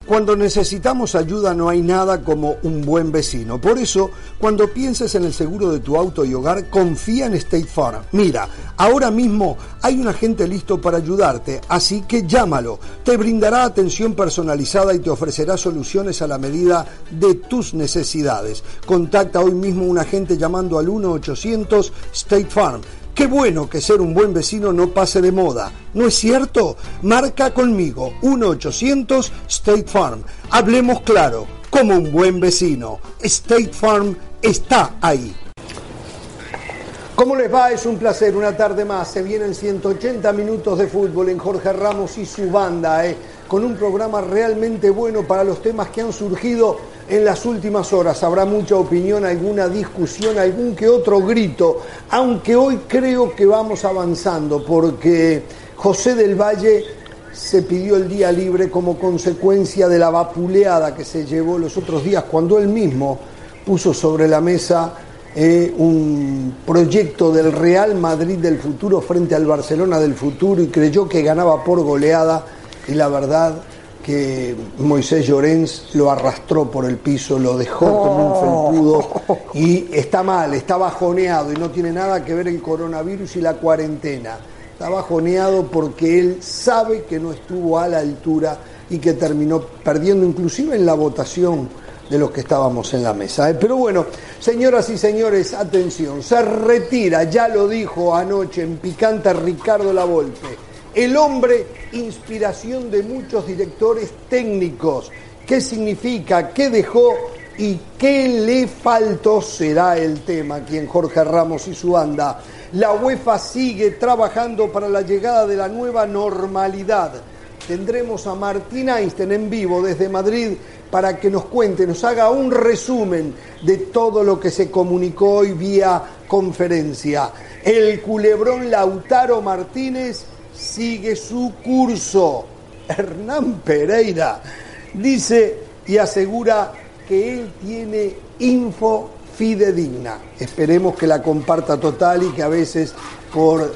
Cuando necesitamos ayuda no hay nada como un buen vecino. Por eso, cuando pienses en el seguro de tu auto y hogar, confía en State Farm. Mira, ahora mismo hay un agente listo para ayudarte, así que llámalo. Te brindará atención personalizada y te ofrecerá soluciones a la medida de tus necesidades. Contacta hoy mismo a un agente llamando al 1-800 State Farm. Qué bueno que ser un buen vecino no pase de moda, ¿no es cierto? Marca conmigo, 1-800 State Farm. Hablemos claro, como un buen vecino. State Farm está ahí. ¿Cómo les va? Es un placer, una tarde más. Se vienen 180 minutos de fútbol en Jorge Ramos y su banda, con un programa realmente bueno para los temas que han surgido en las últimas horas. Habrá mucha opinión, alguna discusión, algún que otro grito, aunque hoy creo que vamos avanzando, porque José del Valle se pidió el día libre como consecuencia de la vapuleada que se llevó los otros días cuando él mismo puso sobre la mesa un proyecto del Real Madrid del futuro frente al Barcelona del futuro y creyó que ganaba por goleada, y la verdad que Moisés Llorens lo arrastró por el piso, lo dejó como un felpudo y está mal, está bajoneado y no tiene nada que ver el coronavirus y la cuarentena. Está bajoneado porque él sabe que no estuvo a la altura y que terminó perdiendo inclusive en la votación de los que estábamos en la mesa. Pero bueno, señoras y señores, atención, se retira, ya lo dijo anoche en Picante Ricardo Lavolpe, el hombre inspiración de muchos directores técnicos. ¿Qué significa? ¿Qué dejó? ¿Y qué le faltó? Será el tema aquí en Jorge Ramos y su banda. La UEFA sigue trabajando para la llegada de la nueva normalidad. Tendremos a Martín Einstein en vivo desde Madrid para que nos cuente, nos haga un resumen de todo lo que se comunicó hoy vía conferencia. El culebrón Lautaro Martínez sigue su curso. Hernán Pereira dice y asegura que él tiene info fidedigna. Esperemos que la comparta total y que a veces por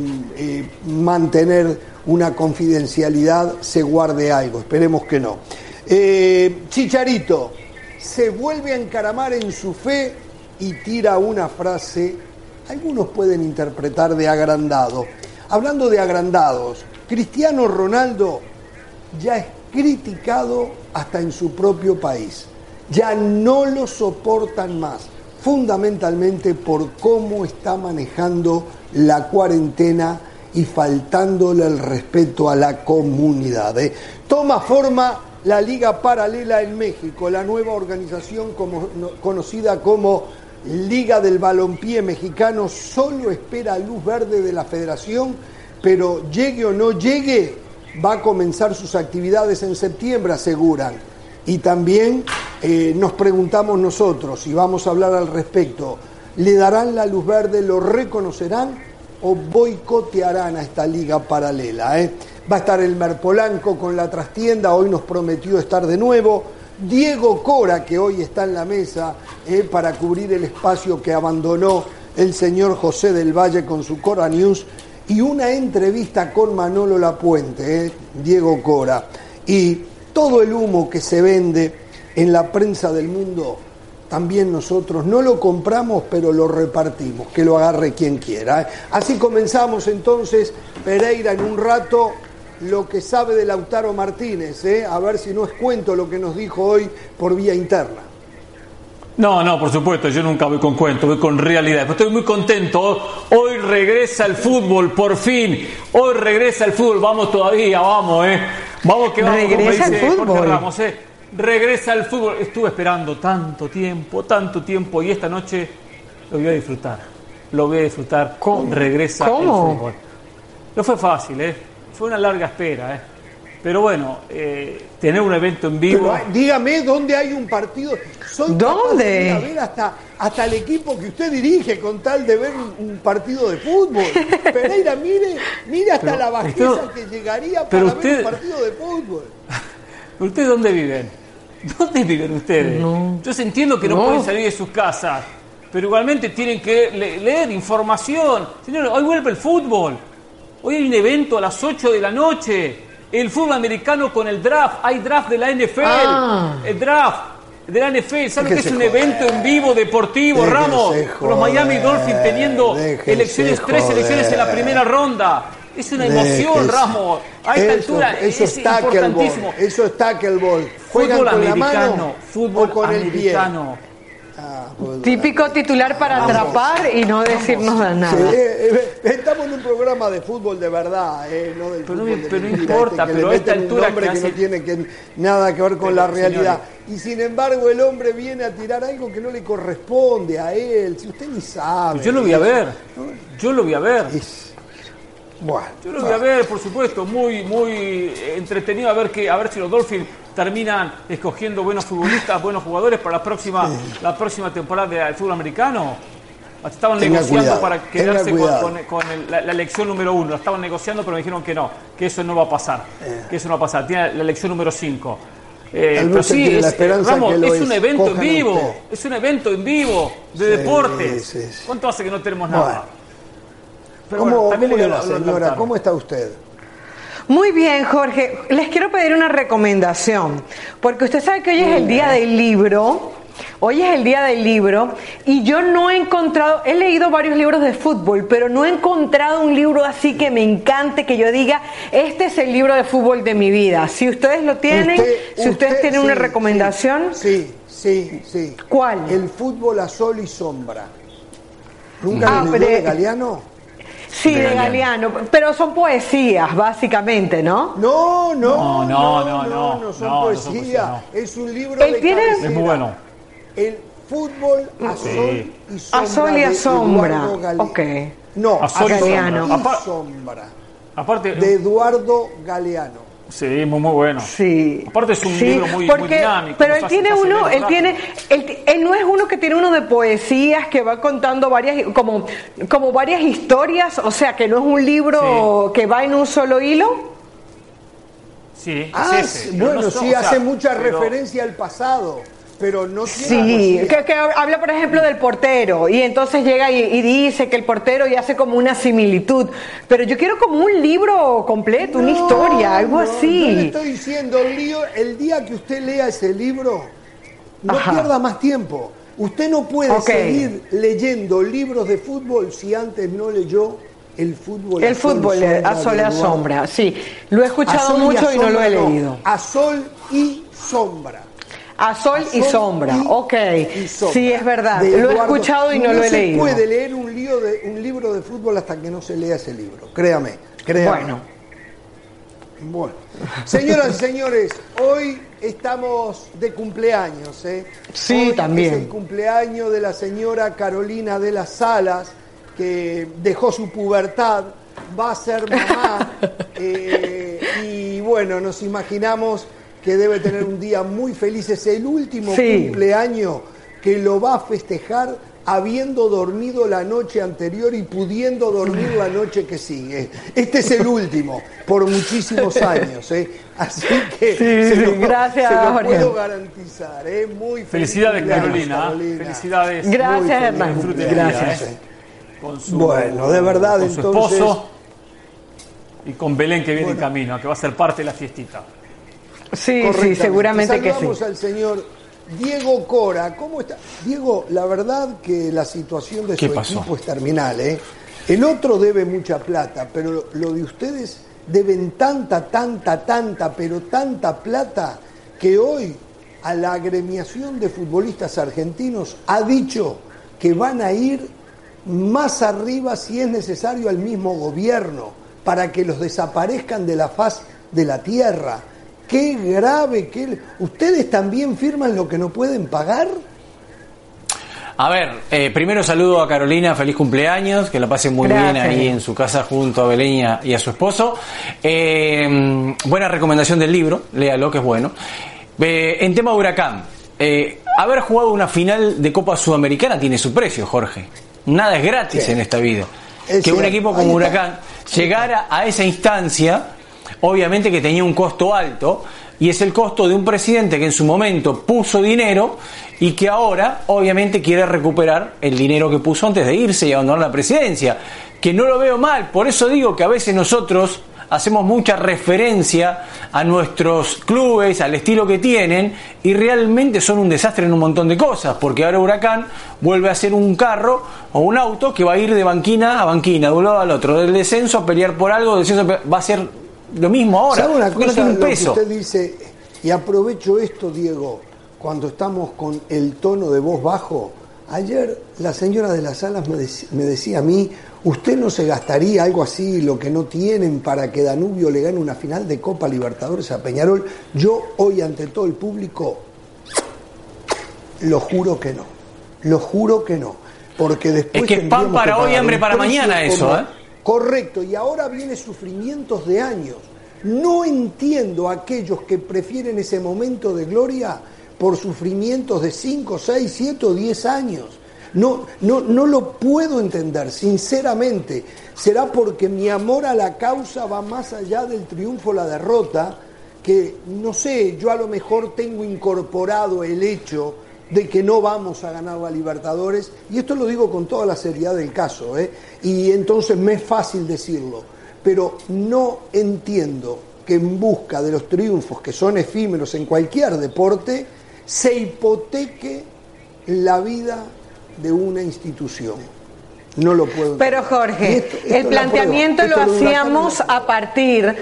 mantener una confidencialidad se guarde algo. Esperemos que no. Chicharito se vuelve a encaramar en su fe y tira una frase, algunos pueden interpretar de agrandado. Hablando de agrandados, Cristiano Ronaldo ya es criticado hasta en su propio país. Ya no lo soportan más, fundamentalmente por cómo está manejando la cuarentena y faltándole el respeto a la comunidad. Toma forma la Liga Paralela en México, la nueva organización conocida como Liga del Balompié Mexicano, solo espera luz verde de la federación, pero llegue o no llegue, va a comenzar sus actividades en septiembre, aseguran. Y también nos preguntamos nosotros, y vamos a hablar al respecto, ¿le darán la luz verde, lo reconocerán o boicotearán a esta liga paralela? Va a estar Elmer Polanco con La Trastienda, hoy nos prometió estar de nuevo. Diego Cora, que hoy está en la mesa para cubrir el espacio que abandonó el señor José del Valle con su Cora News, y una entrevista con Manolo Lapuente, Diego Cora. Y todo el humo que se vende en la prensa del mundo, también nosotros no lo compramos, pero lo repartimos, que lo agarre quien quiera. Así comenzamos entonces, Pereira, en un rato, lo que sabe de Lautaro Martínez, a ver si no es cuento lo que nos dijo hoy por vía interna. No, por supuesto, yo nunca voy con cuento, voy con realidad. Estoy muy contento, hoy regresa el fútbol, por fin, hoy regresa el fútbol, vamos todavía, vamos, vamos que vamos. Regresa el fútbol. Ramos, regresa el fútbol, estuve esperando tanto tiempo y esta noche lo voy a disfrutar, ¿Cómo? Regresa el fútbol. No fue fácil, fue una larga espera, pero bueno, tener un evento en vivo. Pero, dígame dónde hay un partido. Soy ¿Dónde? De ir a ver hasta el equipo que usted dirige con tal de ver un partido de fútbol. Pereira, mire hasta la bajeza que llegaría para ver un partido de fútbol. ¿Pero ustedes dónde viven? ¿Dónde viven ustedes? No. Yo entiendo que no pueden salir de sus casas, pero igualmente tienen que leer información. Señores, hoy vuelve el fútbol. Hoy hay un evento a las 8 de la noche. el fútbol americano con el draft. Hay draft de la NFL. El draft de la NFL. ¿Sabes que es un evento en vivo deportivo, Ramos? Con los Miami Dolphins teniendo elecciones, 3 elecciones en la primera ronda. Es una emoción, Ramos. A esta altura eso es importantísimo. Eso es tackleball. Fútbol americano, fútbol con americano. Típico titular para atrapar y no decirnos nada. Sí, estamos en un programa de fútbol de verdad, no del pero fútbol no importa, que pero le a esta meten altura un nombre que no tiene nada que ver con la realidad. Y sin embargo el hombre viene a tirar algo que no le corresponde a él. Si usted ni sabe. Yo lo voy a ver. Yo lo voy a ver. Bueno, yo lo voy a ver, por supuesto, muy entretenido a ver si los Dolphins terminan escogiendo buenos futbolistas, buenos jugadores para la próxima temporada del fútbol americano. Estaban negociando para quedarse con la elección número 1. Estaban negociando, pero me dijeron que no, que eso no va a pasar. Que eso no va a pasar. Tiene la elección número 5. Pero sí, Ramos, es un evento en vivo. Es un evento en vivo de deportes. Sí. ¿Cuánto hace que no tenemos nada? Pero ¿Cómo le va, señora? ¿Cómo está usted? Muy bien, Jorge. Les quiero pedir una recomendación, porque usted sabe que hoy es el día del libro. Hoy es el día del libro y yo no he encontrado, he leído varios libros de fútbol, pero no he encontrado un libro así que me encante, que yo diga, este es el libro de fútbol de mi vida. Si ustedes lo tienen, si ustedes tienen una recomendación. Sí. ¿Cuál? El fútbol a sol y sombra. ¿Nunca lo leyó de Galeano? Sí, de Galeano, pero son poesías, básicamente, ¿no? No son poesías. No. Es un libro de cabecera. Es muy bueno. El fútbol a sol y sombra. A sol y a sombra. Ok. No, a sol y sombra. Aparte, de Eduardo Galeano. Sí, muy bueno. Sí. Aparte es un libro muy dinámico. Pero él tiene uno, él no es uno que tiene uno de poesías que va contando varias, como varias historias, o sea que no es un libro que va en un solo hilo. Sí, hace mucha referencia al pasado. Pero no tiene que habla por ejemplo del portero y entonces llega y dice que el portero y hace como una similitud, pero yo quiero como un libro completo, una historia, algo así. Yo le estoy diciendo, el día que usted lea ese libro, no pierda más tiempo. Usted no puede seguir leyendo libros de fútbol si antes no leyó el fútbol a sol y a sombra. Sí, lo he escuchado mucho y no lo he leído. A sol y sombra. A sol y sombra, ok. Sí, es verdad. Lo he escuchado y no lo he leído. No se puede leer un libro de fútbol hasta que no se lea ese libro. Créame. Bueno. Señoras y señores, hoy estamos de cumpleaños. Sí, hoy también. Es el cumpleaños de la señora Carolina de las Salas, que dejó su pubertad, va a ser mamá. Y bueno, nos imaginamos que debe tener un día muy feliz. Es el último cumpleaños que lo va a festejar habiendo dormido la noche anterior y pudiendo dormir la noche que sigue. Este es el último, por muchísimos años. Así que se lo puedo garantizar. Muy felicidades, Carolina. Felicidades. Gracias, Hernán. Gracias. De verdad, con su esposo y con Belén, que viene en camino, que va a ser parte de la fiestita. Sí, seguramente que sí. Saludamos al señor Diego Cora. ¿Cómo está? Diego, la verdad que la situación de su equipo es terminal. El otro debe mucha plata, pero lo de ustedes deben tanta plata que hoy a la agremiación de futbolistas argentinos ha dicho que van a ir más arriba, si es necesario, al mismo gobierno para que los desaparezcan de la faz de la tierra. Qué grave, ¿ustedes también firman lo que no pueden pagar? A ver, primero saludo a Carolina, feliz cumpleaños, que la pase muy bien ahí en su casa junto a Belén y a su esposo. Buena recomendación del libro, léalo, que es bueno. En tema de Huracán, haber jugado una final de Copa Sudamericana tiene su precio, Jorge. Nada es gratis en esta vida. Que un equipo como Huracán llegara a esa instancia, obviamente que tenía un costo alto, y es el costo de un presidente que en su momento puso dinero y que ahora obviamente quiere recuperar el dinero que puso antes de irse y abandonar la presidencia, que no lo veo mal. Por eso digo que a veces nosotros hacemos mucha referencia a nuestros clubes, al estilo que tienen, y realmente son un desastre en un montón de cosas, porque ahora Huracán vuelve a ser un carro o un auto que va a ir de banquina a banquina, de un lado al otro, del descenso a pelear por algo, del descenso va a ser lo mismo ahora. ¿Sabe una cosa? No tiene un Lo peso. que usted dice, y aprovecho esto, Diego, cuando estamos con el tono de voz bajo. Ayer la señora de las Salas me decía a mí, ¿usted no se gastaría algo así, lo que no tienen, para que Danubio le gane una final de Copa Libertadores a Peñarol? Yo hoy ante todo el público lo juro que no, lo juro que no, porque después... Es que es pan para hoy, hambre para mañana eso, ¿eh? Correcto, y ahora vienen sufrimientos de años. No entiendo a aquellos que prefieren ese momento de gloria por sufrimientos de 5, 6, 7 o 10 años. No lo puedo entender, sinceramente. Será porque mi amor a la causa va más allá del triunfo o la derrota, que, no sé, yo a lo mejor tengo incorporado el hecho de que no vamos a ganar la Libertadores, y esto lo digo con toda la seriedad del caso, y entonces me es fácil decirlo, pero no entiendo que en busca de los triunfos, que son efímeros en cualquier deporte, se hipoteque la vida de una institución. No lo puedo entender. Pero Jorge, el planteamiento lo hacíamos a partir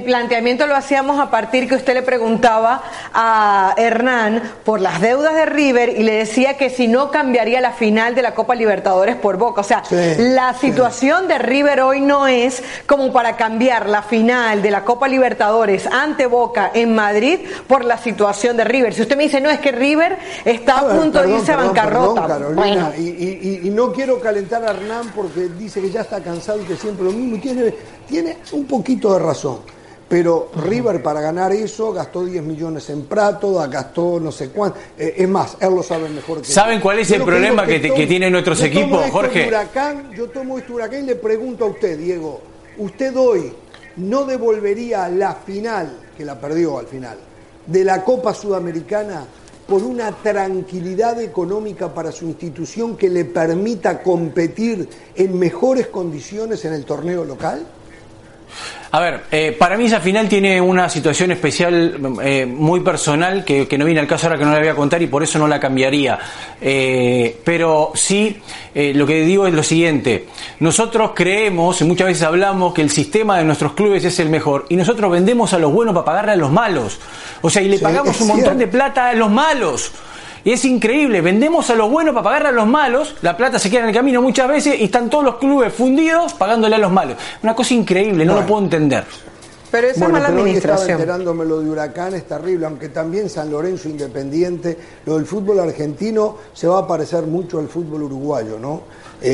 que usted le preguntaba a Hernán por las deudas de River y le decía que si no cambiaría la final de la Copa Libertadores por Boca. O sea, la situación de River hoy no es como para cambiar la final de la Copa Libertadores ante Boca en Madrid por la situación de River. Si usted me dice, no, es que River está a punto de irse a bancarrota. Carolina, bueno. Y no quiero calentar a Hernán porque dice que ya está cansado y que siempre lo mismo, y tiene un poquito de razón, pero River para ganar eso gastó 10 millones en Prato, gastó no sé cuánto, es más, él lo sabe mejor que ¿Saben yo. cuál es el problema que tienen nuestros equipos, Jorge? Yo tomo este Huracán y le pregunto a usted, Diego, ¿usted hoy no devolvería la final, que la perdió al final, de la Copa Sudamericana por una tranquilidad económica para su institución que le permita competir en mejores condiciones en el torneo local? A ver, para mí esa final tiene una situación especial muy personal que no viene al caso ahora, que no la voy a contar, y por eso no la cambiaría. Pero sí, lo que digo es lo siguiente: nosotros creemos y muchas veces hablamos que el sistema de nuestros clubes es el mejor, y nosotros vendemos a los buenos para pagarle a los malos. O sea, y le pagamos un montón de plata a los malos. Y es increíble, vendemos a los buenos para pagarle a los malos, la plata se queda en el camino muchas veces y están todos los clubes fundidos pagándole a los malos. Una cosa increíble, no lo puedo entender. Pero esa es mala administración. Estaba enterándome lo de Huracán, es terrible, aunque también San Lorenzo, Independiente, lo del fútbol argentino se va a parecer mucho al fútbol uruguayo, ¿no?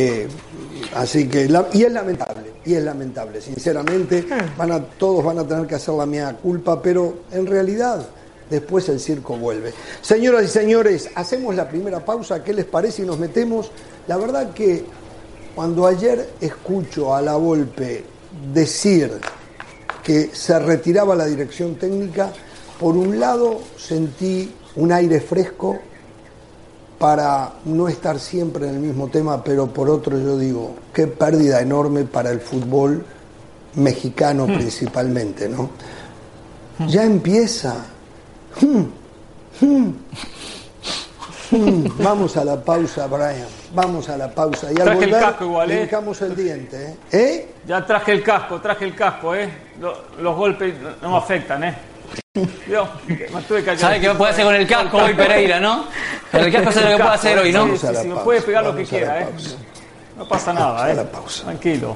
Así que, y es lamentable, sinceramente, todos van a tener que hacer la mea culpa, pero en realidad después el circo vuelve. Señoras y señores, hacemos la primera pausa, ¿qué les parece? Y nos metemos. La verdad que cuando ayer escucho a La Volpe decir que se retiraba la dirección técnica, por un lado sentí un aire fresco para no estar siempre en el mismo tema, pero por otro yo digo, qué pérdida enorme para el fútbol mexicano principalmente, ¿no? Ya empieza. Vamos a la pausa, Brian. Vamos a la pausa. Y al traje volver, el casco igual, le dejamos el diente, Ya traje el casco, Los golpes no me afectan, Yo me tuve que ¿Sabe qué puede hacer con el casco hoy, Pereira, no? Con el casco es lo que puede hacer hoy, ¿no? Sí, me puede pegar lo que quiera, No pasa nada, a la pausa. Tranquilo.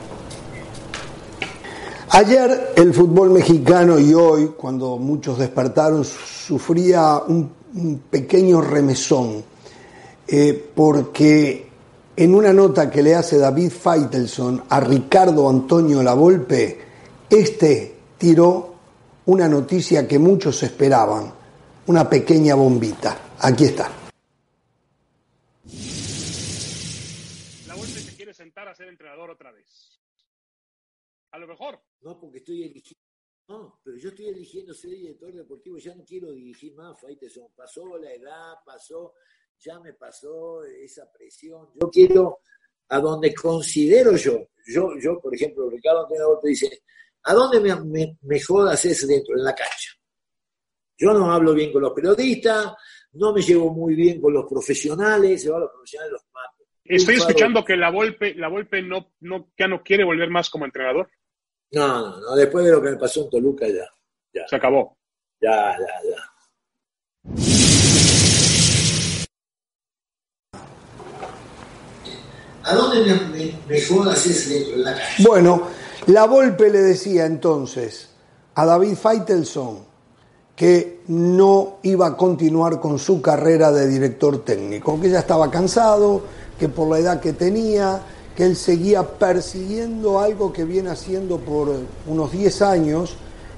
Ayer el fútbol mexicano, y hoy, cuando muchos despertaron, sufría un pequeño remesón, porque en una nota que le hace David Faitelson a Ricardo Antonio La Volpe, tiró una noticia que muchos esperaban, una pequeña bombita. Aquí está. La Volpe se quiere sentar a ser entrenador otra vez. A lo mejor. No, porque estoy eligiendo. No, pero yo estoy eligiendo ser director deportivo. Ya no quiero dirigir más, Faitelson. Pasó la edad, ya me pasó esa presión. Yo quiero a donde considero yo, por ejemplo, Ricardo Antonio Volpe dice, ¿A dónde me jodas es dentro, en la cancha? Yo no hablo bien con los periodistas, no me llevo muy bien con los profesionales, yo a los profesionales los mato. Estoy escuchando que la Volpe ya no quiere volver más como entrenador. No, después de lo que me pasó en Toluca ya. Se acabó. Ya. ¿A dónde me jodas es dentro, en la cancha? Bueno, la Volpe le decía entonces a David Faitelson que no iba a continuar con su carrera de director técnico, que ya estaba cansado, que por la edad que tenía, que él seguía persiguiendo algo que viene haciendo por unos 10 años,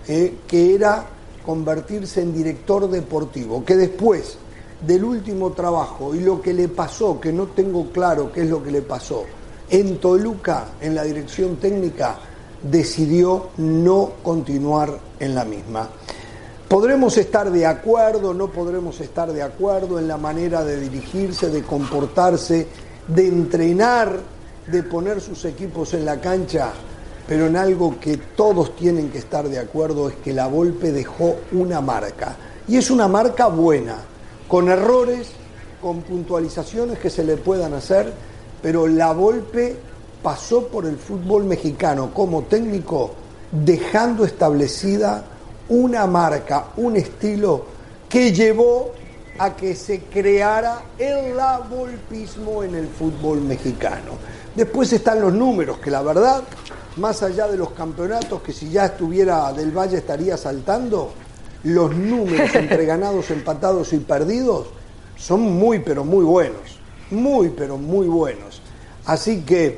que era convertirse en director deportivo, que después del último trabajo y lo que le pasó, que no tengo claro qué es lo que le pasó, en Toluca, en la dirección técnica, decidió no continuar en la misma. Podremos estar de acuerdo, no podremos estar de acuerdo en la manera de dirigirse, de comportarse, de entrenar, de poner sus equipos en la cancha, pero en algo que todos tienen que estar de acuerdo es que la Volpe dejó una marca, y es una marca buena, con errores, con puntualizaciones que se le puedan hacer, pero la Volpe pasó por el fútbol mexicano como técnico dejando establecida una marca, un estilo que llevó a que se creara el lavolpismo en el fútbol mexicano. Después están los números, que la verdad, más allá de los campeonatos, que si ya estuviera Del Valle estaría saltando, los números entre ganados, empatados y perdidos son muy pero muy buenos, muy pero muy buenos. Así que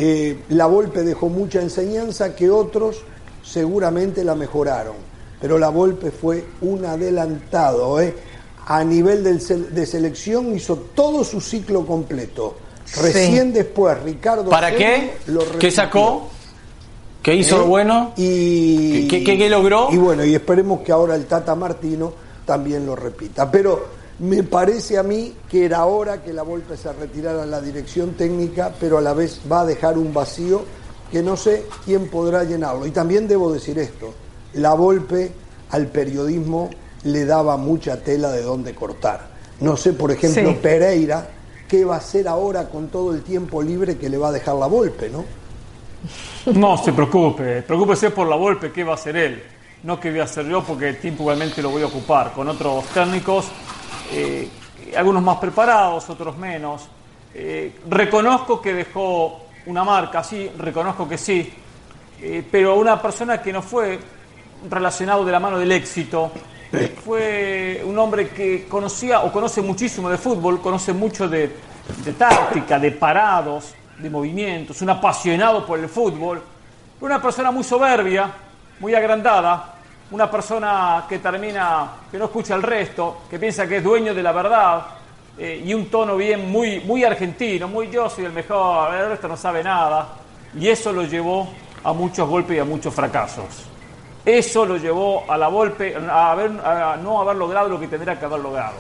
la Volpe dejó mucha enseñanza que otros seguramente la mejoraron, pero la Volpe fue un adelantado, a nivel de selección hizo todo su ciclo completo. Recién después Ricardo ¿para qué? ¿Qué sacó? ¿Qué hizo bueno? Y ¿Qué logró? Y bueno, y esperemos que ahora el Tata Martino también lo repita. Pero me parece a mí que era hora que la Volpe se retirara en la dirección técnica, pero a la vez va a dejar un vacío que no sé quién podrá llenarlo. Y también debo decir esto, la Volpe al periodismo le daba mucha tela de dónde cortar. No sé, por ejemplo, Pereira, qué va a hacer ahora con todo el tiempo libre que le va a dejar la Volpe, ¿no? No se preocupe, preocúpese por la Volpe, qué va a hacer él, no qué voy a hacer yo, porque el tiempo igualmente lo voy a ocupar con otros técnicos, algunos más preparados, otros menos. Reconozco que dejó una marca, sí, reconozco que sí, pero una persona que no fue relacionado de la mano del éxito, fue un hombre que conocía o conoce muchísimo de fútbol, conoce mucho de táctica, de parados, de movimientos, un apasionado por el fútbol, una persona muy soberbia, muy agrandada, una persona que no escucha al resto, que piensa que es dueño de la verdad, y un tono bien muy argentino, muy yo soy el mejor, el resto no sabe nada, y eso lo llevó a muchos golpes y a muchos fracasos. Eso lo llevó a la Volpe a no haber logrado lo que tendría que haber logrado.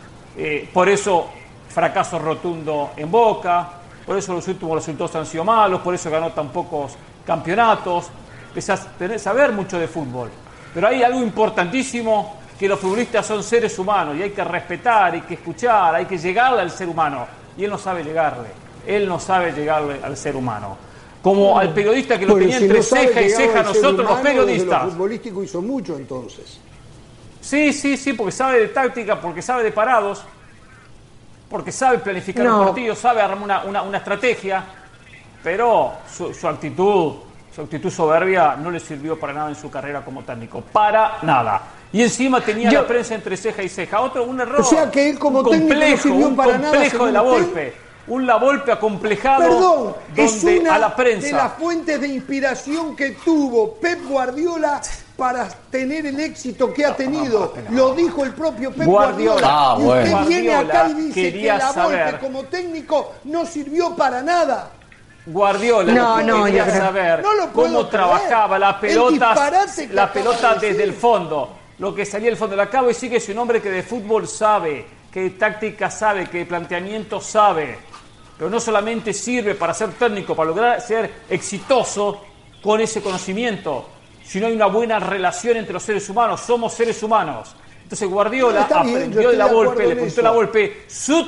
Por eso fracaso rotundo en Boca, por eso los últimos resultados han sido malos, por eso ganó tan pocos campeonatos. Pese a saber mucho de fútbol. Pero hay algo importantísimo, que los futbolistas son seres humanos y hay que respetar, hay que escuchar, hay que llegarle al ser humano. Y él no sabe llegarle. Él no sabe llegarle al ser humano. Como al periodista que lo tenía entre ceja y ceja, nosotros los periodistas. Lo futbolístico hizo mucho entonces. Sí, porque sabe de táctica, porque sabe de parados, porque sabe planificar un partido, sabe armar una estrategia, pero su actitud soberbia no le sirvió para nada en su carrera como técnico, para nada. Y encima tenía la prensa entre ceja y ceja. Un error. O sea que él como técnico no sirvió para nada. Un complejo de la Volpe. Un La Volpe acomplejado. Perdón, es una a la prensa. de las fuentes de inspiración que tuvo Pep Guardiola para tener el éxito que ha tenido. Lo dijo el propio Pep Guardiola. Y usted viene acá y dice que La Volpe como técnico no sirvió para nada. Guardiola quería saber cómo trabajaba la pelota desde el fondo, lo que salía del fondo. Le acabo de decir que es un hombre que de fútbol sabe, que de táctica sabe, que de planteamiento sabe, pero no solamente sirve para ser técnico, para lograr ser exitoso con ese conocimiento, si no hay una buena relación entre los seres humanos. Somos seres humanos. Entonces Guardiola aprendió de la Volpe, le preguntó a la Volpe su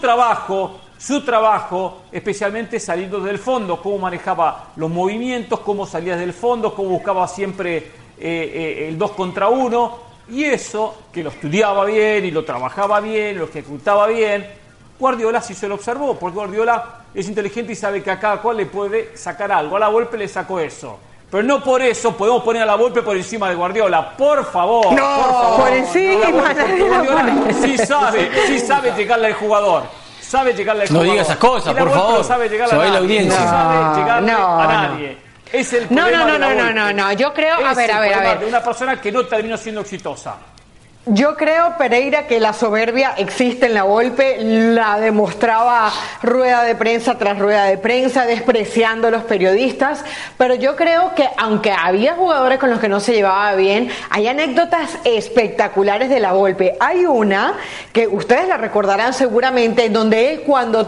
trabajo, especialmente saliendo del fondo, cómo manejaba los movimientos, cómo salía del fondo, cómo buscaba siempre el 2 contra 1, y eso, que lo estudiaba bien y lo trabajaba bien, lo ejecutaba bien, Guardiola sí se lo observó, porque Guardiola es inteligente y sabe que a cada cual le puede sacar algo. A la Volpe le sacó eso. Pero no por eso podemos poner a la Volpe por encima de Guardiola. Por favor. No, por favor. por encima. Guardiola sí sabe llegarle al jugador. Sabe llegarle al jugador. No diga esas cosas, por favor. No sabe llegarle Se va a nadie. la audiencia. No sabe llegarle a nadie. Es el problema No. Yo creo, a ver. De una persona que no terminó siendo exitosa. Yo creo, Pereira, que la soberbia existe en la Volpe, la demostraba rueda de prensa tras rueda de prensa, despreciando a los periodistas, pero yo creo que aunque había jugadores con los que no se llevaba bien, hay anécdotas espectaculares de la Volpe. Hay una que ustedes la recordarán seguramente, donde él cuando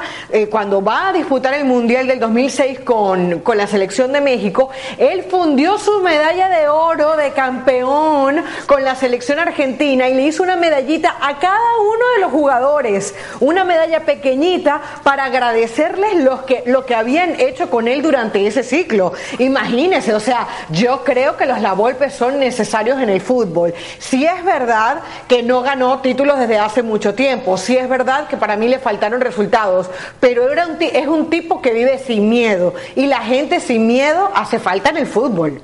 va a disputar el Mundial del 2006 con la selección de México, él fundió su medalla de oro de campeón con la selección argentina y le hizo una medallita a cada uno de los jugadores, una medalla pequeñita para agradecerles lo que habían hecho con él durante ese ciclo. Imagínense, o sea, yo creo que los La Volpe son necesarios en el fútbol. Sí es verdad que no ganó títulos desde hace mucho tiempo, sí es verdad que para mí le faltaron resultados, pero es un tipo que vive sin miedo, y la gente sin miedo hace falta en el fútbol.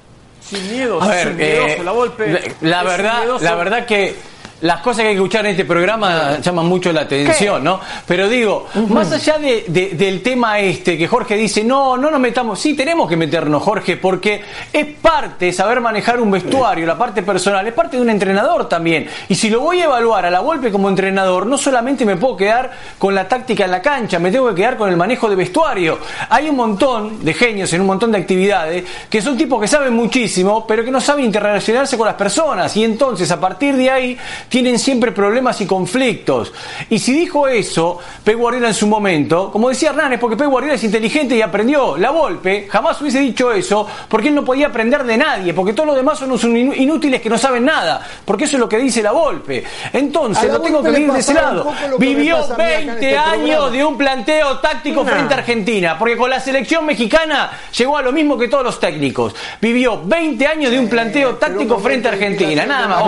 Sin miedo, a ver, sin miedoso, la Volpe. La verdad que las cosas que hay que escuchar en este programa llaman mucho la atención, ¿no? Pero digo, más allá del tema que Jorge dice, no nos metamos, sí tenemos que meternos, Jorge, porque es parte de saber manejar un vestuario, la parte personal, es parte de un entrenador también. Y si lo voy a evaluar a la Volpe como entrenador, no solamente me puedo quedar con la táctica en la cancha, me tengo que quedar con el manejo de vestuario. Hay un montón de genios en un montón de actividades que son tipos que saben muchísimo, pero que no saben interrelacionarse con las personas. Y entonces, a partir de ahí, tienen siempre problemas y conflictos. Y si dijo eso Pep Guardiola en su momento, como decía Hernán, es porque Pep Guardiola es inteligente y aprendió. La Volpe jamás hubiese dicho eso, porque él no podía aprender de nadie, porque todos los demás son unos inútiles que no saben nada, porque eso es lo que dice la Volpe. Entonces lo tengo que vivir de ese lado. Vivió 20 años de un planteo táctico frente a Argentina, porque con la selección mexicana llegó a lo mismo que todos los técnicos. Vivió 20 años de un planteo táctico frente a Argentina, nada más,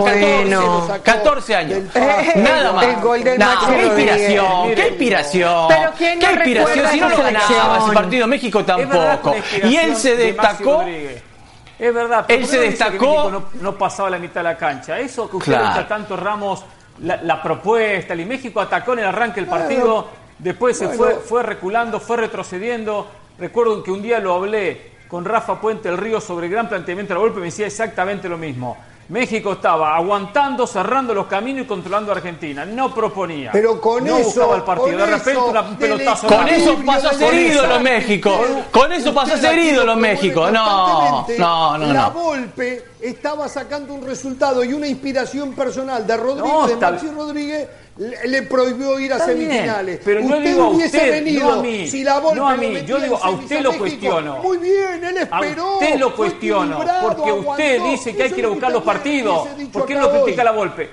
o 14 años. Nada más. El gol del Maxi ¿Qué Rodríguez. inspiración? ¿Qué inspiración? Pero ¿quién no ¿Qué inspiración? recuerda Si no lo esa ganaba selección? ese partido México tampoco. Y él se destacó. Es verdad, pero Él se ¿por qué no dice destacó? que México no pasaba la mitad de la cancha. Eso que usted echa tanto, Ramos, la propuesta, y México atacó en el arranque del partido, después se fue reculando, fue retrocediendo. Recuerdo que un día lo hablé con Rafa Puente del Río sobre el gran planteamiento de la Volpe, me decía exactamente lo mismo. México estaba aguantando, cerrando los caminos y controlando a Argentina. No proponía. Pero con no eso, buscaba el partido. De repente un pelotazo. Con eso pasó a ser ídolo México. Con eso pasó a ser ídolo México. No. La Volpe estaba sacando un resultado y una inspiración personal de Rodríguez, de Maxi Rodríguez, le prohibió ir a semifinales. Pero yo usted digo a hubiese usted, venido, no a mí. Si la Volpe no a mí, yo digo a usted lo cuestiono. Muy bien, él esperó. A usted lo cuestiono, porque usted dice que hay que ir a buscar los partidos. ¿Por qué no lo critica a la Volpe?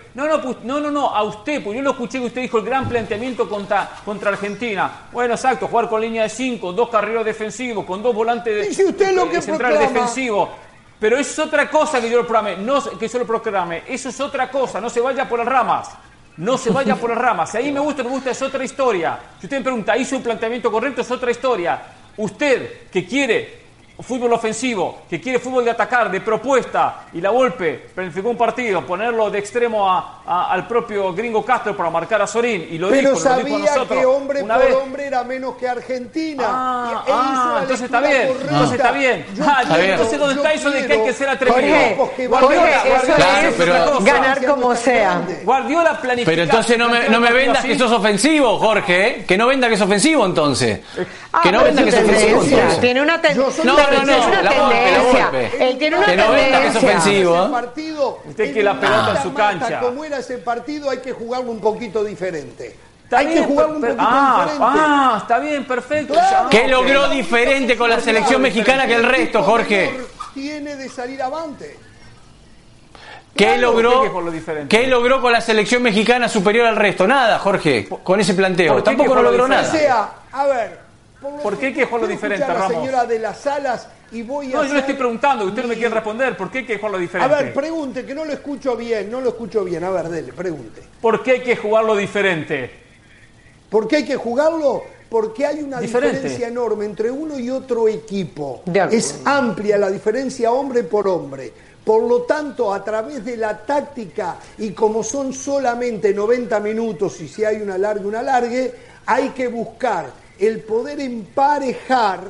No, a usted, porque yo lo escuché que usted dijo el gran planteamiento contra Argentina. Bueno, exacto, jugar con línea de 5, 2 carrileros defensivos, con 2 volantes centrales defensivos. Pero eso es otra cosa que yo lo proclame. Eso es otra cosa, no se vaya por las ramas. No se vaya por las ramas. Si ahí me gusta o no me gusta, es otra historia. Si usted me pregunta, ¿hizo un planteamiento correcto? Es otra historia. Usted, que quiere fútbol ofensivo, que quiere fútbol de atacar, de propuesta, y la Volpe planificó un partido, ponerlo de extremo al propio Gringo Castro para marcar a Sorín, y lo pero dijo, sabía lo dijo nosotros, que hombre una por vez. hombre era menos que Argentina. Entonces está bien. Entonces ¿dónde está eso de que hay que ser atrevido? Ganar como sea. Guardiola planificó. Pero entonces no me vendas que sos ofensivo, Jorge, ¿eh? Que no venda que es ofensivo entonces. Que no venda que es ofensivo entonces. Tiene una tendencia. Él tiene una que no venda que es ofensivo. Usted que la pelota en su cancha. Como era ese partido, hay que jugarlo un poquito diferente. Hay que jugarlo un poquito diferente. Está bien, perfecto. Claro. ¿Qué logró diferente con la selección mexicana que el resto, Jorge? tiene de salir avante. ¿Qué ¿Por qué por lo diferente? logró con la selección mexicana superior al resto? Nada, Jorge, con ese planteo. ¿Por qué Tampoco que no por lo logró diferente? O nada. sea, a ver, ¿Por qué hay que jugarlo quiero diferente, escuchar a la Ramos? señora de las Salas y voy a No, yo le hacer estoy preguntando, usted no me mi- quiere responder. ¿Por qué hay que jugarlo A diferente? ver, pregunte, que no lo escucho bien. A ver, dele, pregunte. ¿Por qué hay que jugarlo diferente? ¿Por qué hay que jugarlo? Porque hay una Diferente. diferencia enorme entre uno y otro equipo. De acuerdo. Es amplia la diferencia hombre por hombre. Por lo tanto, a través de la táctica, y como son solamente 90 minutos y si hay una alargue, hay que buscar el poder emparejar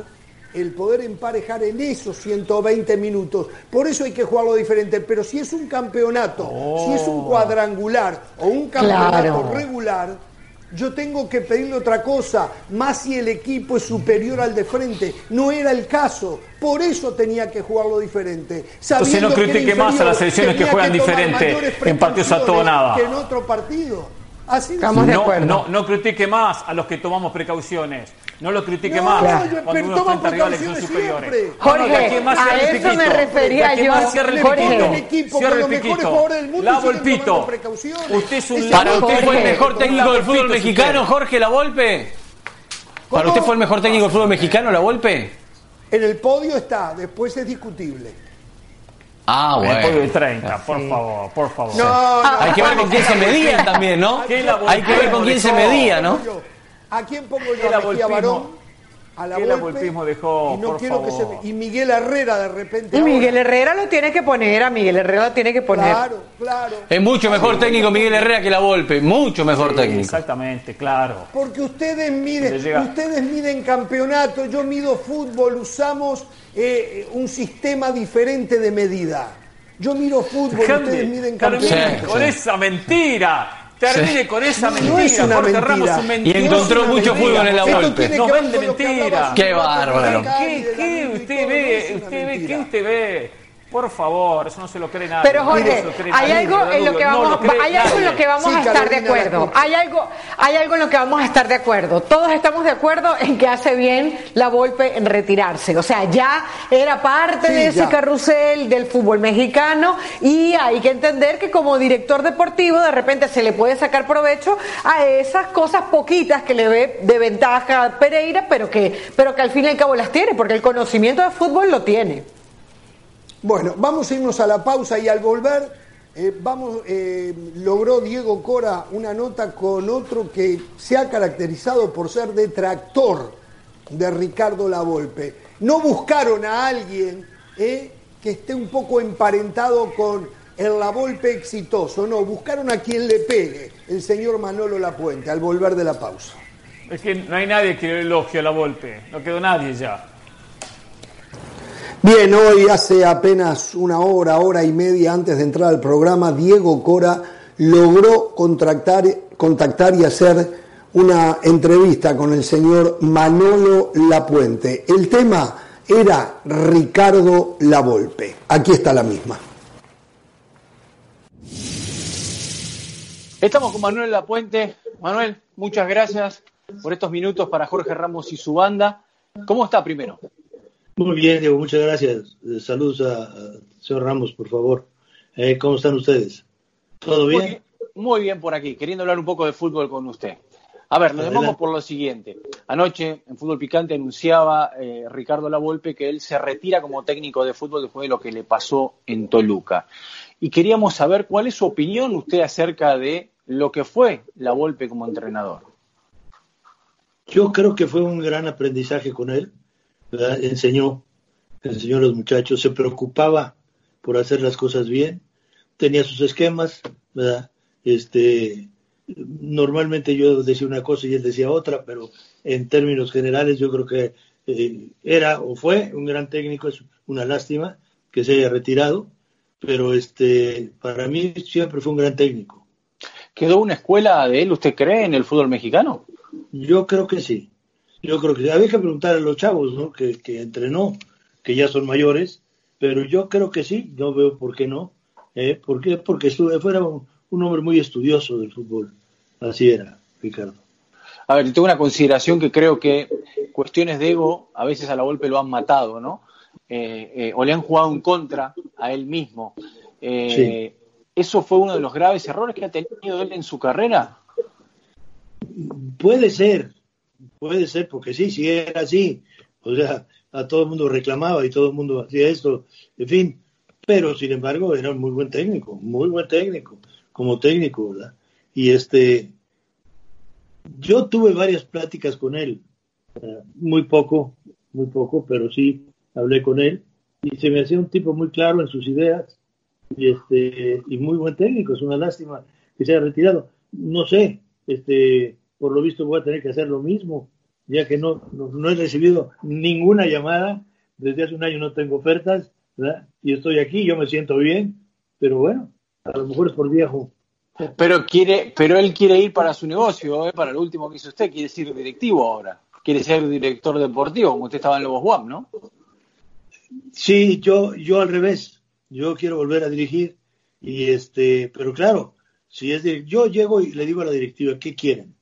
en esos 120 minutos. Por eso hay que jugarlo diferente. Pero si es un campeonato, si es un cuadrangular o un campeonato Claro. regular, yo tengo que pedirle otra cosa, más si el equipo es superior al de frente. No era el caso, por eso tenía que jugarlo diferente. Entonces Sabiendo no que era critique más a inferior, las selecciones que tenía juegan tomar diferente diferente en partidos a todo o nada. que en otro partido. Así de Estamos de simple. acuerdo. No critique más a los que tomamos precauciones. No lo critique No, más yo- cuando pero uno toman enfrenta rivales que son precauciones superiores. siempre. Jorge, ¿de quién más a cierra el eso me piquito? refería ¿De quién yo. más cierra el Jorge. piquito? Un equipo Cierra con el los mejores piquito. jugadores del mundo Lavo siguen el pito. tomando precauciones. Usted es un Ese ¿Para es usted fue el Jorge. mejor técnico del fútbol mexicano, Jorge La Volpe? ¿Para usted fue el mejor técnico del fútbol mexicano, La Volpe? En el podio está, después es discutible. Ah, El podio de bueno. 30, por favor, por favor. Hay que ver con quién se medían también, ¿no? ¿Qué la Hay que ver con quién se medía, ¿no? ¿A quién pongo ¿Qué yo? la ¿A Mejía volpismo? Barón? ¿A la ¿Qué Volpe? lavolpismo dejó, Y no por quiero que favor? y Miguel Herrera de repente. Y Miguel ahora. Herrera lo tiene que poner, a Miguel Herrera lo tiene que poner. Claro, claro. Es mucho mejor técnico Miguel Herrera que La Volpe. Mucho mejor Sí, técnico. exactamente, claro. Porque ustedes Le miden, llega. campeonato, yo mido fútbol, usamos un sistema diferente de medida. Yo miro fútbol, ustedes miden Termine campeonato. con esa mentira. Termine con esa No mentira. es una Jorge mentira. Ramos, un Y mentiroso. encontró mucho fútbol en La Esto Volpe. tiene No que ver vende con lo que mentira. hablaba Qué hace un rato bárbaro. de Cali, ¿Qué de Danilo y usted todo, no ve? es una ¿Usted ve? mentira. ¿Qué usted ve? Por favor, eso no se lo cree nadie. Pero No Jorge, se lo cree hay nadie, algo en lo que no vamos, lo cree hay algo en lo que vamos Sí, a estar de Carolina, la acuerdo. escucho. Hay algo en lo que vamos a estar de acuerdo. Todos estamos de acuerdo en que hace bien La Volpe en retirarse. O sea, ya era parte Sí, de ese ya. carrusel del fútbol mexicano y hay que entender que como director deportivo de repente se le puede sacar provecho a esas cosas poquitas que le ve de ventaja a Pereira, pero que al fin y al cabo las tiene, porque el conocimiento de fútbol lo tiene. Bueno, vamos a irnos a la pausa y al volver logró Diego Cora una nota con otro que se ha caracterizado por ser detractor de Ricardo Lavolpe. No buscaron a alguien que esté un poco emparentado con el Lavolpe exitoso, no, buscaron a quien le pegue, el señor Manolo Lapuente, al volver de la pausa. Es que no hay nadie que le elogie a la Volpe. No quedó nadie ya. Bien, hoy hace apenas una hora y media antes de entrar al programa, Diego Cora logró contactar y hacer una entrevista con el señor Manolo Lapuente. El tema era Ricardo Lavolpe. Aquí está la misma. Estamos con Manuel Lapuente. Manuel, muchas gracias por estos minutos para Jorge Ramos y su banda. ¿Cómo está primero? Muy bien, Diego, muchas gracias. Saludos a señor Ramos, por favor. ¿Cómo están ustedes? ¿Todo bien? Muy bien por aquí, queriendo hablar un poco de fútbol con usted. A ver, nos vamos por lo siguiente. Anoche, en Fútbol Picante, anunciaba Ricardo Lavolpe que él se retira como técnico de fútbol después de lo que le pasó en Toluca. Y queríamos saber cuál es su opinión usted acerca de lo que fue Lavolpe como entrenador. Yo creo que fue un gran aprendizaje con él, ¿verdad? Enseñó a los muchachos, se preocupaba por hacer las cosas bien, tenía sus esquemas, ¿verdad? Normalmente yo decía una cosa y él decía otra, pero en términos generales yo creo que era o fue un gran técnico. Es una lástima que se haya retirado, pero para mí siempre fue un gran técnico. ¿Quedó una escuela de él, usted cree, en el fútbol mexicano? Yo creo que sí. Había que preguntar a los chavos, ¿no? que entrenó, que ya son mayores, pero yo creo que sí, no veo por qué no. ¿Por qué? Porque fuera un hombre muy estudioso del fútbol. Así era, Ricardo. A ver, tengo una consideración que creo que cuestiones de ego a veces a Lavolpe lo han matado, ¿no? o le han jugado en contra a él mismo. Sí. ¿Eso fue uno de los graves errores que ha tenido él en su carrera? Puede ser, porque sí era así. O sea, a todo el mundo reclamaba y todo el mundo hacía esto, en fin. Pero, sin embargo, era un muy buen técnico, como técnico, ¿verdad? Y yo tuve varias pláticas con él, muy poco, pero sí hablé con él y se me hacía un tipo muy claro en sus ideas y muy buen técnico. Es una lástima que se haya retirado. No sé, por lo visto voy a tener que hacer lo mismo, ya que no he recibido ninguna llamada. Desde hace un año no tengo ofertas, ¿verdad? Y estoy aquí, yo me siento bien, pero bueno, a lo mejor es por viejo. Pero él quiere ir para su negocio, para lo último que hizo usted, quiere ser directivo ahora, quiere ser director deportivo, como usted estaba en Lobos WAM, ¿no? Sí, yo al revés, yo quiero volver a dirigir pero claro, si yo llego y le digo a la directiva, ¿qué quieren?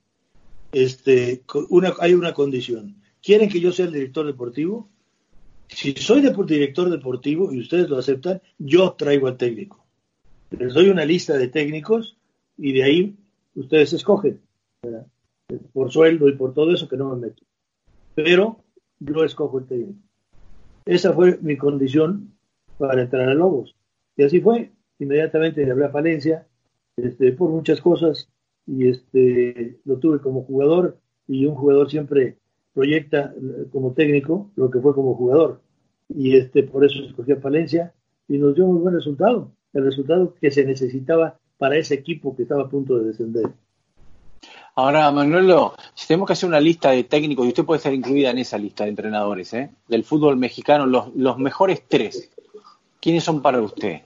Hay una condición. ¿Quieren que yo sea el director deportivo? Si soy director deportivo y ustedes lo aceptan, yo traigo al técnico. Les doy una lista de técnicos y de ahí ustedes escogen, ¿verdad? Por sueldo y por todo eso que no me meto. Pero yo escojo el técnico. Esa fue mi condición para entrar a Lobos. Y así fue. Inmediatamente le hablé a Palencia, por muchas cosas, y lo tuve como jugador, y un jugador siempre proyecta como técnico lo que fue como jugador. Y por eso escogí a Palencia, y nos dio muy buen resultado. El resultado que se necesitaba para ese equipo que estaba a punto de descender. Ahora, Manuelo, si tenemos que hacer una lista de técnicos, y usted puede estar incluida en esa lista de entrenadores, del fútbol mexicano, los mejores 3, ¿quiénes son para usted?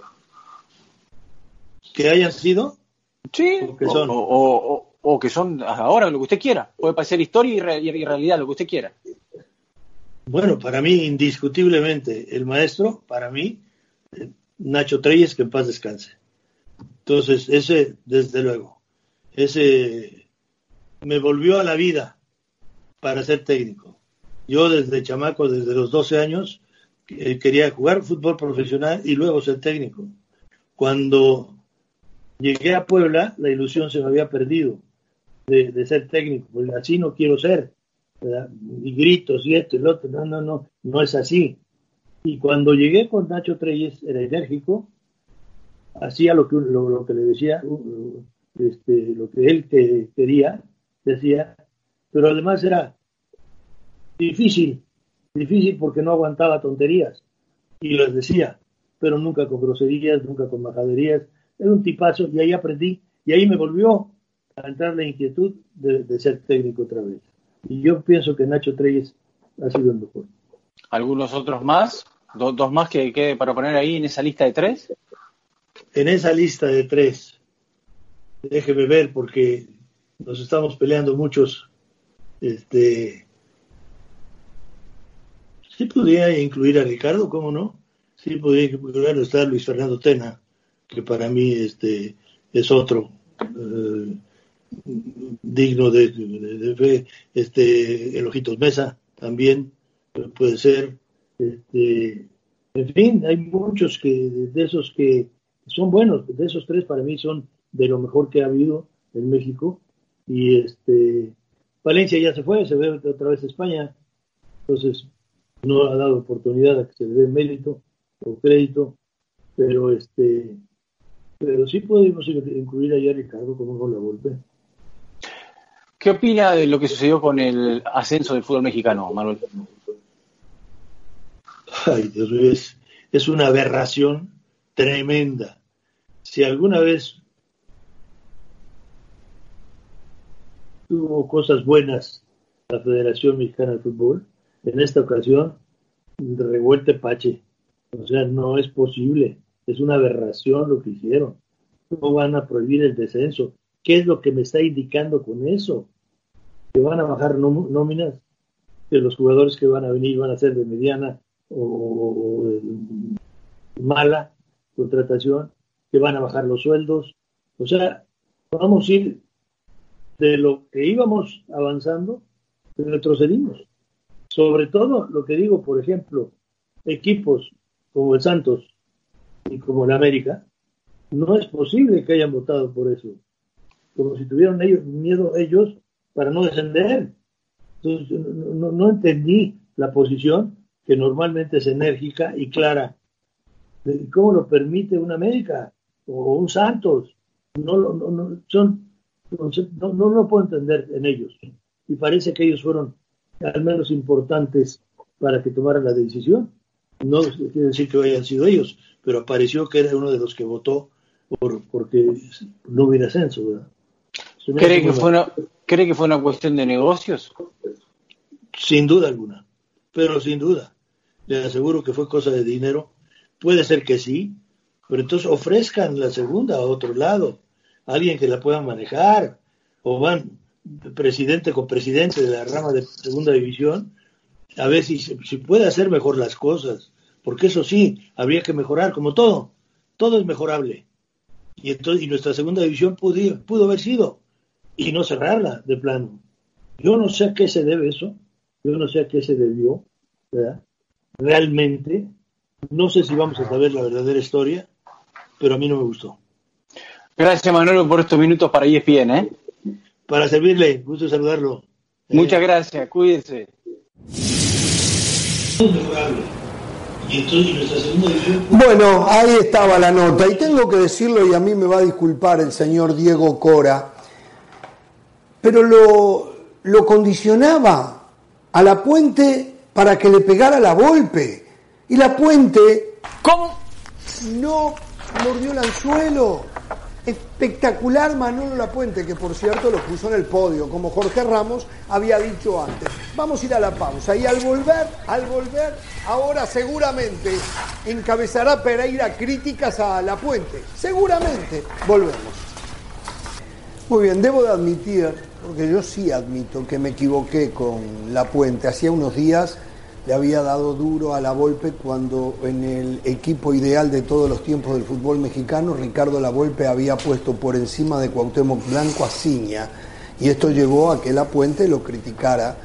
¿Que hayan sido? Sí, ¿O que son? O que son ahora, lo que usted quiera. Puede parecer historia y realidad, lo que usted quiera. Bueno, para mí, indiscutiblemente, el maestro, para mí, Nacho Treyes, que en paz descanse. Entonces, ese, desde luego, me volvió a la vida para ser técnico. Yo desde chamaco, desde los 12 años, quería jugar fútbol profesional y luego ser técnico. Cuando llegué a Puebla, la ilusión se me había perdido de ser técnico, porque así no quiero ser, ¿verdad? Y gritos y esto y lo otro, no es así. Y cuando llegué con Nacho Treyes, era enérgico, hacía lo que le decía, lo que él quería, decía, pero además era difícil porque no aguantaba tonterías, y las decía, pero nunca con groserías, nunca con majaderías. Era un tipazo, y ahí aprendí, y ahí me volvió a entrar la inquietud de ser técnico otra vez. Y yo pienso que Nacho Treyes ha sido el mejor. ¿Algunos otros más? ¿Dos más que quede para poner ahí en esa lista de 3? En esa lista de 3, déjeme ver, porque nos estamos peleando muchos. Sí podría incluir a Ricardo, ¿cómo no? Sí podría incluir, está Luis Fernando Tena, que para mí es otro digno de fe. El Ojitos Mesa también puede ser. En fin, hay muchos de esos que son buenos. De esos 3 para mí son de lo mejor que ha habido en México. Y Valencia ya se ve otra vez a España, entonces no ha dado oportunidad a que se le dé mérito o crédito, pero sí podemos incluir a Ricardo como con la Volpe. ¿Qué opina de lo que sucedió con el ascenso del fútbol mexicano, Manuel? Ay, Dios mío, es una aberración tremenda. Si alguna vez tuvo cosas buenas la Federación Mexicana de Fútbol, en esta ocasión revuelta Pache. O sea, no es posible. Es una aberración lo que hicieron. No van a prohibir el descenso. ¿Qué es lo que me está indicando con eso? Que van a bajar nóminas, que los jugadores que van a venir van a ser de mediana o mala contratación, que van a bajar los sueldos. O sea, vamos a ir de lo que íbamos avanzando, retrocedimos. Sobre todo lo que digo, por ejemplo, equipos como el Santos y como el América, no es posible que hayan votado por eso. Como si tuvieran ellos miedo para no descender. Entonces, no entendí la posición que normalmente es enérgica y clara. ¿Cómo lo permite un América o un Santos? No lo puedo entender en ellos. Y parece que ellos fueron al menos importantes para que tomaran la decisión. No quiere decir que hayan sido ellos, pero pareció que era uno de los que votó porque no hubiera ascenso, ¿verdad? ¿Cree que fue una cuestión de negocios? Sin duda alguna, pero sin duda. Le aseguro que fue cosa de dinero. Puede ser que sí, pero entonces ofrezcan la segunda a otro lado, alguien que la pueda manejar, o van presidente con presidente de la rama de segunda división, a ver si puede hacer mejor las cosas, porque eso sí, habría que mejorar, como todo es mejorable. Y nuestra segunda división pudo haber sido, y no cerrarla de plano. Yo no sé a qué se debe eso, yo no sé a qué se debió, ¿verdad? Realmente, no sé si vamos a saber la verdadera historia, pero a mí no me gustó. Gracias, Manolo, por estos minutos para ESPN, ¿eh? Para servirle, gusto saludarlo. Muchas gracias, cuídese. Bueno, ahí estaba la nota, y tengo que decirlo, y a mí me va a disculpar el señor Diego Cora, pero lo condicionaba a La Puente para que le pegara la Volpe, y La Puente ¿cómo? No mordió el anzuelo. Espectacular Manolo Lapuente, que por cierto lo puso en el podio, como Jorge Ramos había dicho antes. Vamos a ir a la pausa y al volver, ahora seguramente encabezará Pereira críticas a Lapuente. Seguramente. Volvemos. Muy bien, debo de admitir, porque yo sí admito que me equivoqué con Lapuente. Hacía unos días le había dado duro a la Volpe cuando en el equipo ideal de todos los tiempos del fútbol mexicano, Ricardo Lavolpe había puesto por encima de Cuauhtémoc Blanco a Ciña, y esto llevó a que Lapuente lo criticara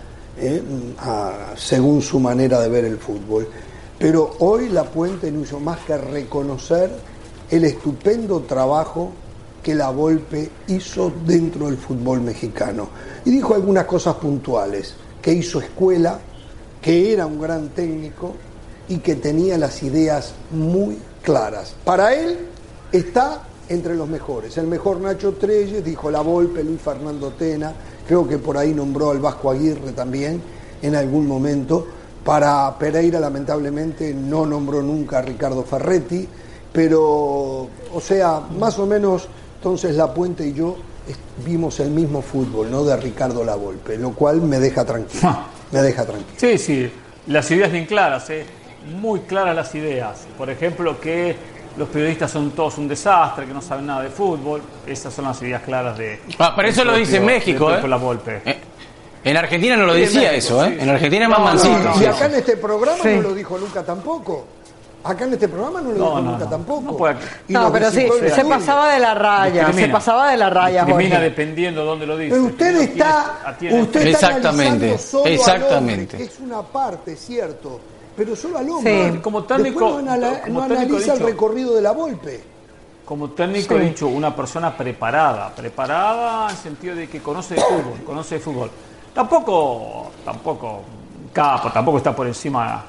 según su manera de ver el fútbol. Pero hoy Lapuente no hizo más que reconocer el estupendo trabajo que Lavolpe hizo dentro del fútbol mexicano, y dijo algunas cosas puntuales, que hizo escuela, que era un gran técnico y que tenía las ideas muy claras. Para él está entre los mejores. El mejor Nacho Treyes, dijo Lavolpe, Luis Fernando Tena, creo que por ahí nombró al Vasco Aguirre también en algún momento. Para Pereira lamentablemente no nombró nunca a Ricardo Ferretti, pero, o sea, más o menos entonces Lapuente y yo vimos el mismo fútbol, ¿no?, de Ricardo Lavolpe, lo cual me deja tranquilo. Me deja tranquilo. Sí, las ideas bien claras, muy claras las ideas. Por ejemplo, que los periodistas son todos un desastre, que no saben nada de fútbol. Esas son las ideas claras de... pero eso lo dice en México, Lavolpe. En Argentina no lo decía eso, ¿eh? Sí. En Argentina es más mansito. Y acá en este programa no lo dijo nunca tampoco. Acá en este programa no lo dijo nunca tampoco. Pero sí, se pasaba de la raya, Discrimina dependiendo dónde lo dice. Pero usted está exactamente, solo al hombre, que es una parte, cierto, pero solo al hombre. Sí. Como técnico, no analiza el recorrido de Lavolpe. Como técnico he dicho, una persona preparada en sentido de que conoce de fútbol. Tampoco capo, tampoco está por encima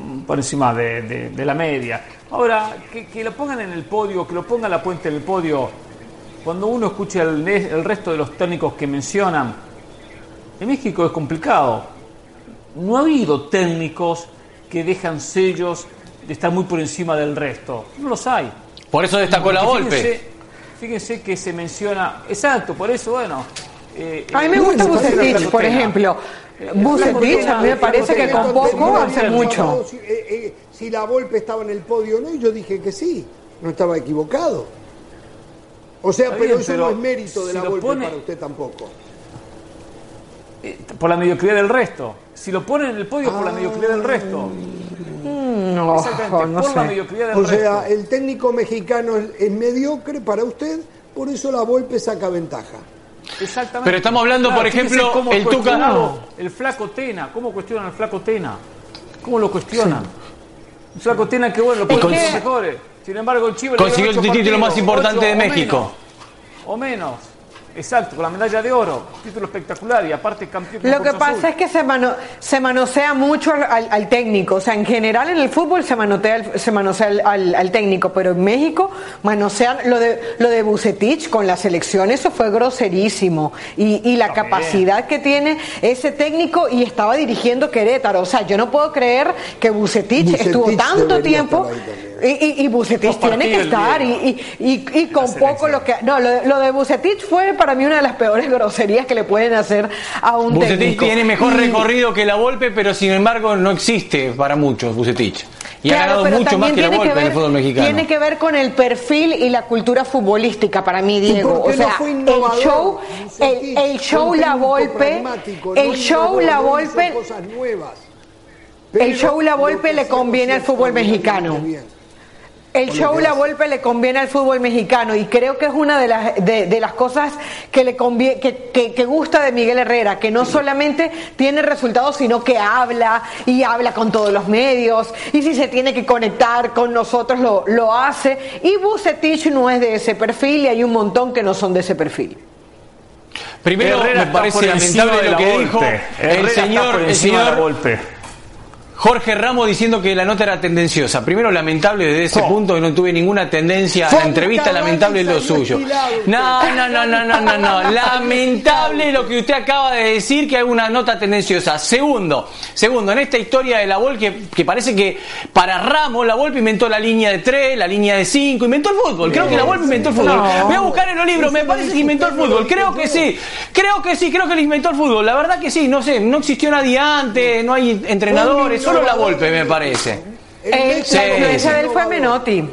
de la media. Ahora, que lo pongan en el podio, que lo ponga Lapuente en el podio, cuando uno escucha el resto de los técnicos que mencionan, en México es complicado. No ha habido técnicos que dejan sellos de estar muy por encima del resto. No los hay. Por eso destacó Lavolpe. Fíjense que se menciona... Exacto, por eso, bueno... a mí me gusta Vucetich, por ejemplo. Vucetich a mí me parece que con poco hace mucho. Si Lavolpe estaba en el podio o no, y yo dije que sí, no estaba equivocado. O sea, pero eso no es mérito de Lavolpe para usted tampoco. Por la mediocridad del resto. Si lo ponen en el podio por la mediocridad del resto. No, exactamente, por la mediocridad del resto. O sea, el técnico mexicano es mediocre para usted, por eso Lavolpe saca ventaja. Exactamente. Pero estamos hablando, por ejemplo, el Tuca. El Flaco Tena. ¿Cómo cuestionan al Flaco Tena? ¿Cómo lo cuestionan? Flaco tiene que bueno, los mejores. Sin embargo, el Chivas consiguió el título más importante de México. O menos. Exacto, con la medalla de oro, título espectacular y aparte campeón. Lo que pasa es que se manosea mucho al técnico, o sea, en general en el fútbol se manosea al técnico, pero en México manosean lo de Vucetich con la selección, eso fue groserísimo y la capacidad que tiene ese técnico y estaba dirigiendo Querétaro, o sea, yo no puedo creer que Vucetich estuvo tanto tiempo y Vucetich tiene que estar y con poco lo que no lo de Vucetich fue para mí una de las peores groserías que le pueden hacer a un técnico. Vucetich tiene mejor recorrido que la Volpe, pero sin embargo no existe para muchos Vucetich. Y ha ganado mucho más que la Volpe en el fútbol mexicano. Tiene que ver con el perfil y la cultura futbolística para mí, Diego. O sea, el show La Volpe le conviene al fútbol mexicano. El show La Volpe le conviene al fútbol mexicano y creo que es una de las cosas que le conviene, que gusta de Miguel Herrera, que no solamente tiene resultados, sino que habla con todos los medios y si se tiene que conectar con nosotros lo hace, y Vucetich no es de ese perfil y hay un montón que no son de ese perfil. Primero me parece lamentable lo que dijo el señor Volpe. Jorge Ramos diciendo que la nota era tendenciosa. Primero, lamentable desde ese punto, que no tuve ninguna tendencia. La entrevista lamentable es lo suyo. No. Lamentable lo que usted acaba de decir, que hay una nota tendenciosa. Segundo, en esta historia de la Volpe, que parece que para Ramos la Volpe inventó la línea de 3, la línea de 5, inventó el fútbol. Creo que la Volpe inventó el fútbol. Voy a buscar en los libros, me parece que inventó el fútbol. Creo que sí, creo que le inventó el fútbol. La verdad que sí, no sé, no existió nadie antes, no hay entrenadores. Solo la Volpe, me parece. La influencia de él fue Menotti.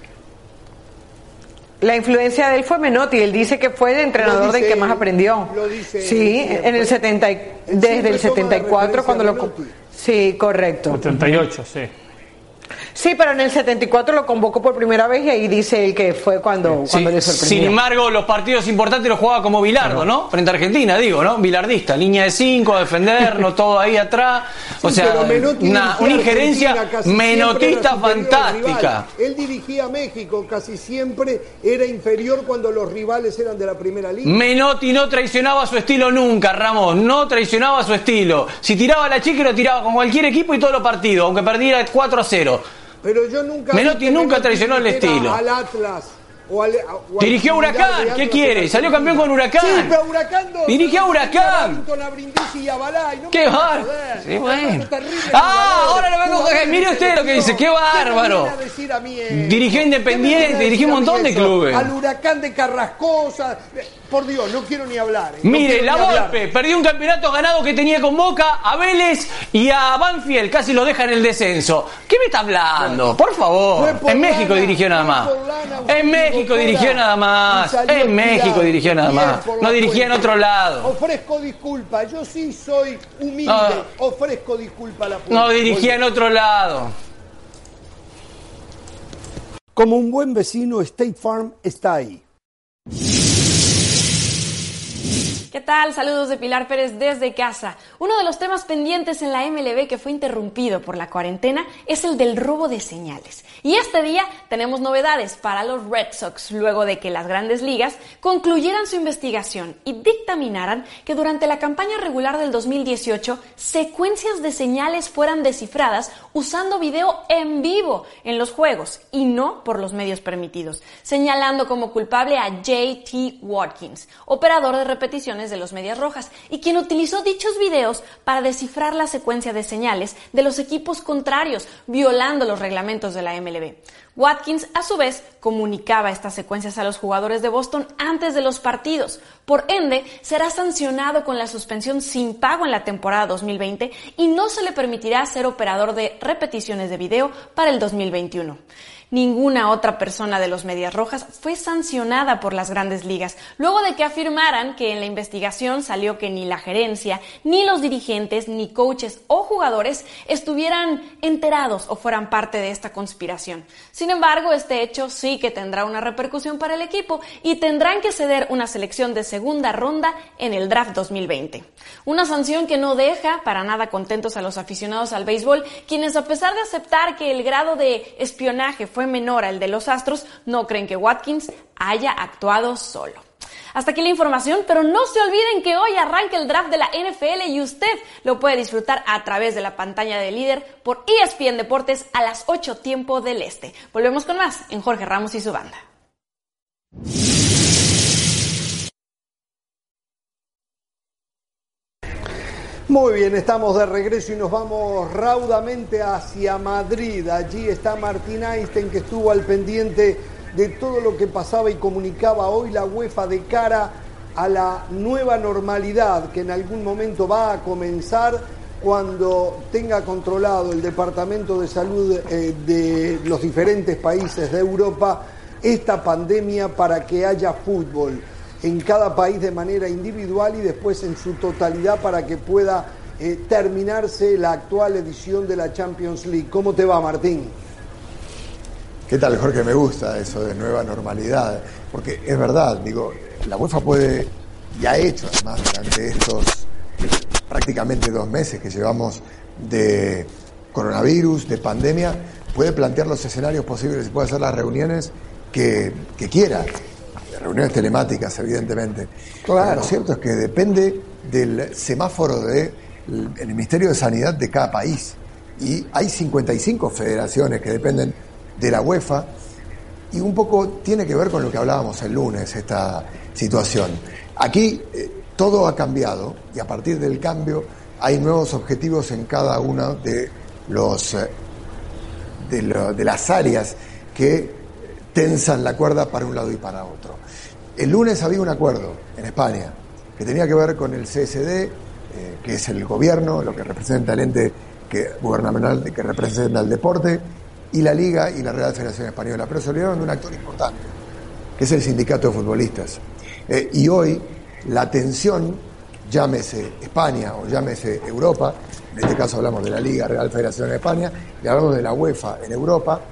La influencia de él fue Menotti. Él dice que fue el entrenador del que más aprendió. Sí, en el desde el 74 cuando lo... Sí, correcto. 78, sí. Sí, pero en el 74 lo convocó por primera vez y ahí dice él que fue cuando le sorprendió. Sin embargo, los partidos importantes los jugaba como Bilardo, ¿no? Frente a Argentina, digo, ¿no? Bilardista, línea de 5, defendernos, todo ahí atrás. O sea, una injerencia menotista fantástica. Él dirigía a México, casi siempre era inferior cuando los rivales eran de la primera liga. Menotti no traicionaba su estilo nunca, Ramón, no traicionaba su estilo. Si tiraba a la chica, lo tiraba con cualquier equipo y todos los partidos, aunque perdiera 4-0. Pero yo nunca Menotti nunca traicionó el estilo. Al Atlas dirigió a Huracán, ¿qué quiere? Salió campeón con Huracán. Sí, pero Huracán dirigió a Huracán. ¡Qué bárbaro! Sí, bueno. Ahora lo vengo a coger. Mire usted lo que dice, qué bárbaro. Dirigió Independiente, dirigió un montón de clubes. Al Huracán de Carrascosa. Por Dios, no quiero ni hablar. Mire, la Volpe perdió un campeonato ganado que tenía con Boca, a Vélez y a Banfield, casi lo deja en el descenso. ¿Qué me está hablando? Por favor. En México dirigió nada más. En México dirigió nada más. En México dirigió nada más. No dirigía en otro lado. Ofrezco disculpa, yo sí soy humilde. Ofrezco disculpa a la Volpe. No dirigía en otro lado. Como un buen vecino, State Farm está ahí. ¿Qué tal? Saludos de Pilar Pérez desde casa. Uno de los temas pendientes en la MLB que fue interrumpido por la cuarentena es el del robo de señales. Y este día tenemos novedades para los Red Sox, luego de que las grandes ligas concluyeran su investigación y dictaminaran que durante la campaña regular del 2018 secuencias de señales fueran descifradas usando video en vivo en los juegos y no por los medios permitidos, señalando como culpable a J.T. Watkins, operador de repeticiones de los Medias Rojas, y quien utilizó dichos videos para descifrar la secuencia de señales de los equipos contrarios, violando los reglamentos de la MLB. Watkins, a su vez, comunicaba estas secuencias a los jugadores de Boston antes de los partidos. Por ende, será sancionado con la suspensión sin pago en la temporada 2020 y no se le permitirá ser operador de repeticiones de video para el 2021. Ninguna otra persona de los Medias Rojas fue sancionada por las Grandes Ligas, luego de que afirmaran que en la investigación salió que ni la gerencia, ni los dirigentes, ni coaches o jugadores estuvieran enterados o fueran parte de esta conspiración. Sin embargo, este hecho sí que tendrá una repercusión para el equipo y tendrán que ceder una selección de segunda ronda en el draft 2020. Una sanción que no deja para nada contentos a los aficionados al béisbol, quienes a pesar de aceptar que el grado de espionaje fue menor al de los Astros, no creen que Watkins haya actuado solo. Hasta aquí la información, pero no se olviden que hoy arranca el draft de la NFL y usted lo puede disfrutar a través de la pantalla de Líder por ESPN Deportes a las 8 tiempo del Este. Volvemos con más en Jorge Ramos y su banda. Muy bien, estamos de regreso y nos vamos raudamente hacia Madrid. Allí está Martín Einstein, que estuvo al pendiente de todo lo que pasaba y comunicaba hoy la UEFA de cara a la nueva normalidad que en algún momento va a comenzar cuando tenga controlado el Departamento de Salud de los diferentes países de Europa esta pandemia, para que haya fútbol en cada país de manera individual y después en su totalidad para que pueda terminarse la actual edición de la Champions League. ¿Cómo te va, Martín? ¿Qué tal, Jorge? Me gusta eso de nueva normalidad, porque es verdad, digo, la UEFA puede, y ha hecho además durante estos prácticamente 2 meses que llevamos de coronavirus, de pandemia, puede plantear los escenarios posibles y puede hacer las reuniones que quiera. Reuniones telemáticas, evidentemente. Claro. Pero lo cierto es que depende del semáforo del Ministerio de Sanidad de cada país. Y hay 55 federaciones que dependen de la UEFA, y un poco tiene que ver con lo que hablábamos el lunes, esta situación. Aquí todo ha cambiado, y a partir del cambio hay nuevos objetivos en cada una de las áreas que tensan la cuerda para un lado y para otro. El lunes había un acuerdo en España que tenía que ver con el CSD, que es el gobierno, lo que representa el ente gubernamental que representa el deporte, y la Liga y la Real Federación Española, pero se olvidaron de un actor importante, que es el sindicato de futbolistas. Y hoy la tensión, llámese España o llámese Europa, en este caso hablamos de la Liga, Real Federación de España, y hablamos de la UEFA en Europa,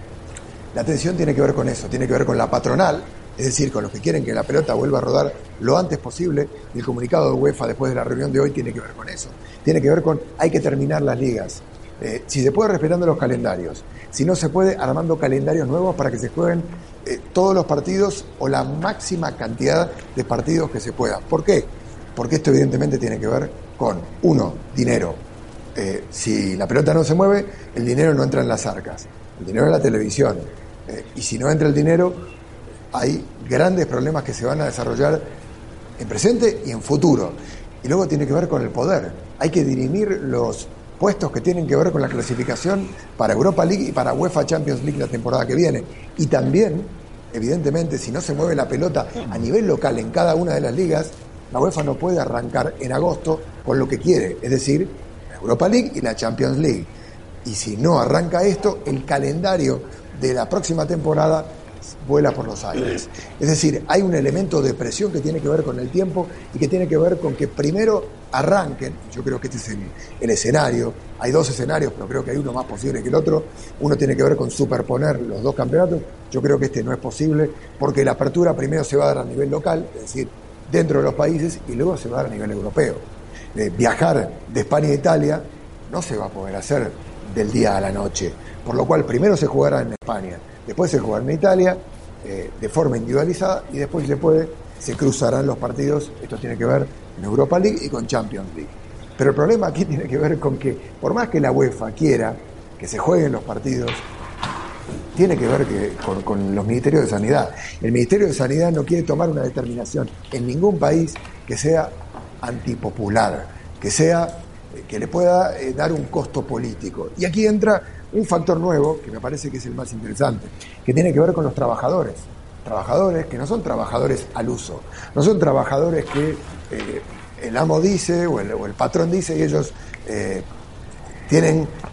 la tensión tiene que ver con eso, tiene que ver con la patronal, es decir, con los que quieren que la pelota vuelva a rodar lo antes posible, y el comunicado de UEFA después de la reunión de hoy tiene que ver con eso, tiene que ver con hay que terminar las ligas, si se puede respetando los calendarios, si no se puede armando calendarios nuevos para que se jueguen todos los partidos o la máxima cantidad de partidos que se puedan. ¿Por qué? Porque esto evidentemente tiene que ver con, uno, dinero. Si la pelota no se mueve, el dinero no entra en las arcas, el dinero en la televisión, y si no entra el dinero, hay grandes problemas que se van a desarrollar en presente y en futuro. Y luego tiene que ver con el poder. Hay que dirimir los puestos que tienen que ver con la clasificación para Europa League y para UEFA Champions League la temporada que viene. Y también, evidentemente, si no se mueve la pelota a nivel local en cada una de las ligas, la UEFA no puede arrancar en agosto con lo que quiere, es decir, la Europa League y la Champions League. Y si no arranca esto, el calendario de la próxima temporada vuela por los aires. Es decir, hay un elemento de presión que tiene que ver con el tiempo y que tiene que ver con que primero arranquen. Yo creo que este es el escenario. Hay 2 escenarios, pero creo que hay uno más posible que el otro. Uno tiene que ver con superponer los 2 campeonatos. Yo creo que este no es posible porque la apertura primero se va a dar a nivel local, es decir, dentro de los países, y luego se va a dar a nivel europeo. Viajar de España a Italia no se va a poder hacer del día a la noche, por lo cual primero se jugará en España, después se jugará en Italia de forma individualizada, y después se cruzarán los partidos. Esto tiene que ver con Europa League y con Champions League. Pero el problema aquí tiene que ver con que, por más que la UEFA quiera que se jueguen los partidos, tiene que ver con los ministerios de Sanidad. El Ministerio de Sanidad no quiere tomar una determinación en ningún país que sea antipopular, que le pueda dar un costo político. Y aquí entra un factor nuevo, que me parece que es el más interesante, que tiene que ver con los trabajadores. Trabajadores que no son trabajadores al uso, no son trabajadores que el amo dice o el patrón dice y ellos tienen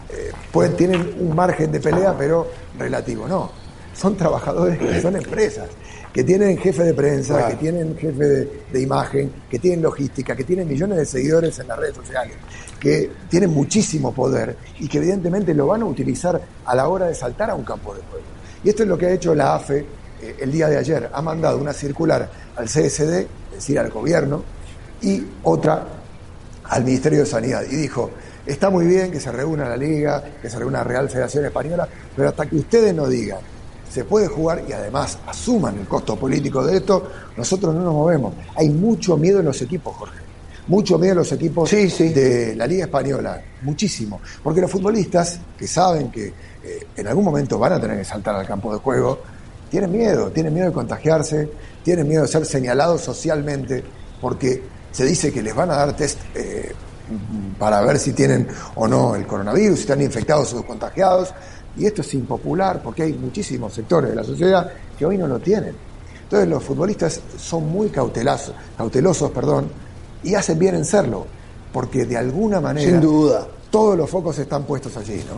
tienen un margen de pelea, pero relativo. No, son trabajadores que son empresas, que tienen jefe de prensa, claro, que tienen jefe de imagen, que tienen logística, que tienen millones de seguidores en las redes sociales, que tienen muchísimo poder y que evidentemente lo van a utilizar a la hora de saltar a un campo de juego. Y esto es lo que ha hecho la AFE el día de ayer. Ha mandado una circular al CSD, es decir, al gobierno, y otra al Ministerio de Sanidad. Y dijo, está muy bien que se reúna la Liga, que se reúna la Real Federación Española, pero hasta que ustedes no digan se puede jugar y además asuman el costo político de esto, nosotros no nos movemos. Hay mucho miedo en los equipos, Jorge. Mucho miedo en los equipos de la Liga Española. Muchísimo. Porque los futbolistas, que saben que en algún momento van a tener que saltar al campo de juego, tienen miedo de contagiarse, tienen miedo de ser señalados socialmente, porque se dice que les van a dar test para ver si tienen o no el coronavirus, si están infectados o contagiados. Y esto es impopular porque hay muchísimos sectores de la sociedad que hoy no lo tienen. Entonces los futbolistas son muy cautelosos, y hacen bien en serlo, porque de alguna manera, sin duda, todos los focos están puestos allí, ¿no?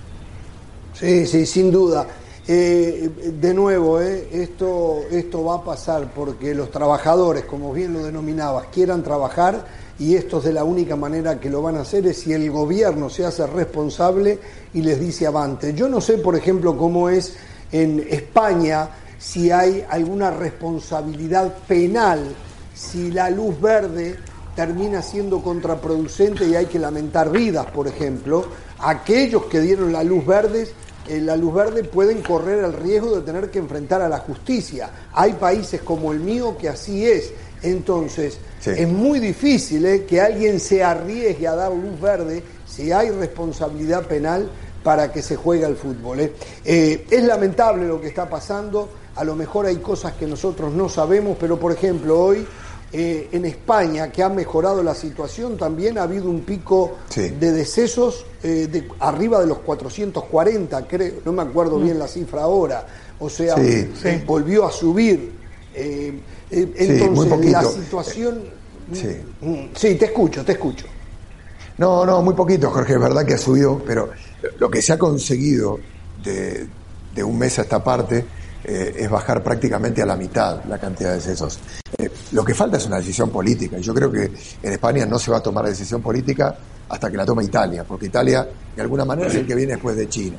Sí, sin duda. De nuevo, esto va a pasar porque los trabajadores, como bien lo denominabas, quieran trabajar, y esto es de la única manera que lo van a hacer es si el gobierno se hace responsable y les dice avante. Yo no sé, por ejemplo, cómo es en España, si hay alguna responsabilidad penal, si la luz verde termina siendo contraproducente y hay que lamentar vidas, por ejemplo. Aquellos que dieron la luz verde pueden correr el riesgo de tener que enfrentar a la justicia. Hay países como el mío que así es. Entonces, es muy difícil que alguien se arriesgue a dar luz verde si hay responsabilidad penal para que se juegue al fútbol. Es lamentable lo que está pasando, a lo mejor hay cosas que nosotros no sabemos, pero por ejemplo hoy en España, que ha mejorado la situación, también ha habido un pico de decesos de arriba de los 440, creo, no me acuerdo bien la cifra ahora, o sea, volvió a subir. Entonces, la situación... Sí, te escucho. No, muy poquito, Jorge, es verdad que ha subido, pero lo que se ha conseguido de un mes a esta parte es bajar prácticamente a la mitad la cantidad de decesos. Lo que falta es una decisión política, y yo creo que en España no se va a tomar decisión política hasta que la tome Italia, porque Italia de alguna manera es el que viene después de China.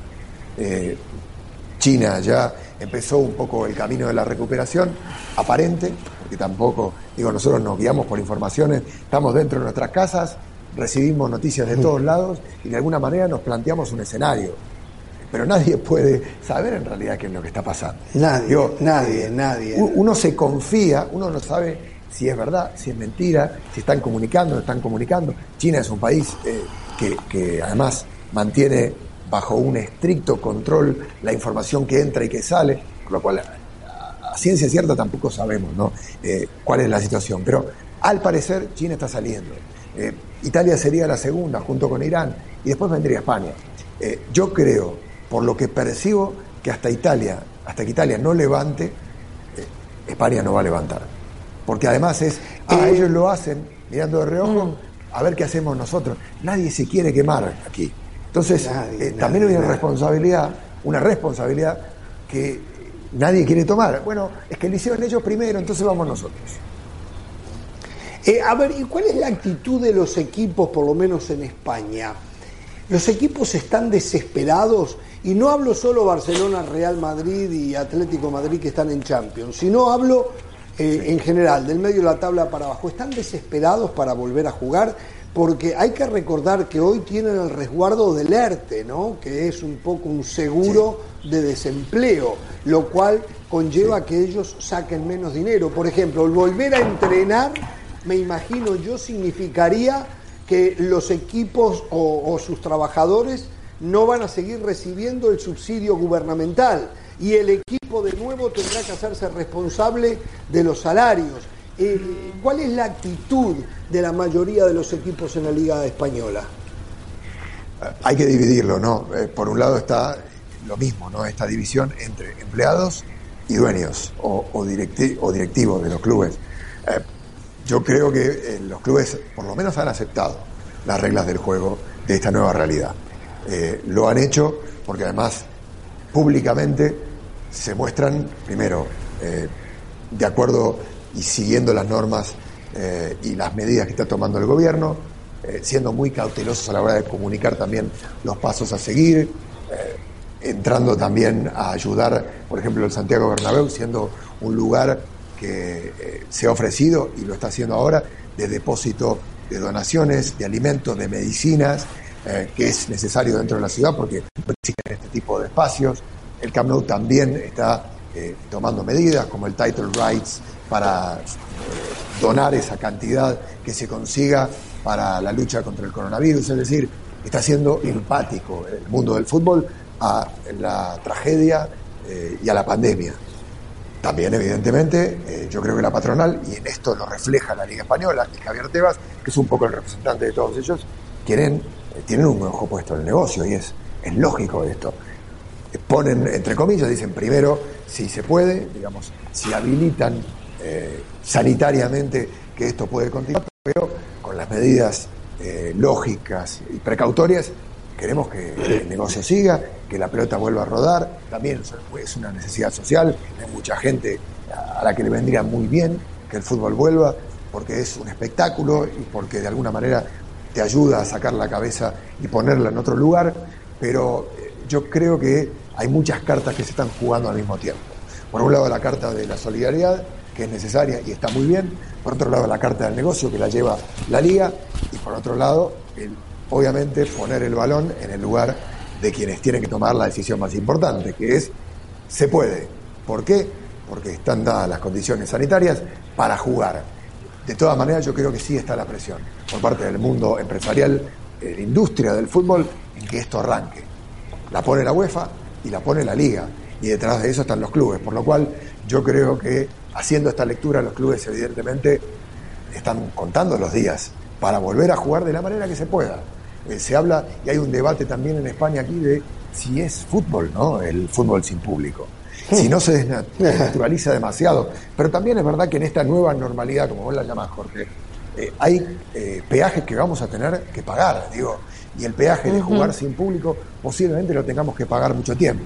China ya empezó un poco el camino de la recuperación aparente, porque tampoco, nosotros nos guiamos por informaciones, estamos dentro de nuestras casas, recibimos noticias de todos lados y de alguna manera nos planteamos un escenario, pero nadie puede saber en realidad qué es lo que está pasando. Nadie. Uno se confía, uno no sabe si es verdad, si es mentira, si están comunicando, no están comunicando. China es un país que además mantiene bajo un estricto control la información que entra y que sale, por lo cual a ciencia cierta tampoco sabemos, ¿no? Cuál es la situación, pero al parecer China está saliendo. Italia sería la segunda junto con Irán y después vendría España. Yo creo, por lo que percibo, que hasta que Italia no levante, España no va a levantar, porque además ellos lo hacen mirando de reojo a ver qué hacemos nosotros. Nadie se quiere quemar aquí. Entonces, también hay una responsabilidad que nadie quiere tomar. Bueno, es que lo hicieron ellos primero, entonces vamos nosotros. A ver, ¿y cuál es la actitud de los equipos, por lo menos en España? Los equipos están desesperados, y no hablo solo Barcelona, Real Madrid y Atlético Madrid que están en Champions, sino hablo en general, del medio de la tabla para abajo. ¿Están desesperados para volver a jugar? Porque hay que recordar que hoy tienen el resguardo del ERTE, ¿no? Que es un poco un seguro de desempleo, lo cual conlleva que ellos saquen menos dinero. Por ejemplo, el volver a entrenar, me imagino yo, significaría que los equipos o sus trabajadores no van a seguir recibiendo el subsidio gubernamental y el equipo de nuevo tendrá que hacerse responsable de los salarios. ¿Cuál es la actitud de la mayoría de los equipos en la Liga Española? Hay que dividirlo, ¿no? Por un lado está lo mismo, ¿no? Esta división entre empleados y dueños o directivos de los clubes. Yo creo que los clubes por lo menos han aceptado las reglas del juego de esta nueva realidad. lo han hecho porque además públicamente se muestran, primero, de acuerdo y siguiendo las normas y las medidas que está tomando el gobierno, siendo muy cautelosos a la hora de comunicar también los pasos a seguir, entrando también a ayudar, por ejemplo, el Santiago Bernabéu, siendo un lugar que se ha ofrecido y lo está haciendo ahora de depósito de donaciones, de alimentos, de medicinas, que es necesario dentro de la ciudad porque no existen este tipo de espacios. El Camp Nou también está tomando medidas como el title rights para donar esa cantidad que se consiga para la lucha contra el coronavirus, es decir, está siendo empático el mundo del fútbol a la tragedia y a la pandemia. También, evidentemente, yo creo que la patronal, y en esto lo refleja la Liga Española, y Javier Tebas, que es un poco el representante de todos ellos, tienen un ojo puesto en el negocio, y es lógico esto. Ponen, entre comillas, dicen primero, si se puede, digamos, si habilitan sanitariamente que esto puede continuar, pero con las medidas lógicas y precautorias, queremos que el negocio siga, que la pelota vuelva a rodar. También es una necesidad social, hay mucha gente a la que le vendría muy bien que el fútbol vuelva, porque es un espectáculo y porque de alguna manera te ayuda a sacar la cabeza y ponerla en otro lugar, pero yo creo que hay muchas cartas que se están jugando al mismo tiempo. Por un lado la carta de la solidaridad, que es necesaria y está muy bien, por otro lado la carta del negocio, que la lleva la Liga, y por otro lado, obviamente, poner el balón en el lugar de quienes tienen que tomar la decisión más importante, que es, se puede. ¿Por qué? Porque están dadas las condiciones sanitarias para jugar. De todas maneras, yo creo que sí está la presión por parte del mundo empresarial, de la industria del fútbol, en que esto arranque. La pone la UEFA y la pone la Liga, y detrás de eso están los clubes, por lo cual yo creo que haciendo esta lectura los clubes evidentemente están contando los días para volver a jugar de la manera que se pueda. Se habla, y hay un debate también en España aquí, de si es fútbol, ¿no? El fútbol sin público. Si no se desnaturaliza demasiado. Pero también es verdad que en esta nueva normalidad, como vos la llamás, Jorge, hay peajes que vamos a tener que pagar, digo, y el peaje de jugar sin público posiblemente lo tengamos que pagar mucho tiempo.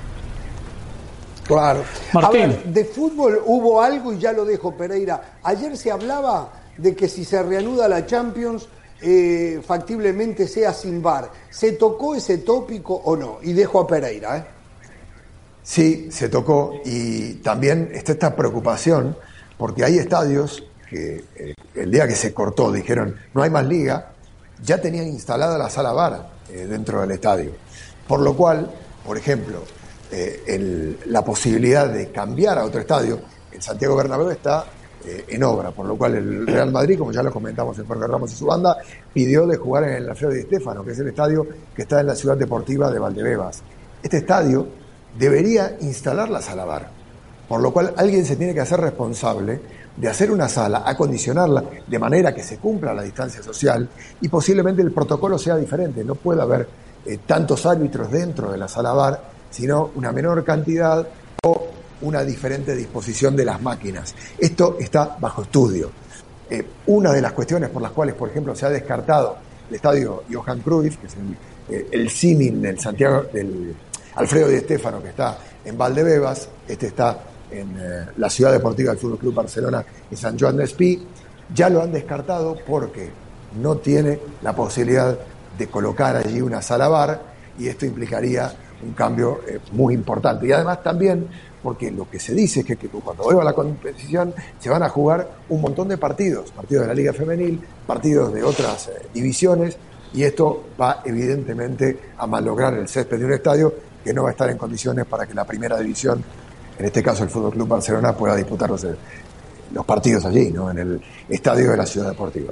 Claro. Martín. A ver, de fútbol hubo algo y ya lo dejo, Pereira. Ayer se hablaba de que si se reanuda la Champions, factiblemente sea sin VAR. ¿Se tocó ese tópico o no? Y dejo a Pereira, Sí, se tocó, y también está esta preocupación porque hay estadios que el día que se cortó dijeron no hay más liga, ya tenían instalada la sala VAR dentro del estadio, por lo cual, por ejemplo, la posibilidad de cambiar a otro estadio, el Santiago Bernabéu está en obra, por lo cual el Real Madrid, como ya lo comentamos en Jorge Ramos y su banda, pidió de jugar en el Alfredo Di Stéfano, que es el estadio que está en la ciudad deportiva de Valdebebas. Este estadio debería instalar la sala VAR, por lo cual alguien se tiene que hacer responsable de hacer una sala, acondicionarla de manera que se cumpla la distancia social, y posiblemente el protocolo sea diferente, no puede haber tantos árbitros dentro de la sala VAR, sino una menor cantidad o una diferente disposición de las máquinas. Esto está bajo estudio. Una de las cuestiones por las cuales, por ejemplo, se ha descartado el estadio Johan Cruyff, que es el símil del Santiago, del Alfredo Di Stéfano, que está en Valdebebas, este está en la ciudad deportiva del Fútbol Club Barcelona en San Joan d'Espí, ya lo han descartado porque no tiene la posibilidad de colocar allí una sala VAR, y esto implicaría un cambio muy importante. Y además también porque lo que se dice es que cuando vuelva la competición se van a jugar un montón de partidos de la Liga Femenil, partidos de otras divisiones, y esto va evidentemente a malograr el césped de un estadio que no va a estar en condiciones para que la primera división, en este caso el Fútbol Club Barcelona, pueda disputar los partidos allí, ¿no? En el estadio de la ciudad deportiva.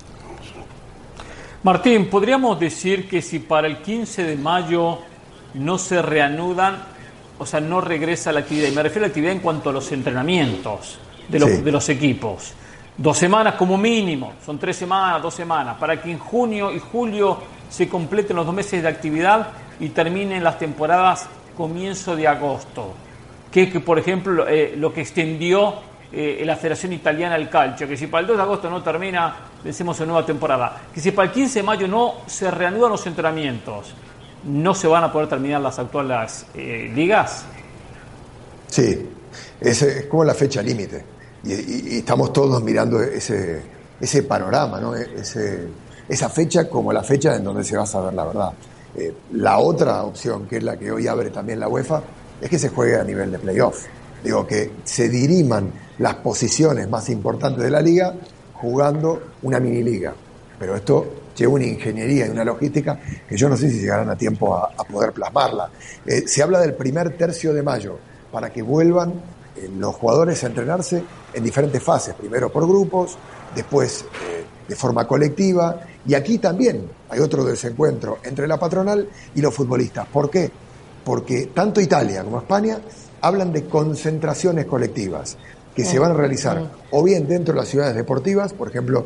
Martín, ¿podríamos decir que si para el 15 de mayo no se reanudan, o sea, no regresa la actividad, y me refiero a la actividad en cuanto a los entrenamientos de los equipos, 2 semanas como mínimo, son 3 semanas, 2 semanas, para que en junio y julio se completen los 2 meses de actividad y terminen las temporadas comienzo de agosto, que por ejemplo lo que extendió la Federación Italiana del Calcio, que si para el 2 de agosto no termina, decimos una nueva temporada, que si para el 15 de mayo no se reanudan los entrenamientos, no se van a poder terminar las actuales ligas. Sí, es como la fecha límite. Y estamos todos mirando ese panorama, ¿no? Esa fecha como la fecha en donde se va a saber la verdad. La otra opción, que es la que hoy abre también la UEFA, es que se juegue a nivel de playoff. Digo, que se diriman las posiciones más importantes de la liga jugando una mini liga. Pero esto lleva una ingeniería y una logística que yo no sé si llegarán a tiempo a poder plasmarla. Se habla del primer tercio de mayo para que vuelvan los jugadores a entrenarse en diferentes fases, primero por grupos, después de forma colectiva, y aquí también hay otro desencuentro entre la patronal y los futbolistas. ¿Por qué? Porque tanto Italia como España hablan de concentraciones colectivas que se van a realizar o bien dentro de las ciudades deportivas, por ejemplo,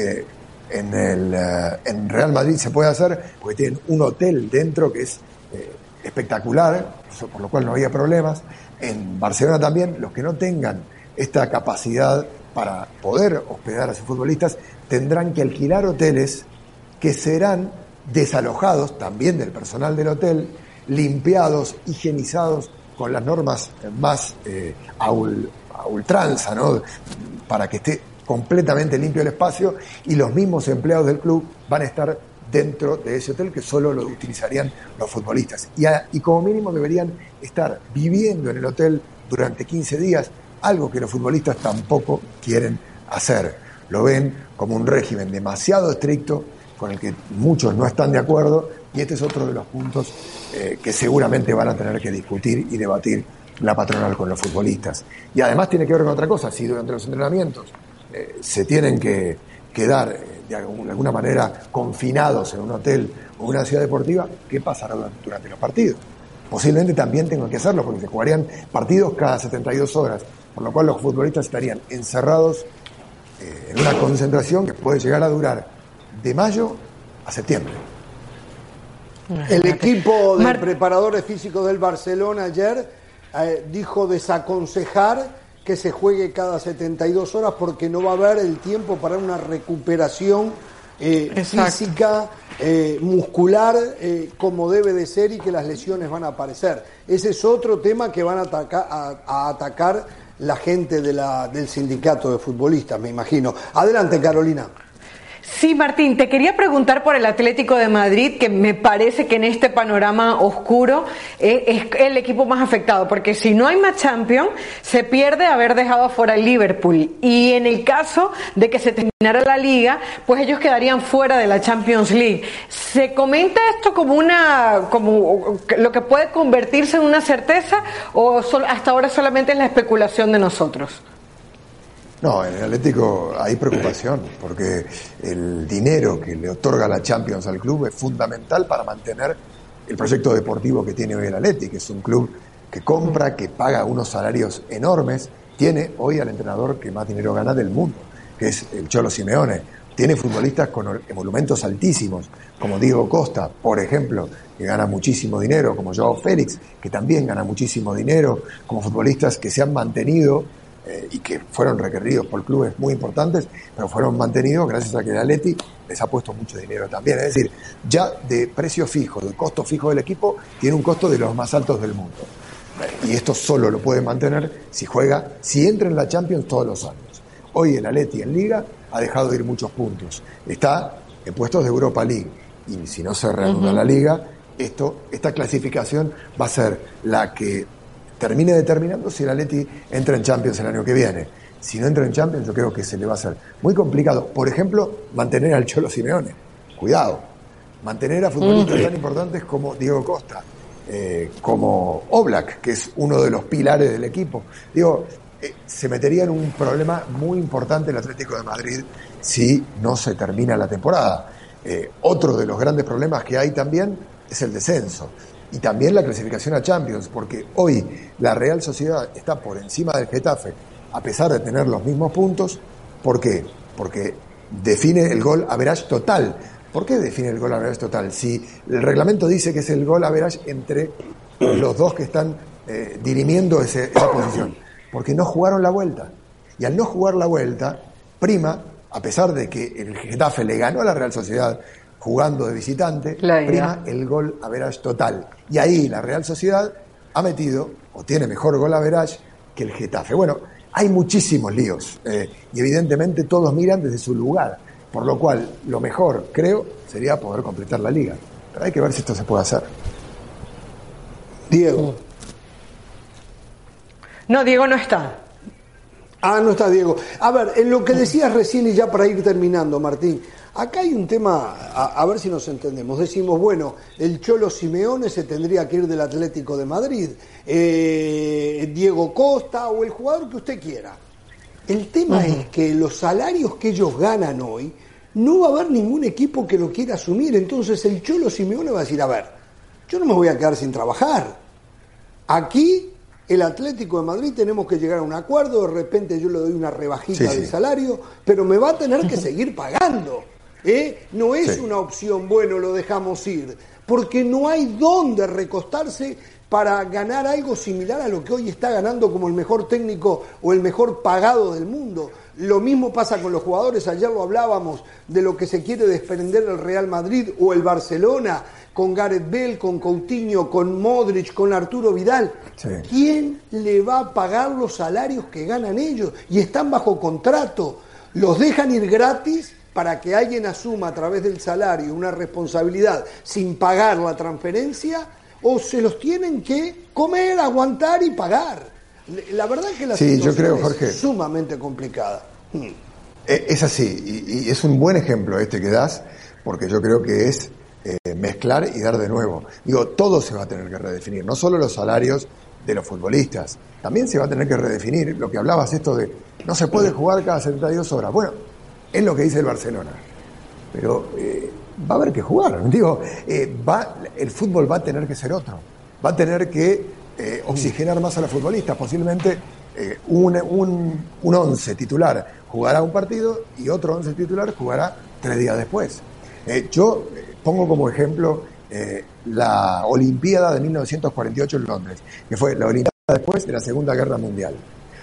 en Real Madrid se puede hacer porque tienen un hotel dentro que es espectacular, por lo cual no había problemas. En Barcelona también, los que no tengan esta capacidad para poder hospedar a sus futbolistas tendrán que alquilar hoteles que serán desalojados también del personal del hotel, limpiados, higienizados con las normas más a ultranza, ¿no? Para que esté completamente limpio el espacio, y los mismos empleados del club van a estar dentro de ese hotel que solo lo utilizarían los futbolistas. Y como mínimo deberían estar viviendo en el hotel durante 15 días, algo que los futbolistas tampoco quieren hacer. Lo ven como un régimen demasiado estricto con el que muchos no están de acuerdo, y este es otro de los puntos que seguramente van a tener que discutir y debatir la patronal con los futbolistas. Y además tiene que ver con otra cosa: si durante los entrenamientos se tienen que quedar de alguna manera confinados en un hotel o una ciudad deportiva, ¿qué pasará durante los partidos? Posiblemente también tengan que hacerlo, porque se jugarían partidos cada 72 horas, por lo cual los futbolistas estarían encerrados en una concentración que puede llegar a durar de mayo a septiembre. El equipo de preparadores físicos del Barcelona ayer dijo desaconsejar que se juegue cada 72 horas porque no va a haber el tiempo para una recuperación física, muscular, como debe de ser, y que las lesiones van a aparecer. Ese es otro tema que van a atacar la gente del sindicato de futbolistas, me imagino. Adelante, Carolina. Sí, Martín, te quería preguntar por el Atlético de Madrid, que me parece que en este panorama oscuro es el equipo más afectado, porque si no hay más Champions, se pierde haber dejado afuera el Liverpool, y en el caso de que se terminara la Liga, pues ellos quedarían fuera de la Champions League. ¿Se comenta esto como lo que puede convertirse en una certeza, o hasta ahora solamente es la especulación de nosotros? No, en el Atlético hay preocupación, porque el dinero que le otorga la Champions al club es fundamental para mantener el proyecto deportivo que tiene hoy el Atlético, que es un club que compra, que paga unos salarios enormes, tiene hoy al entrenador que más dinero gana del mundo, que es el Cholo Simeone. Tiene futbolistas con emolumentos altísimos, como Diego Costa, por ejemplo, que gana muchísimo dinero, como Joao Félix, que también gana muchísimo dinero, como futbolistas que se han mantenido y que fueron requeridos por clubes muy importantes, pero fueron mantenidos gracias a que el Atleti les ha puesto mucho dinero también. Es decir, ya de precio fijo, de costo fijo del equipo, tiene un costo de los más altos del mundo. Y esto solo lo puede mantener si entra en la Champions todos los años. Hoy el Atleti en Liga ha dejado de ir muchos puntos. Está en puestos de Europa League. Y si no se reanuda la Liga, esta clasificación va a ser la que termine determinando si el Atleti entra en Champions el año que viene. Si no entra en Champions, yo creo que se le va a hacer muy complicado. Por ejemplo, mantener al Cholo Simeone. Cuidado. Mantener a futbolistas tan importantes como Diego Costa, como Oblak, que es uno de los pilares del equipo. Se metería en un problema muy importante el Atlético de Madrid si no se termina la temporada. Otro de los grandes problemas que hay también es el descenso. Y también la clasificación a Champions, porque hoy la Real Sociedad está por encima del Getafe, a pesar de tener los mismos puntos. ¿Por qué? Porque define el gol average total. ¿Por qué define el gol average total? Si el reglamento dice que es el gol average entre los dos que están dirimiendo esa posición. Porque no jugaron la vuelta. Y al no jugar la vuelta, prima, a pesar de que el Getafe le ganó a la Real Sociedad jugando de visitante, prima el gol average total. Y ahí la Real Sociedad ha metido, o tiene mejor gol average que el Getafe. Bueno, hay muchísimos líos y evidentemente todos miran desde su lugar, por lo cual lo mejor, creo, sería poder completar la liga. Pero hay que ver si esto se puede hacer. Diego. No, Diego no está. Ah, no está Diego. A ver, en lo que decías recién y ya para ir terminando, Martín, acá hay un tema, a ver si nos entendemos. Decimos, bueno, el Cholo Simeone se tendría que ir del Atlético de Madrid, Diego Costa o el jugador que usted quiera. El tema es que los salarios que ellos ganan hoy, no va a haber ningún equipo que lo quiera asumir. Entonces el Cholo Simeone va a decir, a ver, yo no me voy a quedar sin trabajar. Aquí el Atlético de Madrid tenemos que llegar a un acuerdo, de repente yo le doy una rebajita de salario, pero me va a tener que seguir pagando. No es una opción, bueno, lo dejamos ir, porque no hay dónde recostarse para ganar algo similar a lo que hoy está ganando como el mejor técnico o el mejor pagado del mundo. Lo mismo pasa con los jugadores, ayer lo hablábamos de lo que se quiere desprender el Real Madrid o el Barcelona, con Gareth Bale, con Coutinho, con Modric, con Arturo Vidal. Sí. ¿Quién le va a pagar los salarios que ganan ellos? Y están bajo contrato. Los dejan ir gratis para que alguien asuma a través del salario una responsabilidad sin pagar la transferencia, o se los tienen que comer, aguantar y pagar. La verdad es que la situación yo creo, Jorge, es sumamente complicada. Es así, y es un buen ejemplo este que das, porque yo creo que es mezclar y dar de nuevo. Digo, todo se va a tener que redefinir, no solo los salarios de los futbolistas, también se va a tener que redefinir lo que hablabas, esto de no se puede jugar cada 72 horas. Bueno, es lo que dice el Barcelona, pero va a haber que jugar. Digo, el fútbol va a tener que ser otro, va a tener que oxigenar más a los futbolistas. Posiblemente un 11 titular jugará un partido y otro 11 titular jugará 3 días después. Yo pongo como ejemplo la Olimpiada de 1948 en Londres, que fue la Olimpiada después de la Segunda Guerra Mundial.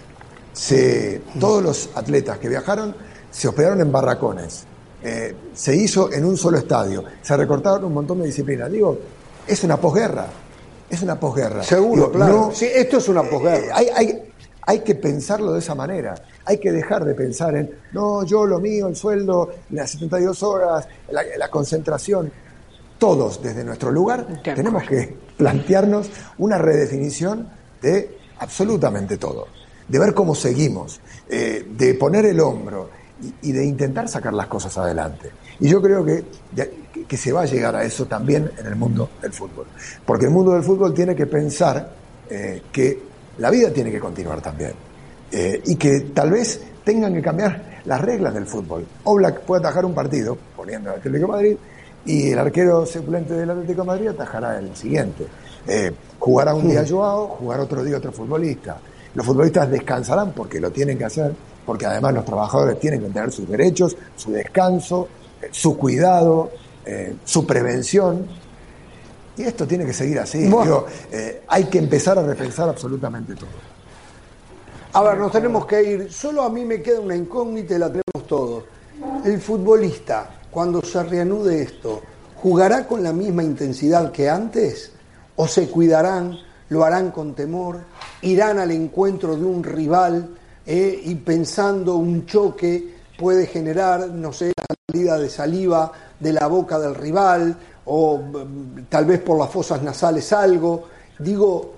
Todos los atletas que viajaron se hospedaron en barracones. Se hizo en un solo estadio. Se recortaron un montón de disciplinas. Digo, es una posguerra. Es una posguerra. Seguro, digo, claro. No, sí, esto es una posguerra. Hay que pensarlo de esa manera. Hay que dejar de pensar en, no, yo lo mío, el sueldo, las 72 horas, la concentración. Todos, desde nuestro lugar, tenemos que plantearnos una redefinición de absolutamente todo. De ver cómo seguimos, de poner el hombro y de intentar sacar las cosas adelante. Y yo creo que se va a llegar a eso también en el mundo del fútbol. Porque el mundo del fútbol tiene que pensar que la vida tiene que continuar también. Y que tal vez tengan que cambiar las reglas del fútbol. Oblak puede atajar un partido, poniendo al Atlético de Madrid, y el arquero suplente del Atlético de Madrid atajará el siguiente. Jugará un día Joao, jugará otro día otro futbolista. Los futbolistas descansarán porque lo tienen que hacer, porque además los trabajadores tienen que tener sus derechos, su descanso, su cuidado, su prevención. Y esto tiene que seguir así. Bueno. Digo, hay que empezar a repensar absolutamente todo. A ver, nos tenemos que ir. Solo a mí me queda una incógnita y la tenemos todos. El futbolista, cuando se reanude esto, ¿jugará con la misma intensidad que antes? ¿O se cuidarán, lo harán con temor, irán al encuentro de un rival y pensando un choque puede generar, no sé, la salida de saliva de la boca del rival o tal vez por las fosas nasales algo? Digo,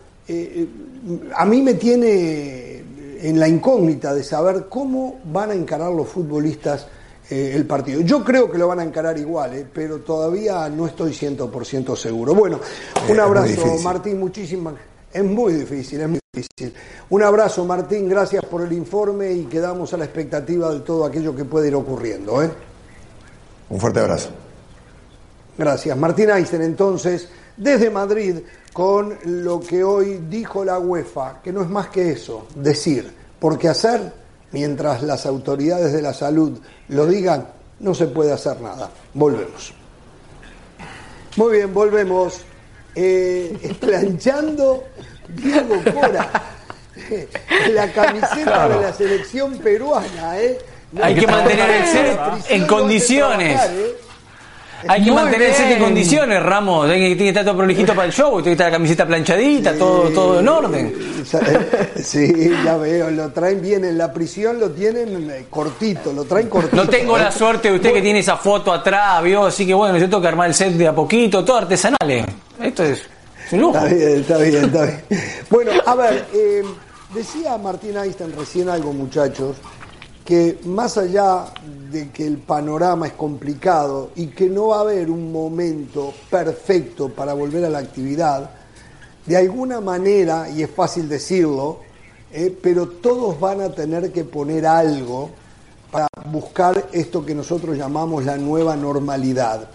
a mí me tiene en la incógnita de saber cómo van a encarar los futbolistas el partido. Yo creo que lo van a encarar igual, pero todavía no estoy 100% seguro. Bueno, un abrazo, Martín, muchísimas. Es muy difícil, es muy difícil. Un abrazo, Martín, gracias por el informe y quedamos a la expectativa de todo aquello que puede ir ocurriendo. Un fuerte abrazo. Gracias. Martín Einstein, entonces, desde Madrid, con lo que hoy dijo la UEFA, que no es más que eso, decir, porque hacer, mientras las autoridades de la salud lo digan, no se puede hacer nada. Volvemos. Muy bien, volvemos. Planchando Diego Cora, la camiseta de la selección peruana. Hay que mantener el set en condiciones. Hay que Muy mantenerse bien. en condiciones, Ramos. Tiene que estar todo prolijito para el show, tiene que estar la camiseta planchadita, Sí. todo en orden. Sí, ya veo, lo traen bien en la prisión, lo tienen cortito, lo traen cortito. No tengo la suerte de usted que tiene esa foto atrás, ¿vio? Así que bueno, yo tengo que armar el set de a poquito, todo artesanales. Esto es un lujo. Está bien. Bueno, a ver, decía Martín Einstein recién algo, muchachos, que más allá de que el panorama es complicado y que no va a haber un momento perfecto para volver a la actividad, de alguna manera, y es fácil decirlo, pero todos van a tener que poner algo para buscar esto que nosotros llamamos la nueva normalidad.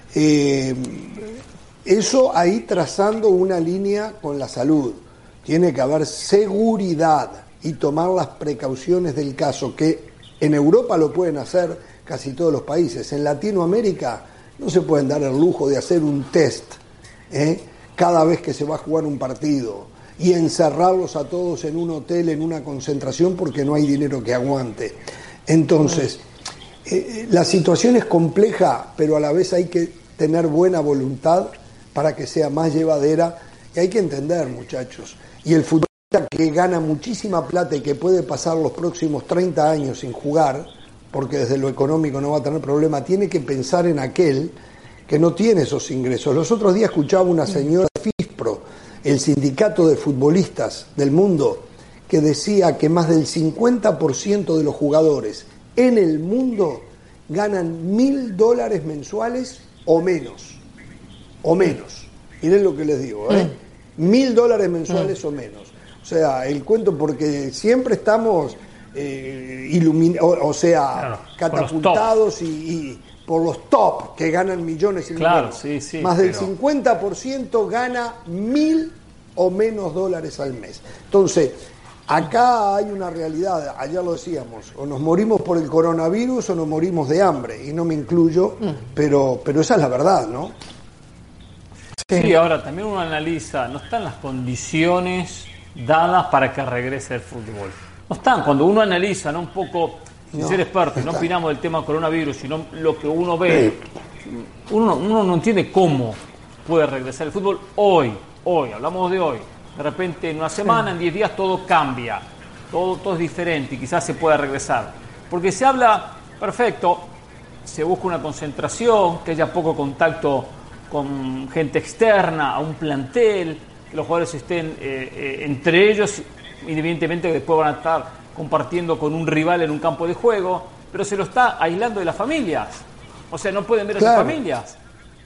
Eso ahí trazando una línea con la salud. Tiene que haber seguridad y tomar las precauciones del caso, que en Europa lo pueden hacer casi todos los países. En Latinoamérica no se pueden dar el lujo de hacer un test cada vez que se va a jugar un partido y encerrarlos a todos en un hotel, en una concentración, porque no hay dinero que aguante. Entonces, la situación es compleja, pero a la vez hay que tener buena voluntad para que sea más llevadera, y hay que entender, muchachos, y el futbolista que gana muchísima plata y que puede pasar los próximos 30 años sin jugar, porque desde lo económico no va a tener problema, tiene que pensar en aquel que no tiene esos ingresos. Los otros días escuchaba una señora de FISPRO, el sindicato de futbolistas del mundo, que decía que más del 50% de los jugadores en el mundo ganan $1.000 mensuales o menos. Miren lo que les digo, $1.000 mensuales o menos. O sea, el cuento, porque siempre estamos catapultados y por los top que ganan millones y millones. Sí, más del 50% gana $1.000 o menos al mes. Entonces, acá hay una realidad, ayer lo decíamos, o nos morimos por el coronavirus o nos morimos de hambre, y no me incluyo, pero esa es la verdad, ¿no? Sí, ahora también uno analiza, no están las condiciones dadas para que regrese el fútbol. No están, cuando uno analiza, ¿no? Un poco, sin ser expertos, no opinamos del tema coronavirus, sino lo que uno ve, uno no entiende cómo puede regresar el fútbol hoy, hablamos de hoy. De repente en una semana, en 10 días todo cambia, todo es diferente y quizás se pueda regresar. Porque se habla, perfecto, se busca una concentración, que haya poco contacto con gente externa a un plantel, que los jugadores estén entre ellos, evidentemente que después van a estar compartiendo con un rival en un campo de juego, pero se lo está aislando de las familias. O sea, no pueden ver a sus familias.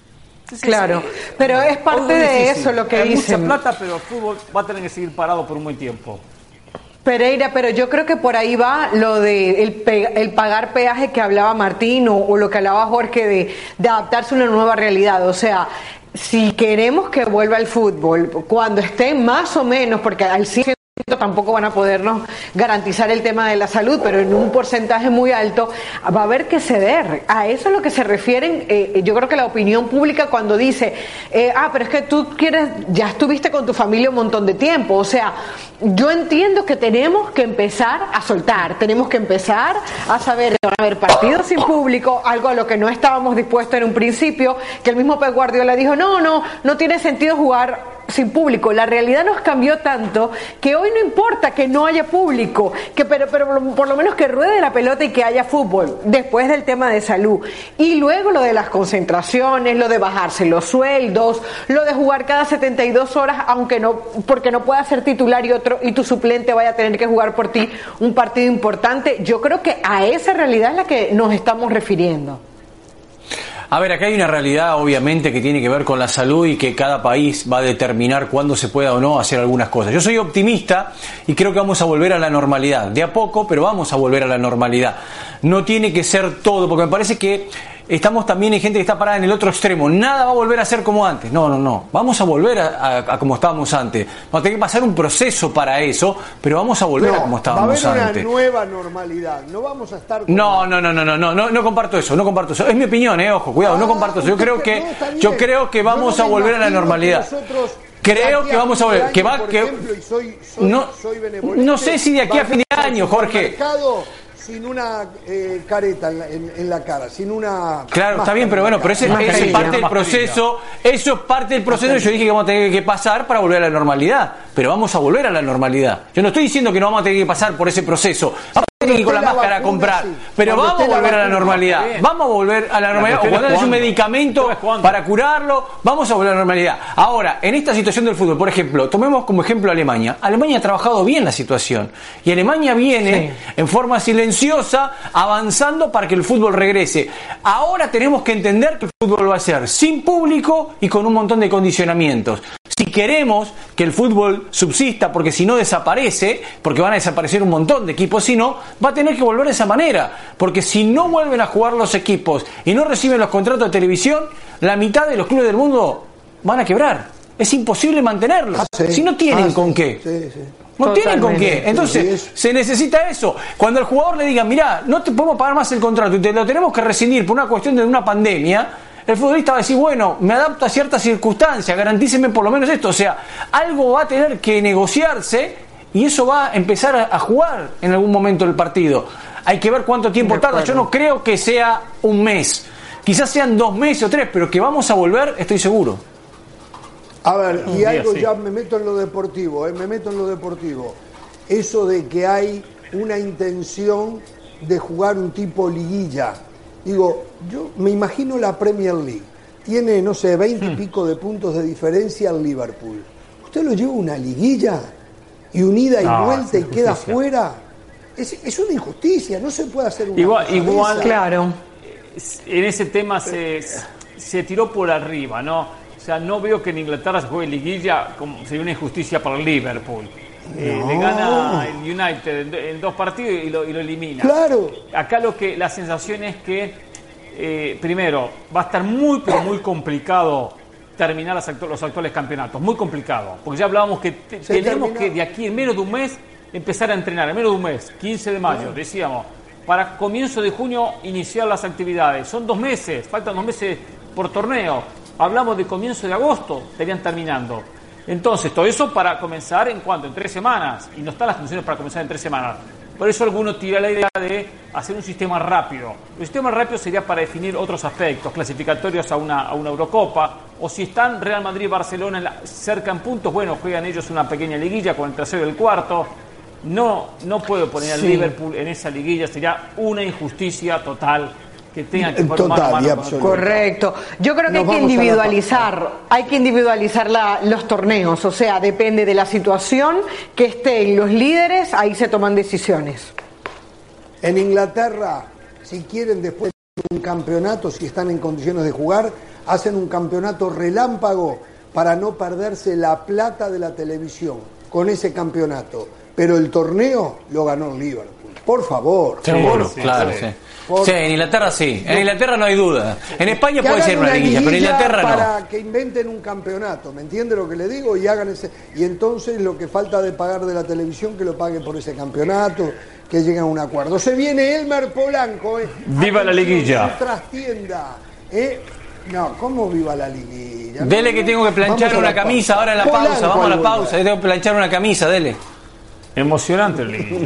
Claro, pero es parte de eso lo que hay dicen. Mucha plata, pero el fútbol va a tener que seguir parado por un buen tiempo. Pereira, pero yo creo que por ahí va lo de el pagar peaje que hablaba Martín o lo que hablaba Jorge de adaptarse a una nueva realidad. O sea, si queremos que vuelva el fútbol, cuando esté más o menos, porque al 100% tampoco van a podernos garantizar el tema de la salud, pero en un porcentaje muy alto va a haber que ceder. A eso es lo que se refieren, yo creo que la opinión pública cuando dice, pero es que tú ya estuviste con tu familia un montón de tiempo. O sea, yo entiendo que tenemos que empezar a soltar, tenemos que empezar a saber que van a haber partidos sin público, algo a lo que no estábamos dispuestos en un principio, que el mismo Pep Guardiola dijo, no tiene sentido jugar sin público. La realidad nos cambió tanto que hoy no importa que no haya público, pero por lo menos que ruede la pelota y que haya fútbol, después del tema de salud. Y luego lo de las concentraciones, lo de bajarse los sueldos, lo de jugar cada 72 horas, porque no pueda ser titular y tu suplente vaya a tener que jugar por ti un partido importante. Yo creo que a esa realidad es la que nos estamos refiriendo. A ver, acá hay una realidad obviamente que tiene que ver con la salud y que cada país va a determinar cuándo se pueda o no hacer algunas cosas. Yo soy optimista y creo que vamos a volver a la normalidad. De a poco, pero vamos a volver a la normalidad. No tiene que ser todo, porque me parece que estamos también, hay gente que está parada en el otro extremo. Nada va a volver a ser como antes. No. Vamos a volver a como estábamos antes. Vamos a tener que pasar un proceso para eso, pero vamos a volver a como estábamos antes. Va a haber una nueva normalidad. No vamos a estar... No comparto eso. Es mi opinión, ojo, cuidado, no comparto eso. Yo creo que vamos a volver a la normalidad. Creo que vamos a volver. No sé si de aquí a fin de año, Jorge. sin una careta en la cara, sin una... Claro, está bien, pero bueno, pero eso es parte del proceso. Eso es parte del proceso. Yo dije que vamos a tener que pasar para volver a la normalidad. Pero vamos a volver a la normalidad. Yo no estoy diciendo que no vamos a tener que pasar por ese proceso. Vamos a tener que ir con la máscara a comprar. Pero vamos a volver a la normalidad. Vamos a volver a la normalidad. O cuando es un medicamento para curarlo, vamos a volver a la normalidad. Ahora, en esta situación del fútbol, por ejemplo, tomemos como ejemplo a Alemania. Alemania ha trabajado bien la situación. Y Alemania viene en forma silenciosa avanzando para que el fútbol regrese. Ahora tenemos que entender que el fútbol va a ser sin público y con un montón de condicionamientos. Si queremos que el fútbol subsista, porque si no desaparece, porque van a desaparecer un montón de equipos, si no, va a tener que volver de esa manera, porque si no vuelven a jugar los equipos y no reciben los contratos de televisión, la mitad de los clubes del mundo van a quebrar. Es imposible mantenerlos, si no tienen con qué. No tienen con qué. Entonces, se necesita eso. Cuando al jugador le digan, mirá, no te podemos pagar más el contrato y te lo tenemos que rescindir por una cuestión de una pandemia, el futbolista va a decir, bueno, me adapto a ciertas circunstancias, garantíceme por lo menos esto. O sea, algo va a tener que negociarse y eso va a empezar a jugar en algún momento del partido. Hay que ver cuánto tiempo tarda. Yo no creo que sea un mes. Quizás sean 2 meses o 3, pero que vamos a volver, estoy seguro. A ver, y algo ya me meto en lo deportivo, Eso de que hay una intención de jugar un tipo liguilla. Digo, yo me imagino la Premier League. Tiene, no sé, 20 y pico de puntos de diferencia al Liverpool. ¿Usted lo lleva una liguilla y unida y vuelta y queda fuera? Es una injusticia, no se puede hacer una igual, claro. En ese tema se tiró por arriba, ¿no? O sea, no veo que en Inglaterra se juegue liguilla, como sería una injusticia para el Liverpool. Le gana el United en 2 partidos y lo elimina. Claro. Acá la sensación es que primero va a estar muy pero muy complicado terminar los actuales campeonatos, muy complicado, porque ya hablábamos que tenemos que de aquí en menos de un mes empezar a entrenar, en menos de un mes, 15 de mayo, decíamos, para comienzo de junio iniciar las actividades. Son 2 meses, faltan 2 meses por torneo. Hablamos de comienzo de agosto, estarían terminando. Entonces, todo eso para comenzar en 3 semanas, y no están las condiciones para comenzar en 3 semanas. Por eso alguno tira la idea de hacer un sistema rápido. El sistema rápido sería para definir otros aspectos, clasificatorios a una Eurocopa, o si están Real Madrid y Barcelona cerca en puntos, bueno, juegan ellos una pequeña liguilla con el tercero y el cuarto. No puedo poner al Liverpool en esa liguilla, sería una injusticia total. Que tengan que jugar mano a mano. Correcto. Yo creo que hay que individualizar los torneos, o sea, depende de la situación que estén los líderes, ahí se toman decisiones. En Inglaterra, si quieren después de un campeonato, si están en condiciones de jugar, hacen un campeonato relámpago para no perderse la plata de la televisión con ese campeonato. Pero el torneo lo ganó el Liverpool. Por favor. Seguro, claro, sí. Sí, en Inglaterra sí. En Inglaterra no hay duda. En España puede ser una liguilla, pero en Inglaterra no. Para que inventen un campeonato, ¿me entiende lo que le digo? Y hagan y entonces lo que falta de pagar de la televisión, que lo paguen por ese campeonato, que lleguen a un acuerdo. Se viene Elmer Polanco, ¡Viva la liguilla! Su trastienda, No, ¿cómo viva la liguilla? Dele que tengo que planchar una camisa ahora en la pausa. Vamos a la pausa. Tengo que planchar una camisa, dele. Emocionante la liguilla.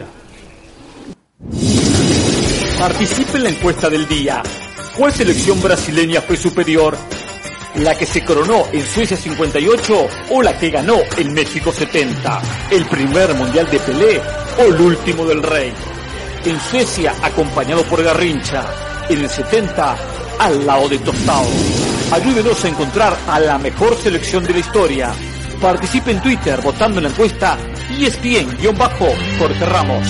Participe en la encuesta del día. ¿Cuál selección brasileña fue superior? ¿La que se coronó en Suecia 58 o la que ganó en México 70? ¿El primer mundial de Pelé o el último del Rey? En Suecia, acompañado por Garrincha. En el 70, al lado de Tostao. Ayúdenos a encontrar a la mejor selección de la historia. Participe en Twitter votando en la encuesta ESPN-Jorge Ramos.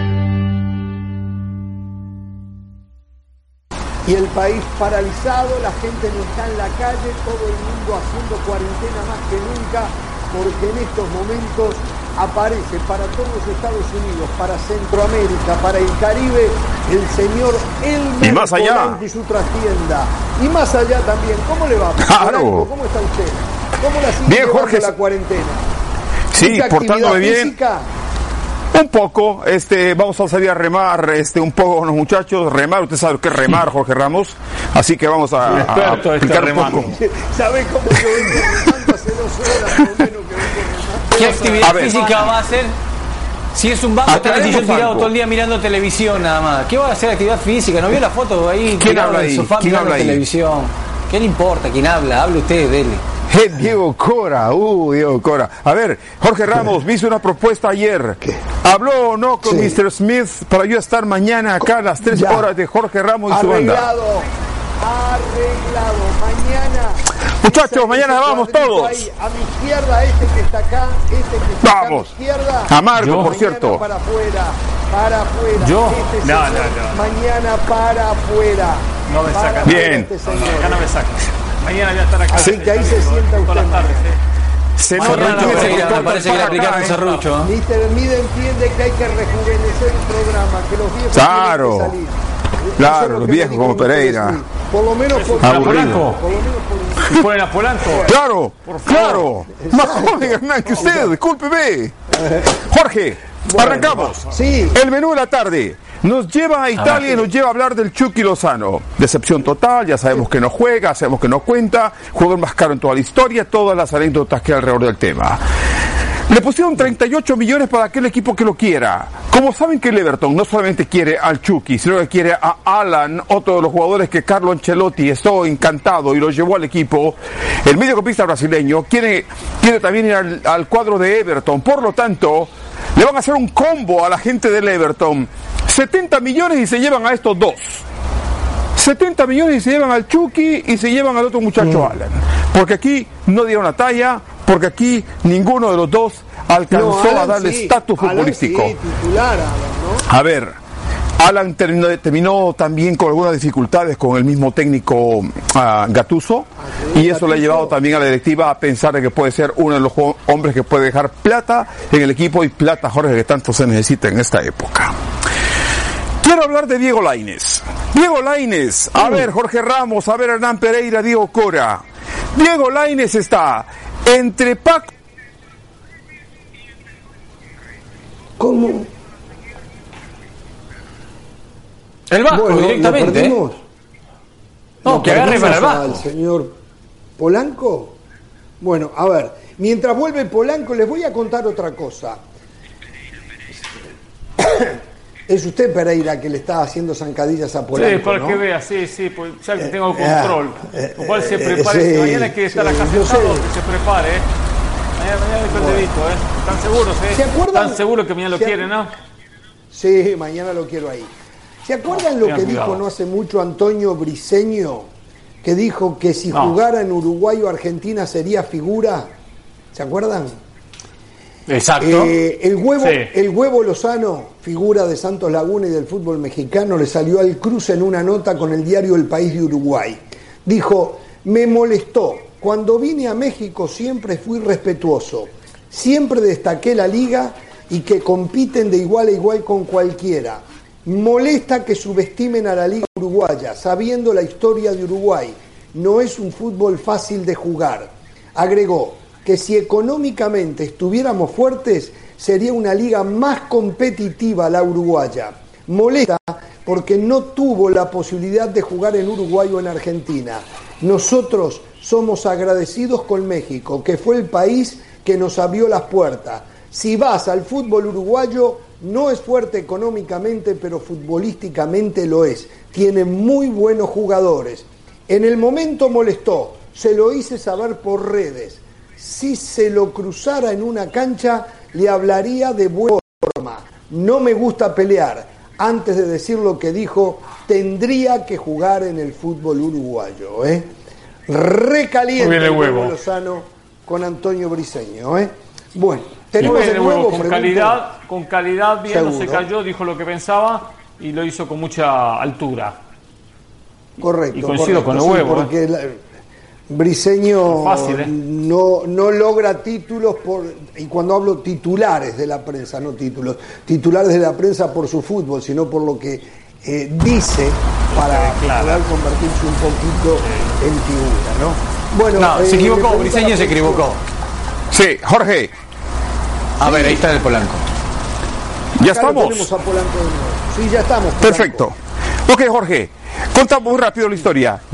Y el país paralizado, la gente no está en la calle, todo el mundo haciendo cuarentena más que nunca, porque en estos momentos aparece para todos los Estados Unidos, para Centroamérica, para el Caribe, el señor Elmer Polanco y su trastienda. Y más allá también, ¿cómo le va? Claro. ¿Cómo está usted? ¿Cómo la sigue bien, Jorge, la cuarentena? Sí, portándome bien. Física? Un poco, vamos a salir a remar, un poco con los muchachos, remar, usted sabe qué es remar, Jorge Ramos, así que vamos a explicar un poco. ¿Sabe cómo yo vengo remando hace 2 horas, por lo menos que vengo remando? ¿Qué actividad física va a hacer? Si es un banco, está en el sillón tirado todo el día mirando televisión nada más. ¿Qué va a hacer actividad física? ¿No vio la foto ahí? ¿Quién habla ahí? ¿Quién habla ahí? Televisión. ¿Qué le importa quién habla? Hable usted, dele. Diego Cora, Diego Cora. A ver, Jorge Ramos, me hizo una propuesta ayer. ¿Qué? ¿Habló o no con Mr. Smith para yo estar mañana acá a las 3 horas de Jorge Ramos y su banda? Arreglado. Mañana. Muchachos, mañana vamos todos. Ahí, a mi izquierda, que está acá, vamos. A mi izquierda. A Marco, por cierto. Para afuera. ¿Yo? No. Mañana para afuera. No me sacan. Bien. Acá no me sacan. Mañana voy a estar acá. Así que ahí se sienta usted. Todas las tardes, Se me parece que le aplicaron un serrucho. Mr. Mide entiende que hay que rejuvenecer el programa, que los viejos claro. tienen que salir. Claro, los viejos como Pereira. Por lo menos por aburrido. ¿Y ponen a Polanco? Claro, claro. Más joven, Hernán, que usted, discúlpeme. Jorge, arrancamos. Sí. El menú de la tarde nos lleva a Italia y nos lleva a hablar del Chucky Lozano. Decepción total, ya sabemos que no juega, sabemos que no cuenta, jugador más caro en toda la historia, todas las anécdotas que hay alrededor del tema. Le pusieron 38 millones para aquel equipo que lo quiera. Como saben que el Everton no solamente quiere al Chucky, sino que quiere a Alan, otro de los jugadores que Carlo Ancelotti estuvo encantado y lo llevó al equipo, el mediocampista brasileño quiere también ir al cuadro de Everton. Por lo tanto, le van a hacer un combo a la gente del Everton. 70 millones y se llevan a estos dos. 70 millones y se llevan al Chucky y se llevan al otro muchacho Alan. Porque aquí no dieron la talla, porque aquí ninguno de los dos alcanzó a darle estatus futbolístico. Alan, titular, Alan, ¿no? A ver, Alan terminó también con algunas dificultades con el mismo técnico Gattuso, y eso le ha llevado también a la directiva a pensar de que puede ser uno de los hombres que puede dejar plata en el equipo, y plata, Jorge, que tanto se necesita en esta época. Quiero hablar de Diego Lainez. Diego Lainez, a ver, Jorge Ramos, a ver, Hernán Pereira, Diego Cora. Diego Lainez está entre Paco. ¿Cómo? El Vasco, directamente. No, que agarre para el Vasco. Al señor Polanco. Bueno, a ver, mientras vuelve Polanco, les voy a contar otra cosa. Es usted, Pereira, que le está haciendo zancadillas a Polanco, sí, para ¿no? que vea, sí, pues ya que tengo control. Lo cual se prepare, si mañana quiere estar acá sentado, que se prepare, Mañana dejo el dedito, ¿Están seguros, ¿Se acuerdan? ¿Están seguros que mañana lo quieren, no? Sí, mañana lo quiero ahí. ¿Se acuerdan lo que dijo no hace mucho Antonio Briseño? Que dijo que si jugara en Uruguay o Argentina sería figura. ¿Se acuerdan? Exacto. El huevo Lozano, figura de Santos Laguna y del fútbol mexicano, le salió al cruce en una nota con el diario El País de Uruguay. Dijo: me molestó. Cuando vine a México siempre fui respetuoso. Siempre destaqué la liga y que compiten de igual a igual con cualquiera. Molesta que subestimen a la liga uruguaya, sabiendo la historia de Uruguay. No es un fútbol fácil de jugar. Agregó que si económicamente estuviéramos fuertes, sería una liga más competitiva la uruguaya. Molesta porque no tuvo la posibilidad de jugar en Uruguay o en Argentina. Nosotros somos agradecidos con México, que fue el país que nos abrió las puertas. Si vas al fútbol uruguayo, no es fuerte económicamente, pero futbolísticamente lo es. Tiene muy buenos jugadores. En el momento molestó, se lo hice saber por redes. Si se lo cruzara en una cancha, le hablaría de buena forma. No me gusta pelear. Antes de decir lo que dijo, tendría que jugar en el fútbol uruguayo. Recaliente el huevo Lozano con Antonio Briseño. Bueno, tenemos el huevo con calidad, bien, seguro. No se cayó, dijo lo que pensaba y lo hizo con mucha altura. Correcto. Y coincido con el huevo. Porque Briseño no logra títulos y cuando hablo titulares de la prensa, no títulos, titulares de la prensa por su fútbol, sino por lo que dice para poder convertirse un poquito en figura, ¿no? Bueno, se equivocó, Briseño se equivocó. Sí, Jorge. A ver, ahí está el Polanco. ¿Ya estamos? Tenemos a Polanco de nuevo. Sí, ya estamos. Perfecto. Ok, Jorge, contamos muy rápido la historia. Diego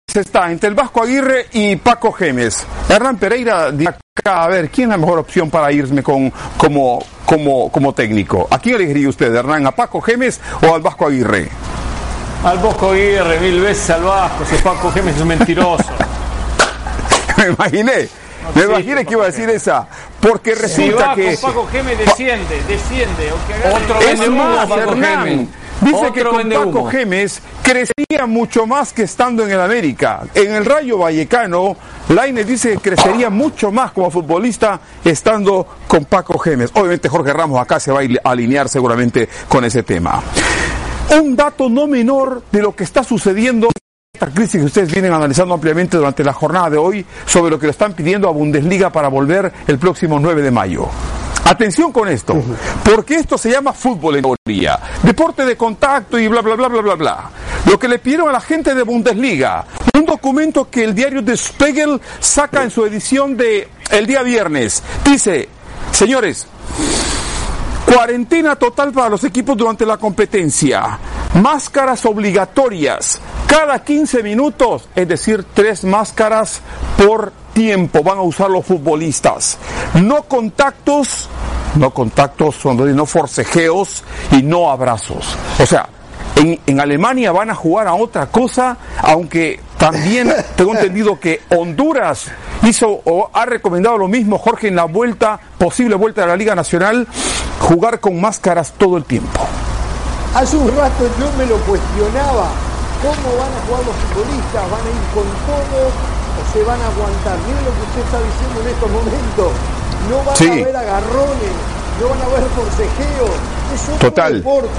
está entre el Vasco Aguirre y Paco Gémez. Hernán Pereira, de acá, a ver, ¿quién es la mejor opción para irme como técnico? ¿A quién elegiría usted, Hernán? ¿A Paco Gémez o al Vasco Aguirre? Al Vasco Aguirre, 1000 veces al Vasco. Ese Paco Gémez es un mentiroso. Me imaginé que iba a decir esa, porque resulta que Paco Gémez desciende, otro vende humo, Paco Gémez. Dice que con Paco Gémez crecería mucho más que estando en el América. En el Rayo Vallecano, Lainez dice que crecería mucho más como futbolista estando con Paco Gémez. Obviamente Jorge Ramos acá se va a alinear seguramente con ese tema. Un dato no menor de lo que está sucediendo, esta crisis que ustedes vienen analizando ampliamente durante la jornada de hoy, sobre lo que le están pidiendo a Bundesliga para volver el próximo 9 de mayo. Atención con esto, porque esto se llama fútbol en teoría, deporte de contacto y bla, bla, bla, bla, bla, bla. Lo que le pidieron a la gente de Bundesliga, un documento que el diario Der Spiegel saca en su edición de el día viernes, dice, señores, cuarentena total para los equipos durante la competencia, máscaras obligatorias, cada 15 minutos, es decir, 3 máscaras por tiempo van a usar los futbolistas. No contactos, no forcejeos y no abrazos. O sea, en Alemania van a jugar a otra cosa, aunque también tengo entendido que Honduras hizo o ha recomendado lo mismo, Jorge, en la posible vuelta de la Liga Nacional, jugar con máscaras todo el tiempo. Hace un rato yo me lo cuestionaba, ¿cómo van a jugar los futbolistas? ¿Van a ir con todo o se van a aguantar? Miren lo que usted está diciendo en estos momentos, no van a haber agarrones, no van a haber forcejeos, es otro deporte,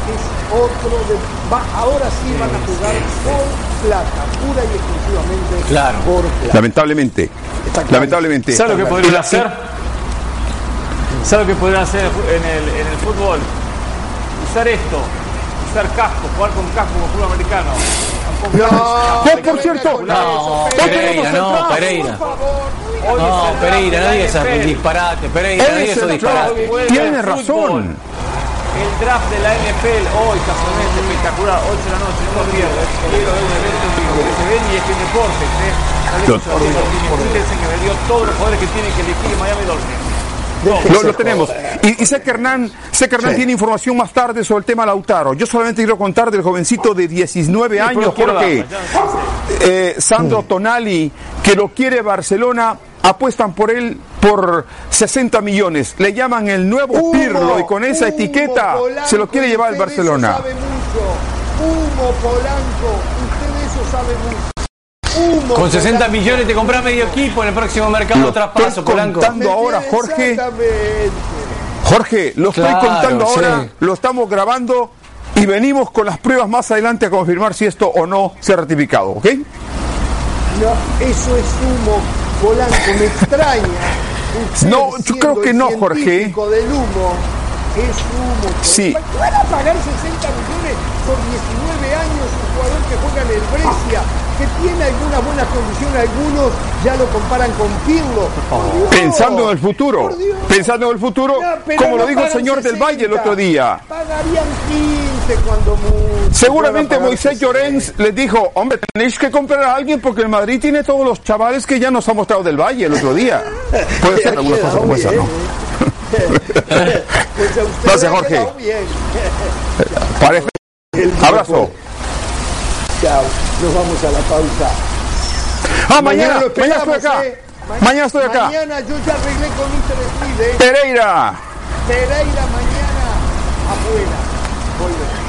ahora sí van a jugar por plata, pura y exclusivamente por plata. Lamentablemente. ¿Sabe lo que podrían hacer? ¿Sabe lo que podrían hacer en el fútbol? Usar casco, jugar con casco como fútbol americano. Por cierto, Pereira, no digas ese disparate, Pereira, no digas esos disparates. Tiene razón. El draft de la NFL hoy, casualmente espectacular, 8 de la noche, no lo pierdas. Quiero ver un evento en vivo que se ve y es que deportes, dicen que vendió todos los jugadores que tienen que elegir Miami Dolphins. Lo tenemos. Y sé que Hernán tiene información más tarde sobre el tema Lautaro. Yo solamente quiero contar del jovencito de 19 años, Jorge, Sandro Tonali, que lo quiere Barcelona. Apuestan por él por 60 millones. Le llaman el nuevo Pirlo y con esa etiqueta Polanco, se lo quiere llevar el Barcelona. Sabe mucho. Polanco, usted eso sabe mucho. Con 60 millones te compras medio equipo en el próximo mercado de traspaso, Polanco. Contando ahora, Jorge, lo estoy contando ahora, lo estamos grabando y venimos con las pruebas más adelante a confirmar si esto o no se ha ratificado, ¿ok? No, eso es humo, Polanco, me extraña. No, yo creo que no, Jorge. Del humo, es humo. Sí. ¿Van a pagar 60 millones por 19 años un jugador que juega en el Brescia, que tiene algunas buenas condiciones? Algunos ya lo comparan con Pirlo. Pensando en el futuro, como lo dijo el señor del Valle el otro día. Pagarían 15 cuando mucho. Seguramente Moisés Llorens les dijo, hombre, tenéis que comprar a alguien porque el Madrid tiene todos los chavales que ya nos ha mostrado del Valle el otro día. Puede ser alguna cosa como esa, ¿no? Gracias, Jorge. Parece. Abrazo. Chao, nos vamos a la pausa. Mañana estoy acá. Mañana estoy acá. Mañana yo ya arreglé con Mr. Smith. Pereira mañana afuera. Volvemos.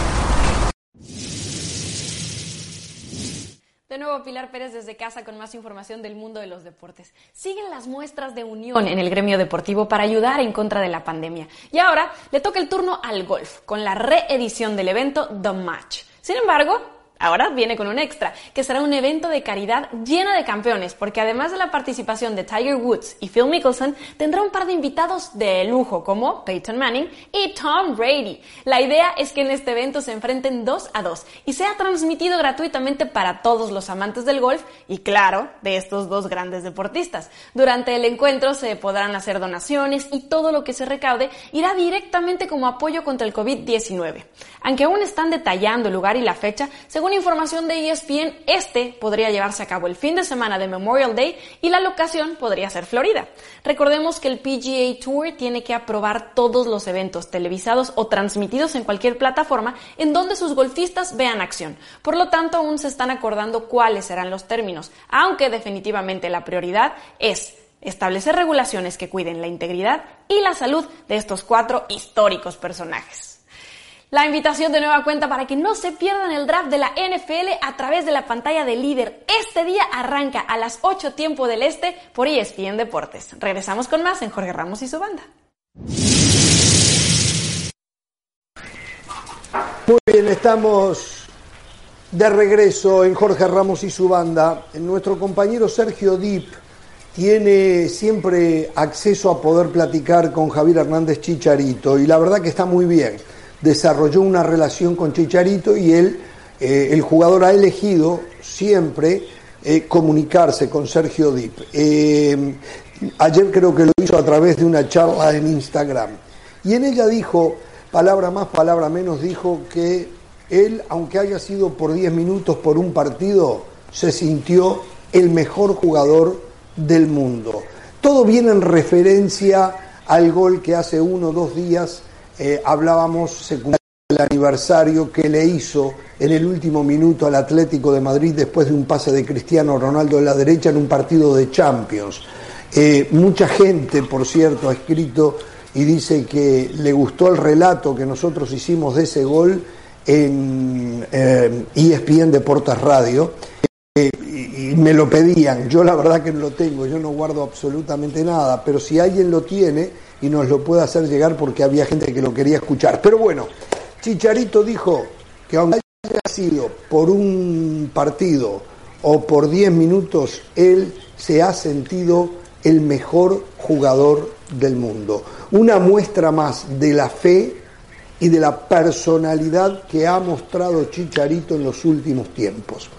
De nuevo, Pilar Pérez desde casa con más información del mundo de los deportes. Siguen las muestras de unión en el gremio deportivo para ayudar en contra de la pandemia. Y ahora le toca el turno al golf, con la reedición del evento The Match. Sin embargo, ahora viene con un extra, que será un evento de caridad lleno de campeones, porque además de la participación de Tiger Woods y Phil Mickelson, tendrá un par de invitados de lujo, como Peyton Manning y Tom Brady. La idea es que en este evento se enfrenten 2 a 2 y sea transmitido gratuitamente para todos los amantes del golf y, claro, de estos dos grandes deportistas. Durante el encuentro se podrán hacer donaciones y todo lo que se recaude irá directamente como apoyo contra el COVID-19. Aunque aún están detallando el lugar y la fecha, según Según información de ESPN, este podría llevarse a cabo el fin de semana de Memorial Day y la locación podría ser Florida. Recordemos que el PGA Tour tiene que aprobar todos los eventos televisados o transmitidos en cualquier plataforma en donde sus golfistas vean acción. Por lo tanto, aún se están acordando cuáles serán los términos, aunque definitivamente la prioridad es establecer regulaciones que cuiden la integridad y la salud de estos 4 históricos personajes. La invitación de nueva cuenta para que no se pierdan el draft de la NFL a través de la pantalla de Líder. Este día arranca a las 8 tiempo del Este por ESPN Deportes. Regresamos con más en Jorge Ramos y su banda. Muy bien, estamos de regreso en Jorge Ramos y su banda. Nuestro compañero Sergio Dip tiene siempre acceso a poder platicar con Javier Hernández Chicharito y la verdad que está muy bien. Desarrolló una relación con Chicharito y él, el jugador, ha elegido siempre comunicarse con Sergio Dip. Ayer creo que lo hizo a través de una charla en Instagram. Y en ella dijo, palabra más, palabra menos, dijo que él, aunque haya sido por 10 minutos por un partido, se sintió el mejor jugador del mundo. Todo viene en referencia al gol que hace 1 o 2 días hablábamos secundario del aniversario que le hizo en el último minuto al Atlético de Madrid después de un pase de Cristiano Ronaldo de la derecha en un partido de Champions. Mucha gente, por cierto, ha escrito y dice que le gustó el relato que nosotros hicimos de ese gol en ESPN Deportes Radio. Y me lo pedían, yo la verdad que no lo tengo, yo no guardo absolutamente nada, pero si alguien lo tiene y nos lo puede hacer llegar porque había gente que lo quería escuchar. Pero bueno, Chicharito dijo que aunque haya sido por un partido o por 10 minutos, él se ha sentido el mejor jugador del mundo. Una muestra más de la fe y de la personalidad que ha mostrado Chicharito en los últimos tiempos.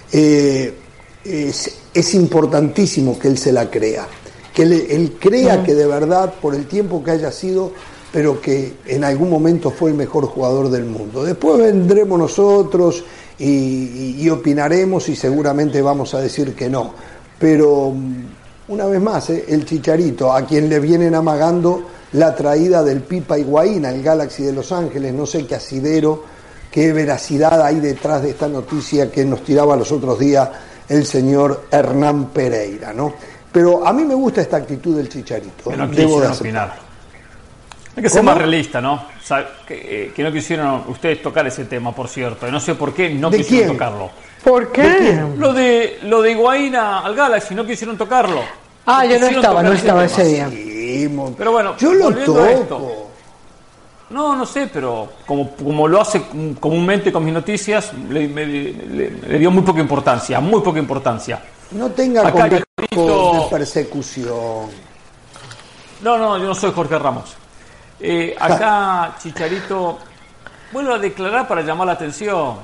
Es importantísimo que él se la crea, que él crea que de verdad, por el tiempo que haya sido, pero que en algún momento fue el mejor jugador del mundo. Después vendremos nosotros y opinaremos y seguramente vamos a decir que no. Pero una vez más, el Chicharito, a quien le vienen amagando la traída del Pipa Higuaín al Galaxy de Los Ángeles, no sé qué asidero, qué veracidad hay detrás de esta noticia que nos tiraba los otros días el señor Hernán Pereira, ¿no? Pero a mí me gusta esta actitud del Chicharito. Que no quisieron opinar. Hay que ser más realista, ¿no? O sea, que no quisieron ustedes tocar ese tema, por cierto. No sé por qué no quisieron tocarlo. ¿Por qué? Lo de Higuaín al Galaxy, no quisieron tocarlo. Yo no estaba ese día. Sí, pero bueno, yo lo toco. No sé, pero como lo hace comúnmente con mis noticias, le dio muy poca importancia. No tenga complejos de persecución. No, yo no soy Jorge Ramos. Acá Chicharito vuelve a declarar para llamar la atención.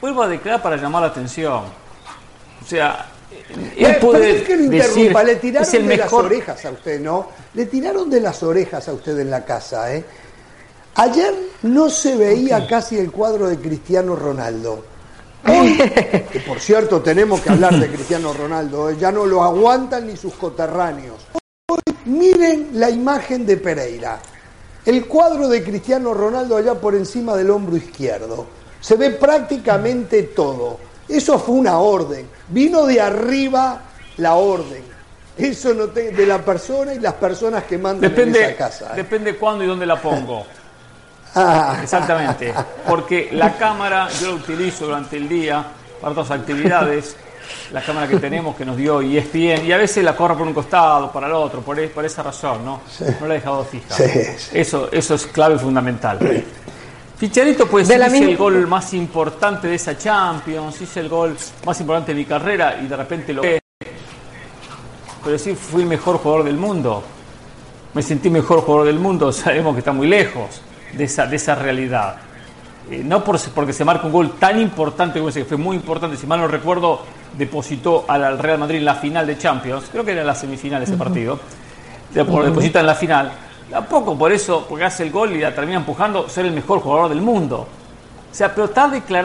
O sea, él puede que lo interrumpa, le tiraron es el de mejor... las orejas a usted, ¿no? Le tiraron de las orejas a usted en la casa, ¿eh? Ayer no se veía casi el cuadro de Cristiano Ronaldo. Hoy, que por cierto tenemos que hablar de Cristiano Ronaldo, ya no lo aguantan ni sus coterráneos. Hoy miren la imagen de Pereira. El cuadro de Cristiano Ronaldo allá por encima del hombro izquierdo. Se ve prácticamente todo. Eso fue una orden. Vino de arriba la orden. Eso no de la persona y las personas que mandan en esa casa. Depende cuándo y dónde la pongo. Exactamente, porque la cámara yo la utilizo durante el día para otras actividades, la cámara que tenemos que nos dio ESPN, y a veces la corro por un costado, para el otro, por esa razón, ¿no? Sí. No la he dejado fija. Sí. Eso es clave fundamental. Chicharito, pues hice el gol más importante de esa Champions, hice el gol más importante de mi carrera y de repente lo ve. Pero sí fui el mejor jugador del mundo. Me sentí mejor jugador del mundo, sabemos que está muy lejos de esa realidad. No porque se marca un gol tan importante como ese, que fue muy importante, si mal no recuerdo, depositó al Real Madrid en la final de Champions, creo que era la semifinal ese partido, deposita en la final, tampoco por eso, porque hace el gol y la termina empujando, ser el mejor jugador del mundo. O sea, pero está declarando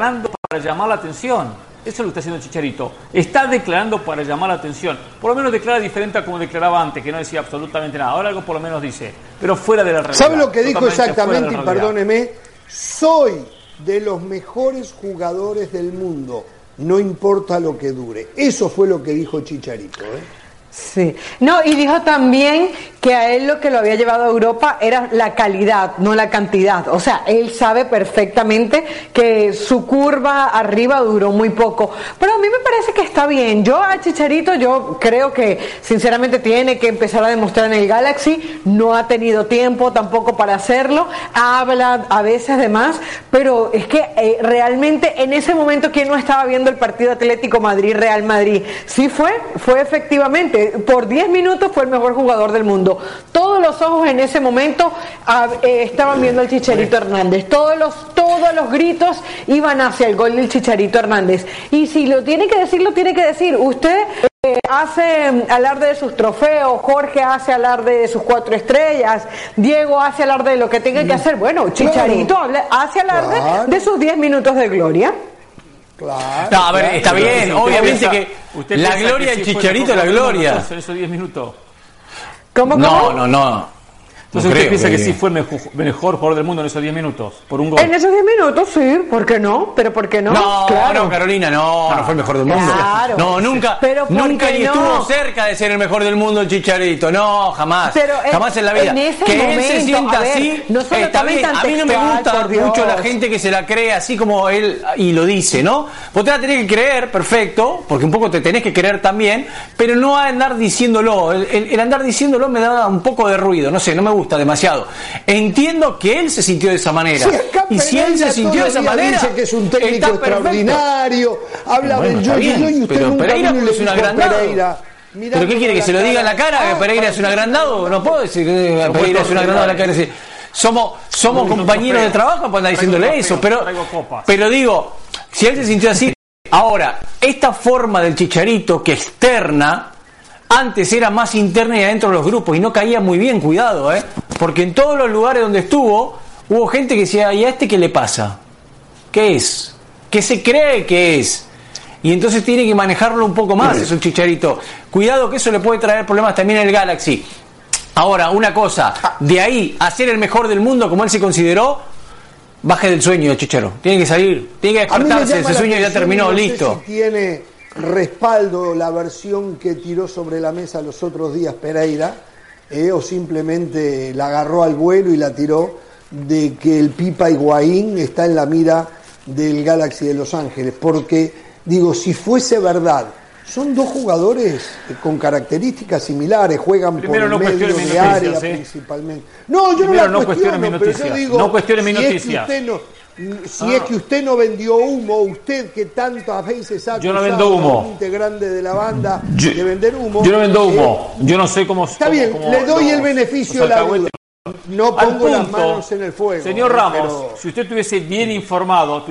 para llamar la atención. Eso es lo que está haciendo el Chicharito. Está declarando para llamar la atención. Por lo menos declara diferente a como declaraba antes, que no decía absolutamente nada. Ahora algo por lo menos dice, pero fuera de la realidad. ¿Sabe lo que dijo exactamente? Y realidad. perdóneme, soy de los mejores jugadores del mundo, no importa lo que dure. Eso fue lo que dijo Chicharito, Sí. No, y dijo también que a él lo que lo había llevado a Europa era la calidad, no la cantidad. O sea, él sabe perfectamente que su curva arriba duró muy poco. Pero a mí me parece que está bien. Yo a Chicharito, yo creo que sinceramente tiene que empezar a demostrar en el Galaxy. No ha tenido tiempo tampoco para hacerlo. Habla a veces de más, pero es que realmente en ese momento, ¿quién no estaba viendo el partido Atlético Madrid-Real Madrid? Sí fue efectivamente. Por 10 minutos fue el mejor jugador del mundo. Todos los ojos en ese momento estaban viendo al Chicharito Hernández. Todos los gritos iban hacia el gol del Chicharito Hernández. Y si lo tiene que decir, lo tiene que decir. Usted hace alarde de sus trofeos, Jorge hace alarde de sus 4 estrellas, Diego hace alarde de lo que tenga que hacer. Bueno, Chicharito hace alarde de sus 10 minutos de gloria. Claro, no, a ver, está bien, obviamente que la gloria del Chicharito, la gloria. En esos 10 minutos. ¿Cómo? No. Entonces usted piensa que sí fue el mejor jugador del mundo en esos 10 minutos, por un gol. En esos 10 minutos, sí, ¿por qué no? ¿Pero por qué no? No, claro. no, Carolina, no fue el mejor del mundo. Claro. No, nunca ni estuvo cerca de ser el mejor del mundo el Chicharito. No, jamás. Jamás en la vida. Que él se sienta así, está bien. A mí no me gusta mucho la gente que se la cree así como él y lo dice, ¿no? Vos te la tenés que creer, perfecto, porque un poco te tenés que creer también, pero no andar diciéndolo. El andar diciéndolo me da un poco de ruido, no sé, no me gusta demasiado. Entiendo que él se sintió de esa manera. Y si él se sintió de esa manera, dice que es un técnico extraordinario, habla del yo y usted pero nunca Pereira vino y es un le dijo agrandado. Pereira. ¿Pero qué quiere? ¿Que se lo diga en la cara que Pereira es un agrandado? No puedo decir que Pereira es un agrandado en la cara. Somos compañeros de trabajo para andar diciéndole eso. Pero digo, si él se sintió así. Ahora, esta forma del Chicharito que externa, antes era más interna y adentro de los grupos y no caía muy bien, cuidado, porque en todos los lugares donde estuvo hubo gente que decía, ¿y a este qué le pasa? ¿Qué es? ¿Qué se cree que es? Y entonces tiene que manejarlo un poco más, es un Chicharito. Cuidado que eso le puede traer problemas también en el Galaxy. Ahora, una cosa, de ahí a ser el mejor del mundo como él se consideró, baje del sueño, Chicharo. Tiene que salir, tiene que despertarse, ese sueño ya terminó, no listo. Sé si tiene respaldo la versión que tiró sobre la mesa los otros días Pereira, o simplemente la agarró al vuelo y la tiró, de que el Pipa Higuaín está en la mira del Galaxy de Los Ángeles, porque digo, si fuese verdad, son dos jugadores con características similares, juegan primero por el medio de área principalmente. No, yo primero, no cuestiono, pero yo digo, no cuestione mi noticia. Es que usted no vendió humo, usted que tantas veces ha yo no vendo humo. A un integrante de la banda de vender humo. Yo no vendo humo, yo no sé cómo. Está bien, le doy el beneficio de la duda. No pongo las manos en el fuego. Señor Ramos, si usted estuviese bien informado,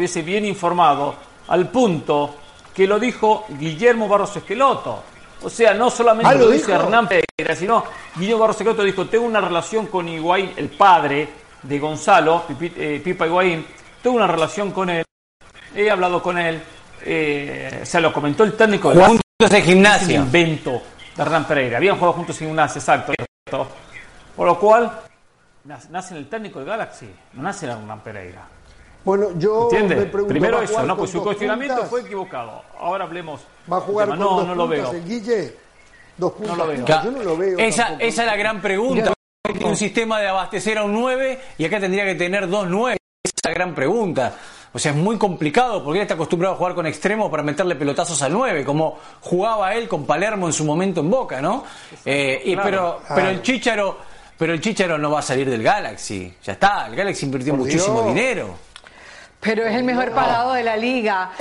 al punto que lo dijo Guillermo Barros Esqueloto. O sea, no solamente lo dice Hernán Pereira, sino Guillermo Barros Esqueloto dijo, tengo una relación con Higuaín, el padre de Gonzalo, Pipa Higuaín, tengo una relación con él, he hablado con él, se lo comentó el técnico de juntos en gimnasia. Es un invento de Hernán Pereira, habían jugado juntos en gimnasia, exacto. Por lo cual, nace en el técnico de Galaxy, no nace en Hernán Pereira. Bueno, yo ¿entiende? me pregunto, primero eso, no, pues su cuestionamiento fue equivocado. Ahora hablemos. ¿Va a jugar con dos no lo veo. El Guille? 2 puntos. No lo veo. Yo no lo veo. Esa es la gran pregunta. Tiene un sistema de abastecer a un 9 y acá tendría que tener 2 9. Esa es la gran pregunta. O sea, es muy complicado porque él está acostumbrado a jugar con extremos para meterle pelotazos al 9, como jugaba él con Palermo en su momento en Boca, ¿no? Claro. Pero el Chícharo no va a salir del Galaxy. Ya está, el Galaxy invirtió muchísimo dinero. Pero es el mejor pagado de la liga.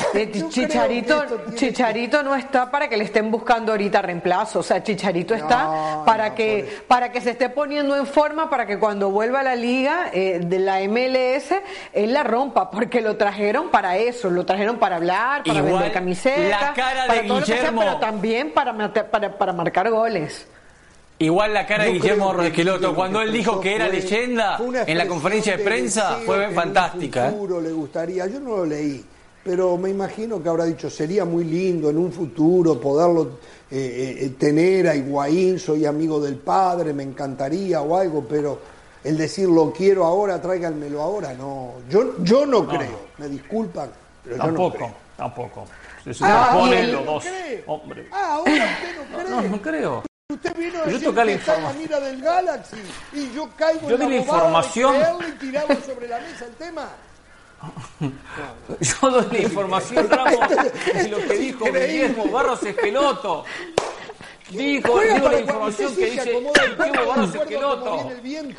Chicharito no está para que le estén buscando ahorita reemplazo. O sea, Chicharito está para que se esté poniendo en forma para que cuando vuelva a la liga de la MLS él la rompa, porque lo trajeron para eso, lo trajeron para hablar, para vender camisetas, la cara para de todo Guillermo, lo que sea, pero también para marcar goles. Igual la cara de Guillermo Esqueloto, cuando él dijo que era leyenda en la conferencia de prensa, fue fantástica. Futuro le gustaría, yo no lo leí, pero me imagino que habrá dicho, sería muy lindo en un futuro poderlo tener a Higuaín, soy amigo del padre, me encantaría o algo, pero el decir lo quiero ahora, tráiganmelo ahora, no. Yo no creo, me disculpan, pero tampoco, yo no creo. Tampoco. Se superponen los dos hombres. Ahora usted no cree. No creo. Usted vino a Yo decir toqué la que está en la información. mira del Galaxy y yo caigo Yo en di la la bobada información. de creerle y tirarlo sobre la mesa el tema. Yo doy la información, Ramos, de lo que dijo Guillermo Barros Esqueloto. Digo la información que dice Guillermo Barros Esqueloto.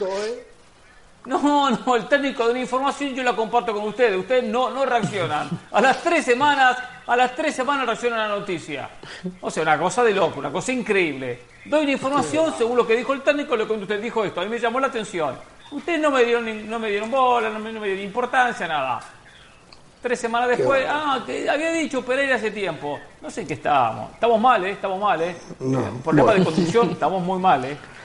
No, el técnico de una información yo la comparto con ustedes. Ustedes no reaccionan. A las 3 semanas reaccionan a la noticia. O sea, una cosa de loco, una cosa increíble. Doy una información según lo que dijo el técnico, lo que usted dijo esto. A mí me llamó la atención. Ustedes no me dieron bola, no me dieron importancia, nada. 3 semanas después, que había dicho Pereira hace tiempo. No sé en qué estábamos. Estamos mal, problema de conducción, estamos muy mal,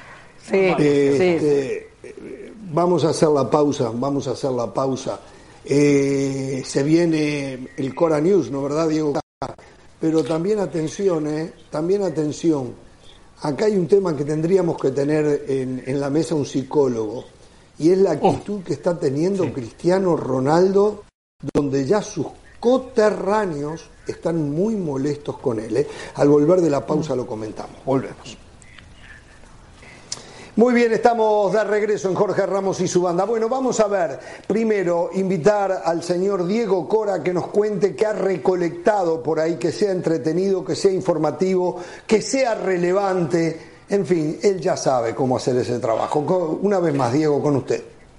Vamos a hacer la pausa, se viene el Cora News, ¿no, verdad, Diego? Pero también atención, acá hay un tema que tendríamos que tener en la mesa un psicólogo, y es la actitud que está teniendo Cristiano Ronaldo, donde ya sus coterráneos están muy molestos con él. Al volver de la pausa lo comentamos. Volvemos. Muy bien, estamos de regreso en Jorge Ramos y su banda. Bueno, vamos a ver, primero invitar al señor Diego Cora que nos cuente qué ha recolectado por ahí, que sea entretenido, que sea informativo, que sea relevante. En fin, él ya sabe cómo hacer ese trabajo. Una vez más, Diego, con usted.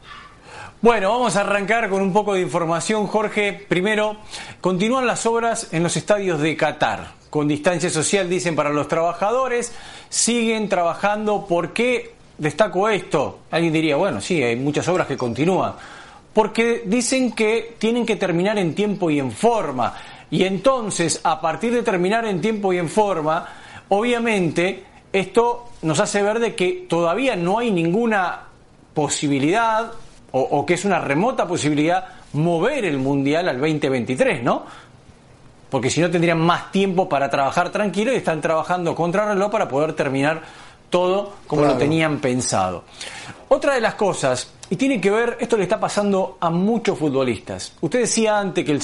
Bueno, vamos a arrancar con un poco de información, Jorge. Primero, continúan las obras en los estadios de Qatar. Con distancia social, dicen, para los trabajadores. Siguen trabajando. ¿Por qué destaco esto? Alguien diría, bueno, sí, hay muchas obras que continúan. Porque dicen que tienen que terminar en tiempo y en forma. Y entonces, a partir de terminar en tiempo y en forma, obviamente, esto nos hace ver de que todavía no hay ninguna posibilidad o que es una remota posibilidad mover el Mundial al 2023, ¿no? Porque si no tendrían más tiempo para trabajar tranquilo y están trabajando contrarreloj para poder terminar todo como lo tenían pensado. Otra de las cosas, y tiene que ver, esto le está pasando a muchos futbolistas. Usted decía antes que el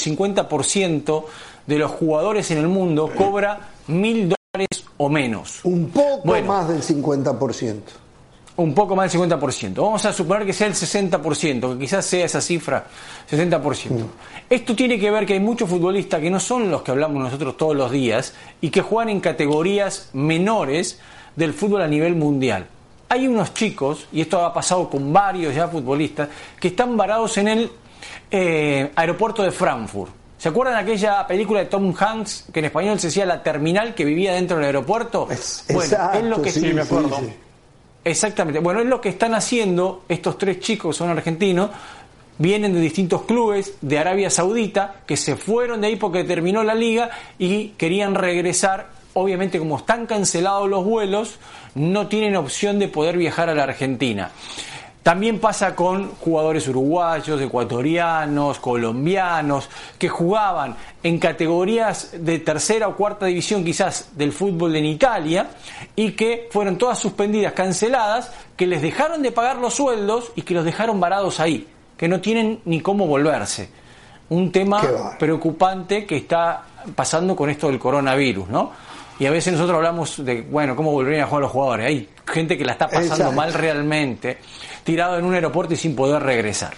50% de los jugadores en el mundo cobra $1.000 o menos. Un poco más del 50%. Un poco más del 50%. Vamos a suponer que sea el 60%, que quizás sea esa cifra, 60%. Esto tiene que ver que hay muchos futbolistas que no son los que hablamos nosotros todos los días y que juegan en categorías menores del fútbol a nivel mundial. Hay unos chicos, y esto ha pasado con varios ya futbolistas, que están varados en el aeropuerto de Frankfurt. ¿Se acuerdan de aquella película de Tom Hanks que en español se decía La Terminal, que vivía dentro del aeropuerto? Exacto, es lo que sí, me acuerdo. Sí. Exactamente. Bueno, es lo que están haciendo estos 3 chicos, son argentinos, vienen de distintos clubes de Arabia Saudita, que se fueron de ahí porque terminó la liga y querían regresar. Obviamente, como están cancelados los vuelos, no tienen opción de poder viajar a la Argentina. También pasa con jugadores uruguayos, ecuatorianos, colombianos, que jugaban en categorías de tercera o cuarta división quizás del fútbol en Italia y que fueron todas suspendidas, canceladas, que les dejaron de pagar los sueldos y que los dejaron varados ahí, que no tienen ni cómo volverse. Un tema preocupante que está pasando con esto del coronavirus, ¿no? Y a veces nosotros hablamos de, bueno, cómo volverían a jugar los jugadores. Hay gente que la está pasando mal realmente, tirado en un aeropuerto y sin poder regresar.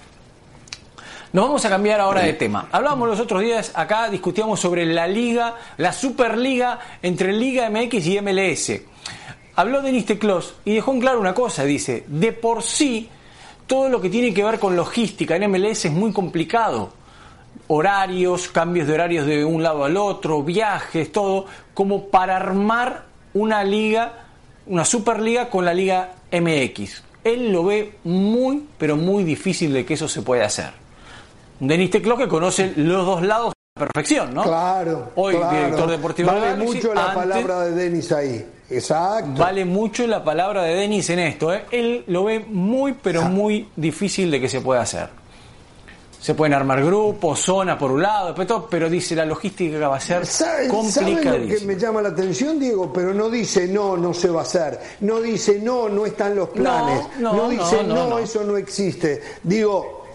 Nos vamos a cambiar ahora de tema. Hablábamos los otros días, acá discutíamos sobre la liga, la Superliga entre Liga MX y MLS. Habló Denis Teclós y dejó en claro una cosa, dice, de por sí, todo lo que tiene que ver con logística en MLS es muy complicado. Horarios, cambios de horarios de un lado al otro, viajes, todo, como para armar una liga, una Superliga con la Liga MX. Él lo ve muy, pero muy difícil de que eso se pueda hacer. Denis Teclós, que conoce los dos lados a la perfección, ¿no? Claro. Hoy director deportivo de Vale mucho la palabra de Denis ahí. Exacto. Vale mucho la palabra de Denis en esto, ¿eh? Él lo ve muy, pero muy difícil de que se pueda hacer. se pueden armar grupos, zonas por un lado, después todo, pero dice la logística va a ser complicadísima. ¿Sabes lo que me llama la atención, Diego? Pero no dice no se va a hacer. No dice no están los planes. No dice no, eso no existe. Digo,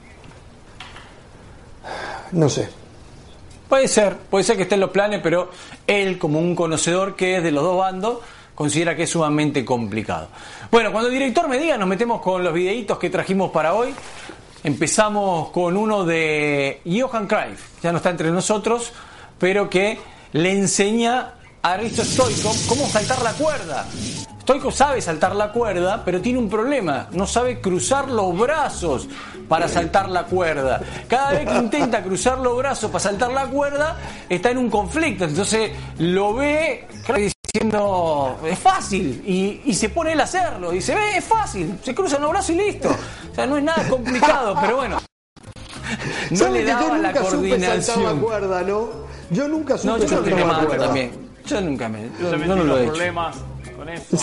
no sé. Puede ser que esté en los planes, pero él, como un conocedor que es de los dos bandos, considera que es sumamente complicado. Bueno, cuando el director me diga, nos metemos con los videitos que trajimos para hoy. Empezamos con uno de Johan Cruyff, ya no está entre nosotros, pero que le enseña a Risto Stoichkov cómo saltar la cuerda. Stoichkov sabe saltar la cuerda, pero tiene un problema, no sabe cruzar los brazos para saltar la cuerda. Cada vez que intenta cruzar los brazos para saltar la cuerda, está en un conflicto, entonces lo ve diciendo, es fácil, y se pone él a hacerlo, dice, es fácil, se cruzan los brazos y listo. O sea, no es nada complicado, pero bueno, no le daba la coordinación. Supe saltar la cuerda, ¿no? Yo nunca supe saltar la cuerda también. Yo nunca no lo he hecho. Problemas con eso.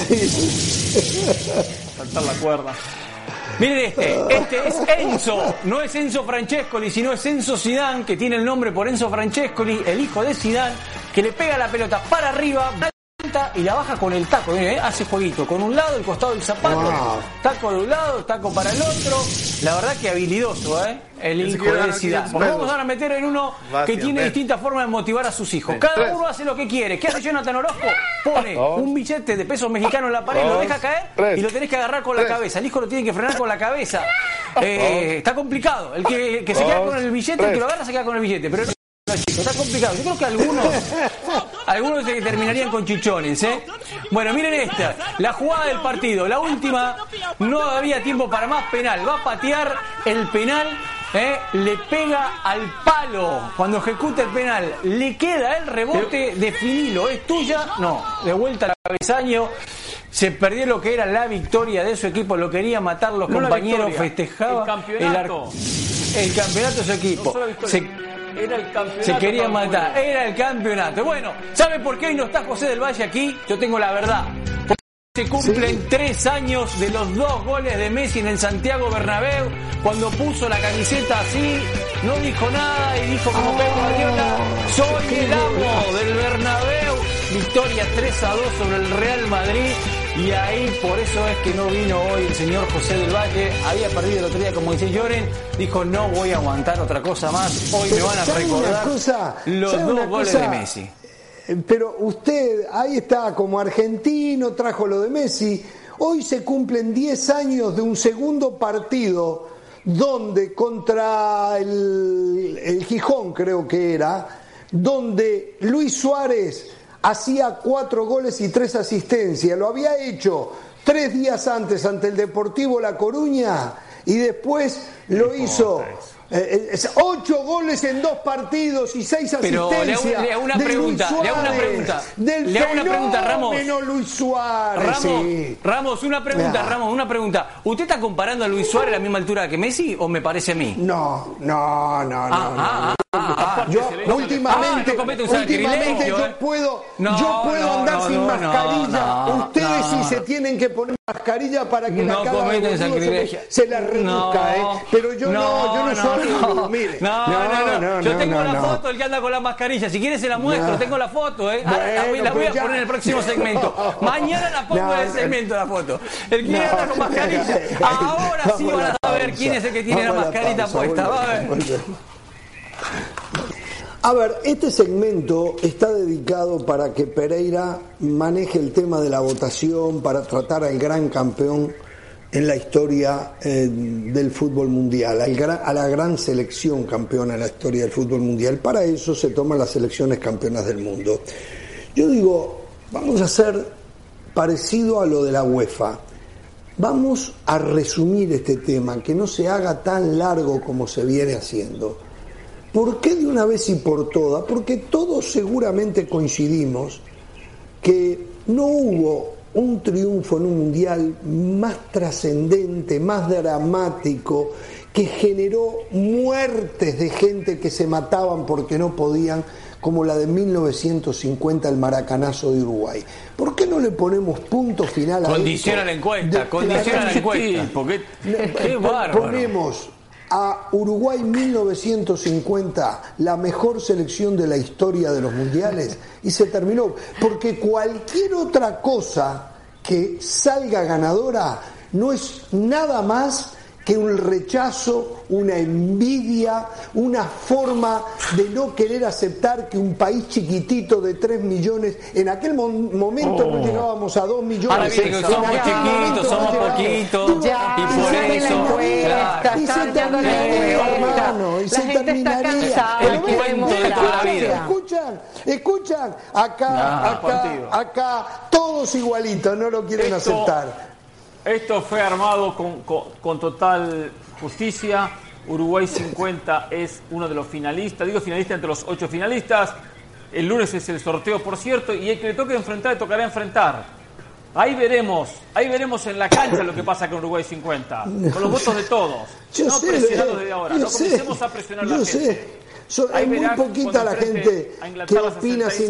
Saltar la cuerda. Miren este es Enzo, no es Enzo Francescoli, sino es Enzo Zidane, que tiene el nombre por Enzo Francescoli, el hijo de Zidane, que le pega la pelota para arriba y la baja con el taco, hace jueguito, con un lado, el costado del zapato, taco de un lado, taco para el otro, la verdad que habilidoso, el hijo de Zidane. Vamos ahora a meter en uno que tiene distintas formas de motivar a sus hijos. Cada uno hace lo que quiere. ¿Qué hace Jonathan Orozco? Pone un billete de pesos mexicanos en la pared, lo deja caer y lo tenés que agarrar con la cabeza. El hijo lo tiene que frenar con la cabeza. Está complicado. El que se queda con el billete, el que lo agarra se queda con el billete, pero no, chicos, está complicado. Yo creo que algunos se terminarían con chichones, Bueno, miren esta, la jugada del partido, la última, no había tiempo para más, penal, va a patear el penal, le pega al palo cuando ejecuta el penal, le queda el rebote, definilo, ¿es tuya? No, de vuelta al travesaño. Se perdió lo que era la victoria de su equipo, lo quería matar los compañeros, festejaba el campeonato de su equipo. Era el campeonato. Se quería matar, era el campeonato. Bueno, ¿sabe por qué hoy no está José del Valle aquí? Yo tengo la verdad. Porque se cumplen 3 años de los 2 goles de Messi en el Santiago Bernabéu. Cuando puso la camiseta así, no dijo nada y dijo como Pep Guardiola, soy el amo del Bernabéu. Victoria 3-2 sobre el Real Madrid. Y ahí por eso es que no vino hoy el señor José del Valle. Había perdido el otro día con Moisés Lloren. Dijo, no voy a aguantar otra cosa más. Hoy me van a recordar los 2 goles de Messi. Pero usted ahí está como argentino, trajo lo de Messi. Hoy se cumplen 10 años de un segundo partido donde contra el Gijón, creo que era, donde Luis Suárez hacía 4 goles y 3 asistencias. Lo había hecho 3 días antes ante el Deportivo La Coruña y después lo hizo 8 goles en 2 partidos y 6 asistencias. Pero le hago una pregunta, Ramos. Luis Suárez. Ramos, una pregunta. ¿Usted está comparando a Luis Suárez a la misma altura que Messi o me parece a mí? No. Yo últimamente yo puedo andar sin mascarilla. Ustedes sí se tienen que poner mascarilla para que la cara se la reduzca, pero yo no soy. Mire. Yo tengo la foto del que anda con la mascarilla. Si quieres se la muestro, tengo la foto, la voy a poner en el próximo segmento. Mañana la pongo en el segmento la foto. El que anda con mascarilla. Ahora sí van a saber quién es el que tiene la mascarita puesta. Va a ver. A ver, este segmento está dedicado para que Pereira maneje el tema de la votación para tratar al gran campeón en la historia del fútbol mundial, a la gran selección campeona en la historia del fútbol mundial. Para eso se toman las selecciones campeonas del mundo. Yo digo, vamos a hacer parecido a lo de la UEFA. Vamos a resumir este tema, que no se haga tan largo como se viene haciendo. ¿Por qué de una vez y por todas? Porque todos seguramente coincidimos que no hubo un triunfo en un mundial más trascendente, más dramático, que generó muertes de gente que se mataban porque no podían, como la de 1950, el Maracanazo de Uruguay. ¿Por qué no le ponemos punto final a Condiciona la encuesta, condiciona la encuesta. Qué bárbaro. Ponemos a Uruguay 1950 la mejor selección de la historia de los mundiales y se terminó, porque cualquier otra cosa que salga ganadora no es nada más que un rechazo, una envidia, una forma de no querer aceptar que un país chiquitito de 3 millones, en aquel momento no llegábamos a 2 millones. Ahora bien, somos chiquitos, somos poquitos, y por eso, y se terminaría, hermano, y se terminaría. El cuento de toda la vida. Escuchan, acá, todos igualitos, no lo quieren aceptar. Esto fue armado con total justicia. Uruguay 50 es uno de los finalistas. Digo finalista entre los 8 finalistas. El lunes es el sorteo, por cierto. Y el que le toque enfrentar, le tocará enfrentar. Ahí veremos en la cancha lo que pasa con Uruguay 50. Con los votos de todos. No presionados desde ahora. No comencemos a presionar a la gente. Hay muy poquita la gente que opina sin...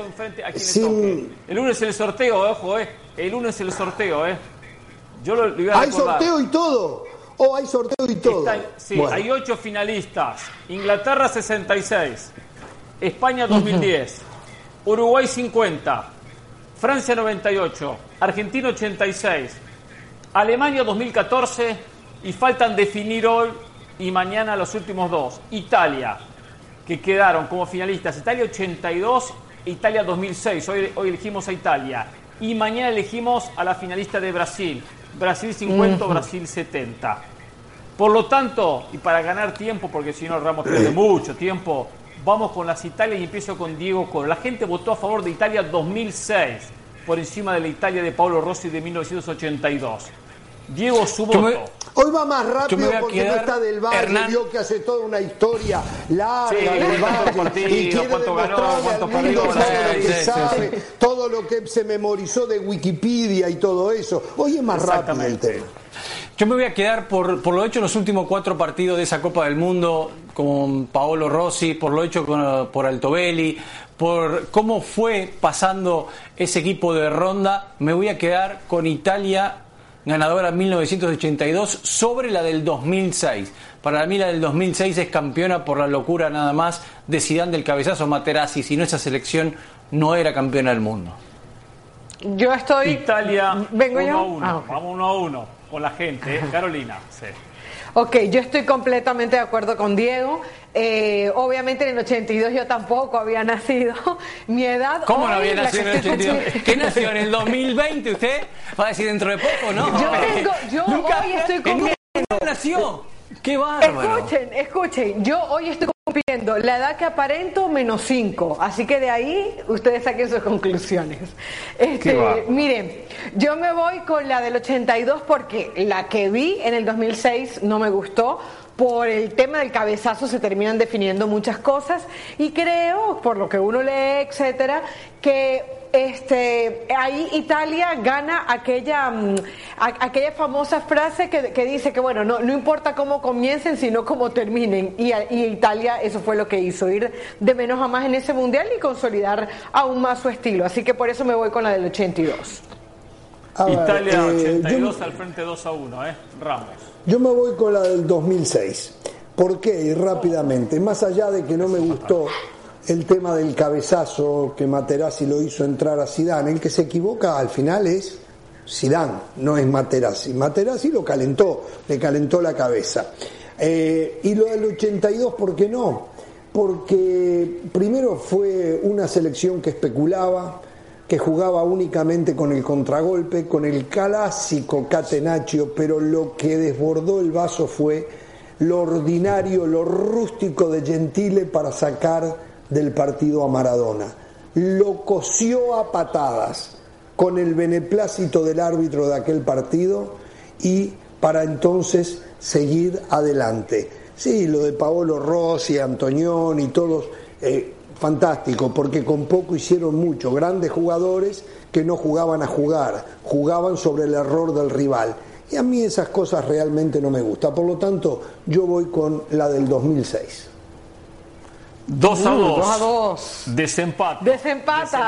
El lunes es el sorteo, ojo, El lunes es el sorteo, Yo lo iba a ¿Hay recordar. sorteo y todo? Hay sorteo y todo. Sí, bueno. Hay 8 finalistas. Inglaterra 66, España 2010, Uruguay 50, Francia 98, Argentina 86, Alemania 2014 y faltan definir hoy y mañana los últimos 2. Italia, que quedaron como finalistas. Italia 82, Italia 2006. Hoy elegimos a Italia. Y mañana elegimos a la finalista de Brasil. Brasil 50, Brasil 70. Por lo tanto, y para ganar tiempo, porque si no Ramos pierde mucho tiempo, vamos con las Italias y empiezo con Diego Coro. La gente votó a favor de Italia 2006, por encima de la Italia de Paolo Rossi de 1982. Diego, su voto. Hoy va más rápido porque no está Del Valle, vio que hace toda una historia larga del Valle y quiere demostrarle al mundo todo lo que sabe, todo lo que se memorizó de Wikipedia y todo eso. Hoy es más rápido el tema. Yo me voy a quedar por lo hecho en los últimos 4 partidos de esa Copa del Mundo con Paolo Rossi, por lo hecho por Altobelli, por cómo fue pasando ese equipo de ronda. Me voy a quedar con Italia ganadora 1982 sobre la del 2006. Para mí la del 2006 es campeona por la locura nada más de Zidane, del cabezazo Materazzi. Si no, esa selección no era campeona del mundo. Yo estoy... Italia, ¿Vengo 1 yo? a 1. Vamos 1 a 1 con la gente, Carolina. Sí. Ok, yo estoy completamente de acuerdo con Diego. Obviamente en el 82 yo tampoco había nacido. Mi edad... ¿Cómo no había nacido en el 82? ¿Qué nació en el 2020 usted? Va a decir dentro de poco, ¿no? Yo hoy estoy cumpliendo... ¿Cuándo nació? ¡Qué bárbaro! Escuchen, yo hoy estoy cumpliendo la edad que aparento -5, así que de ahí ustedes saquen sus conclusiones. Miren, yo me voy con la del 82 porque la que vi en el 2006 no me gustó. Por el tema del cabezazo se terminan definiendo muchas cosas y creo, por lo que uno lee, etcétera, que ahí Italia gana aquella famosa frase que dice que bueno, no importa cómo comiencen, sino cómo terminen, y Italia eso fue lo que hizo, ir de menos a más en ese mundial y consolidar aún más su estilo, así que por eso me voy con la del 82. Italia 82 al frente 2 a 1, Ramos. Yo me voy con la del 2006. ¿Por qué? Y rápidamente, más allá de que no me gustó el tema del cabezazo que Materazzi lo hizo entrar a Zidane, el que se equivoca al final es Zidane, no es Materazzi. Materazzi lo calentó, le calentó la cabeza. Y lo del 82, ¿por qué no? Porque primero fue una selección que especulaba, que jugaba únicamente con el contragolpe, con el clásico catenaccio, pero lo que desbordó el vaso fue lo ordinario, lo rústico de Gentile para sacar del partido a Maradona. Lo cosió a patadas con el beneplácito del árbitro de aquel partido y para entonces seguir adelante. Sí, lo de Paolo Rossi, Antonioni y todos... fantástico, porque con poco hicieron mucho, grandes jugadores que no jugaban a jugar, jugaban sobre el error del rival, y a mí esas cosas realmente no me gustan, por lo tanto yo voy con la del 2006. 2 a 2. Desempata.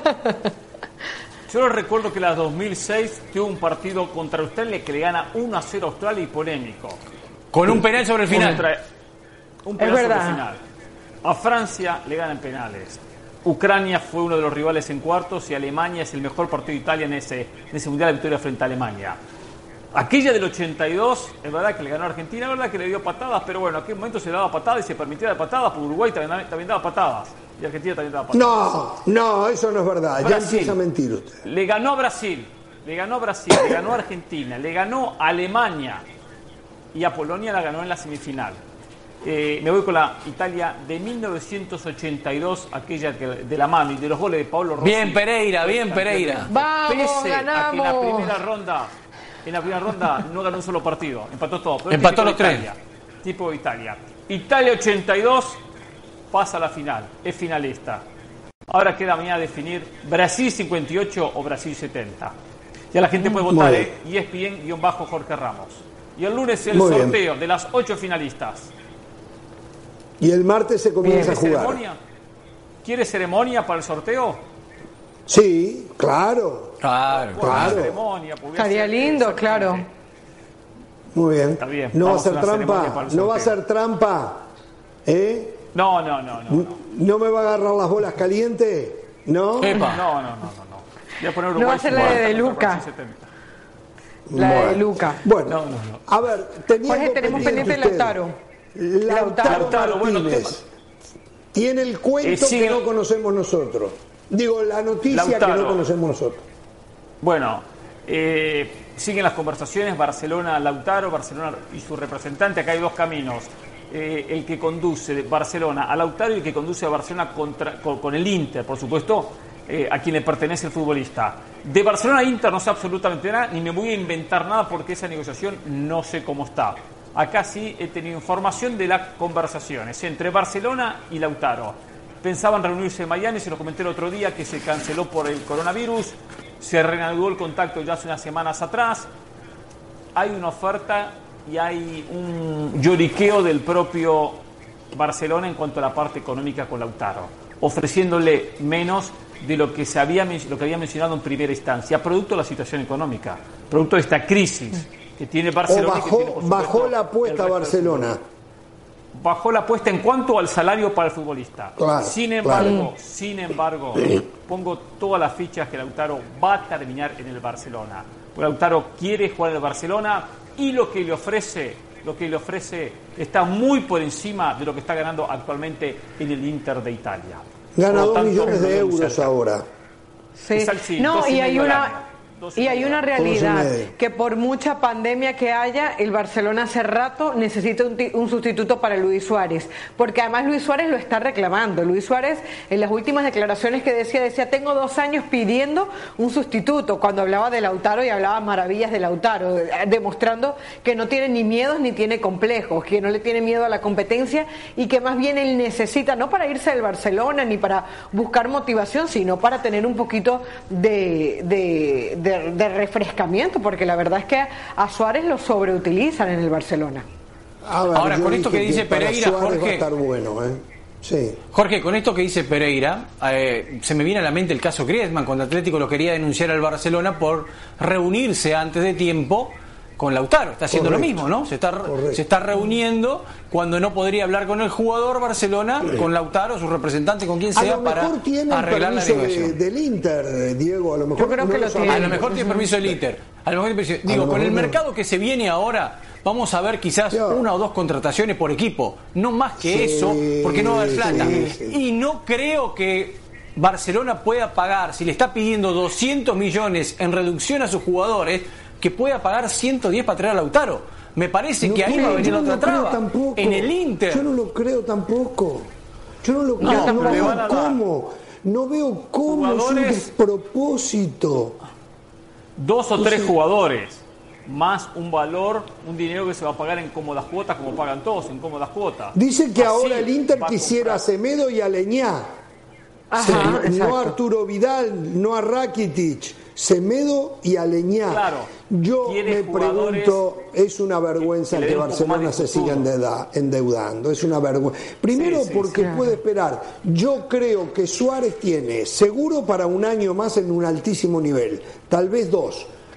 Yo les recuerdo que la 2006 tuvo un partido contra Australia que le gana 1 a 0 a Australia y polémico. Con un penal sobre el final. Un penal sobre el final. A Francia le ganan penales. Ucrania fue uno de los rivales en cuartos y Alemania es el mejor partido de Italia en ese Mundial de victoria frente a Alemania. Aquella del 82, es verdad que le ganó a Argentina, es verdad que le dio patadas, pero bueno, en aquel momento se le daba patadas y se permitía dar patadas, porque Uruguay también daba patadas. Y Argentina también daba patadas. No, eso no es verdad. Brasil. Ya empieza a mentir usted. Le ganó a Brasil, le ganó a Argentina, le ganó a Alemania y a Polonia la ganó en la semifinal. Me voy con la Italia de 1982, aquella de la mano y de los goles de Paolo Rossi. Bien Pereira, bien Pereira. Vamos, Pese ganamos. a que en la primera ronda no ganó un solo partido, empató todo. Pero empató los tres. Tipo de Italia. Italia 82 pasa a la final, es finalista. Ahora queda mañana definir Brasil 58 o Brasil 70. Ya la gente puede votar, ESPN-Jorge Ramos. Y el lunes el sorteo de las 8 finalistas. Y el martes se comienza a jugar. ¿Quiere ceremonia para el sorteo? Sí, claro. Estaría lindo, claro. Muy bien. Está bien. No va a ser trampa. No va a ser trampa. No. ¿No me va a agarrar las bolas calientes? ¿No? No. Voy a poner no va a ser la de Luca. La de Luca. Bueno, a ver, tenemos pendiente Lautaro. Lautaro Martínez tiene el cuento que no conocemos nosotros. Digo, la noticia que no conocemos nosotros. Bueno, siguen las conversaciones Barcelona-Lautaro, Barcelona y su representante. Acá hay dos caminos. El que conduce de Barcelona a Lautaro y el que conduce a Barcelona con el Inter, por supuesto, a quien le pertenece el futbolista. De Barcelona a Inter no sé absolutamente nada, ni me voy a inventar nada porque esa negociación no sé cómo está. Acá sí he tenido información de las conversaciones entre Barcelona y Lautaro. Pensaban reunirse en Miami, se lo comenté el otro día, que se canceló por el coronavirus. Se reanudó el contacto ya hace unas semanas atrás. Hay una oferta y hay un lloriqueo del propio Barcelona en cuanto a la parte económica con Lautaro, ofreciéndole menos de lo que había mencionado en primera instancia, producto de la situación económica, producto de esta crisis que tiene Barcelona. Bajó la apuesta a Barcelona. Bajó la apuesta en cuanto al salario para el futbolista. Claro, sin embargo, pongo todas las fichas que Lautaro va a terminar en el Barcelona. Lautaro quiere jugar en el Barcelona y lo que le ofrece está muy por encima de lo que está ganando actualmente en el Inter de Italia. Gana 2 millones de euros ahora. Sí. No, y hay una realidad, que por mucha pandemia que haya, el Barcelona hace rato necesita un sustituto para Luis Suárez, porque además Luis Suárez lo está reclamando. Luis Suárez, en las últimas declaraciones que decía, tengo 2 años pidiendo un sustituto, cuando hablaba de Lautaro y hablaba maravillas de Lautaro, demostrando que no tiene ni miedos ni tiene complejos, que no le tiene miedo a la competencia y que más bien él necesita, no para irse del Barcelona ni para buscar motivación, sino para tener un poquito de refrescamiento, porque la verdad es que a Suárez lo sobreutilizan en el Barcelona. Ahora, con esto que dice Pereira, Jorge, va a estar bueno, Sí. Jorge, con esto que dice Pereira, se me viene a la mente el caso Griezmann, cuando Atlético lo quería denunciar al Barcelona por reunirse antes de tiempo con Lautaro. Está haciendo lo mismo, ¿no? Se está reuniendo cuando no podría hablar con el jugador Barcelona, con Lautaro, su representante, con quien sea, para arreglar la negociación. Del Inter, Diego, a lo mejor. Yo creo que lo tiene. A lo mejor tiene permiso del Inter. Con el mercado que se viene ahora, vamos a ver quizás 1 o 2 contrataciones por equipo, no más que eso, porque no va a haber plata. Y no creo que Barcelona pueda pagar, si le está pidiendo 200 millones en reducción a sus jugadores, que pueda pagar 110 para traer a Lautaro. Me parece que ahí va a venir la otra traba. En el Inter. Yo no lo creo tampoco. No veo cómo es un despropósito. 2 o 3 jugadores, más un valor, un dinero que se va a pagar en cómodas cuotas, como pagan todos, en cómodas cuotas. Dice que ahora el Inter quisiera a Semedo y a Leñá. No a Arturo Vidal, no a Rakitic. Semedo y Aleñá. Claro, yo me pregunto, es una vergüenza que Barcelona se siga endeudando, es una vergüenza. Primero porque puede esperar. Yo creo que Suárez tiene seguro para un año más en un altísimo nivel, tal vez 2.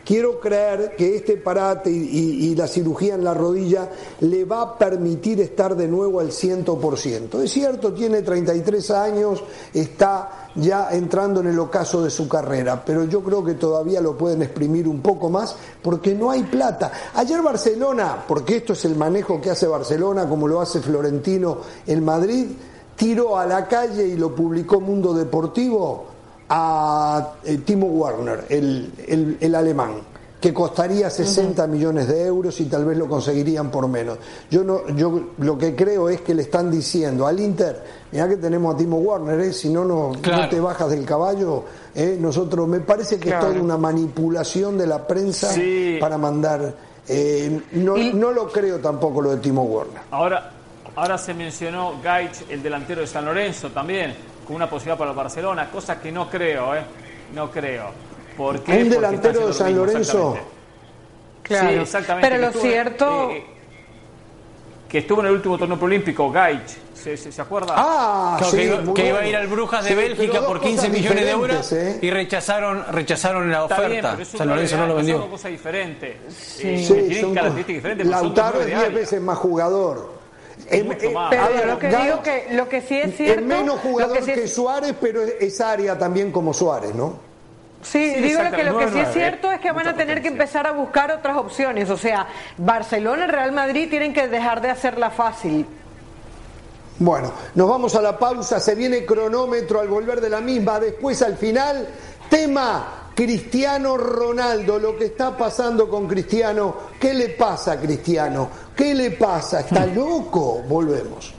quiero creer que este parate y la cirugía en la rodilla le va a permitir estar de nuevo al 100%. Es cierto, tiene 33 años, está ya entrando en el ocaso de su carrera, pero yo creo que todavía lo pueden exprimir un poco más porque no hay plata. Ayer Barcelona, porque esto es el manejo que hace Barcelona, como lo hace Florentino en Madrid, tiró a la calle, y lo publicó Mundo Deportivo, a Timo Werner, el alemán, que costaría 60 millones de euros y tal vez lo conseguirían por menos. Yo lo que creo es que le están diciendo al Inter: mirá que tenemos a Timo Werner, si no te bajas del caballo, nosotros, me parece que es toda una manipulación de la prensa para mandar, no lo creo tampoco lo de Timo Werner. Ahora se mencionó Gaich, el delantero de San Lorenzo, también con una posibilidad para el Barcelona, cosa que no creo, no creo. ¿Por qué? ¿Un delantero de San Lorenzo? Claro, sí, exactamente. Pero lo cierto... que estuvo en el último torneo olímpico, Gaich, ¿se acuerda? Que iba a ir al Brujas de Bélgica por 15 millones de euros y rechazaron la oferta. Bien, San Lorenzo no lo vendió. Son cosas diferentes. Tienen características diferentes. Lautaro es 10 veces más jugador. Pero yo lo que digo que lo que sí es cierto... Es menos jugador que Suárez, pero es área también como Suárez, ¿no? Sí, digo que lo que sí es cierto es que van a tener que empezar a buscar otras opciones. O sea, Barcelona y Real Madrid tienen que dejar de hacerla fácil. Bueno, nos vamos a la pausa, se viene cronómetro al volver de la misma, después al final, tema Cristiano Ronaldo, lo que está pasando con Cristiano. ¿Qué le pasa a Cristiano? ¿Qué le pasa? ¿Está loco? Volvemos.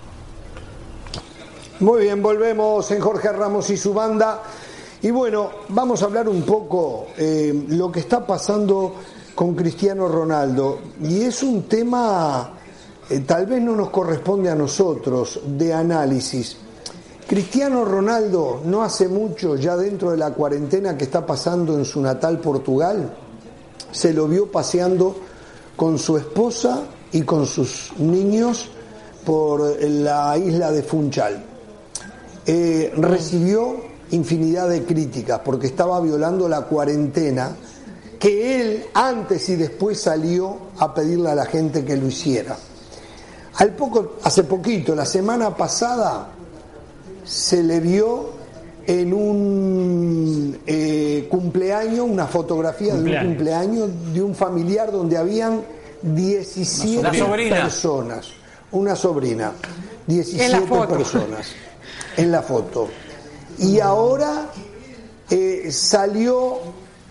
Muy bien, volvemos en Jorge Ramos y su banda. Y bueno, vamos a hablar un poco lo que está pasando con Cristiano Ronaldo. Y es un tema, tal vez no nos corresponde a nosotros, de análisis. Cristiano Ronaldo no hace mucho, ya dentro de la cuarentena que está pasando en su natal Portugal, se lo vio paseando con su esposa y con sus niños por la isla de Funchal. Recibió infinidad de críticas porque estaba violando la cuarentena que él antes y después salió a pedirle a la gente que lo hiciera. Hace poquito, la semana pasada, se le vio en un cumpleaños, una fotografía de un cumpleaños de un familiar donde habían 17 personas. Una sobrina. 17 personas en la foto. Y ahora salió,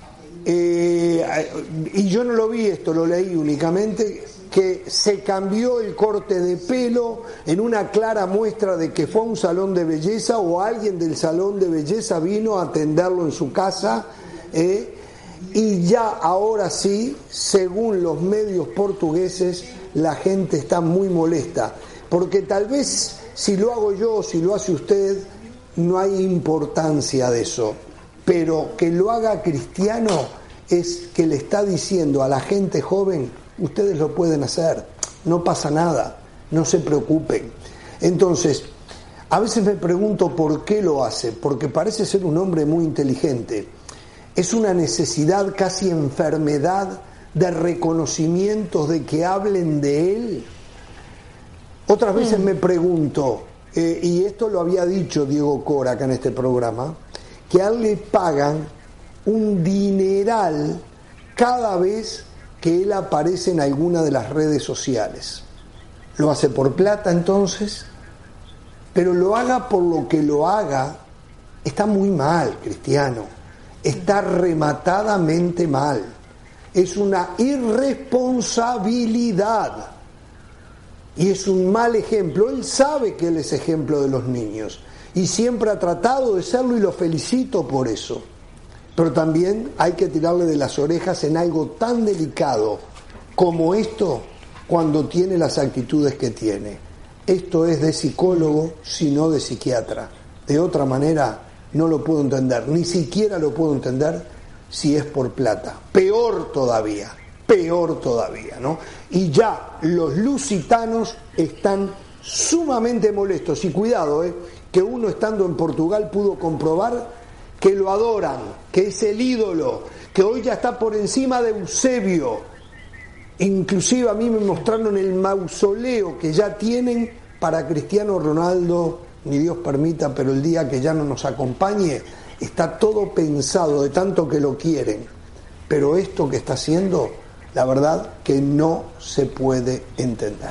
y yo no lo vi esto, lo leí únicamente, que se cambió el corte de pelo en una clara muestra de que fue a un salón de belleza o alguien del salón de belleza vino a atenderlo en su casa, y ya ahora sí, según los medios portugueses, la gente está muy molesta, porque tal vez si lo hago yo o si lo hace usted, no hay importancia de eso, pero que lo haga Cristiano es que le está diciendo a la gente joven: ustedes lo pueden hacer, no pasa nada, no se preocupen. Entonces, a veces me pregunto por qué lo hace, porque parece ser un hombre muy inteligente. Es una necesidad, casi enfermedad, de reconocimientos, de que hablen de él. Otras veces me pregunto, y esto lo había dicho Diego Cora acá en este programa, que a él le pagan un dineral cada vez que él aparece en alguna de las redes sociales. Lo hace por plata entonces, pero lo haga por lo que lo haga, está muy mal, Cristiano, está rematadamente mal, es una irresponsabilidad y es un mal ejemplo. Él sabe que él es ejemplo de los niños y siempre ha tratado de serlo y lo felicito por eso. Pero también hay que tirarle de las orejas en algo tan delicado como esto cuando tiene las actitudes que tiene. Esto es de psicólogo, sino de psiquiatra. De otra manera no lo puedo entender, ni siquiera lo puedo entender si es por plata. Peor todavía, ¿no? Y ya los lusitanos están sumamente molestos. Y cuidado, que uno estando en Portugal pudo comprobar que lo adoran, que es el ídolo, que hoy ya está por encima de Eusebio. Inclusive a mí me mostraron el mausoleo que ya tienen para Cristiano Ronaldo, ni Dios permita, pero el día que ya no nos acompañe, está todo pensado de tanto que lo quieren. Pero esto que está haciendo, la verdad que no se puede entender.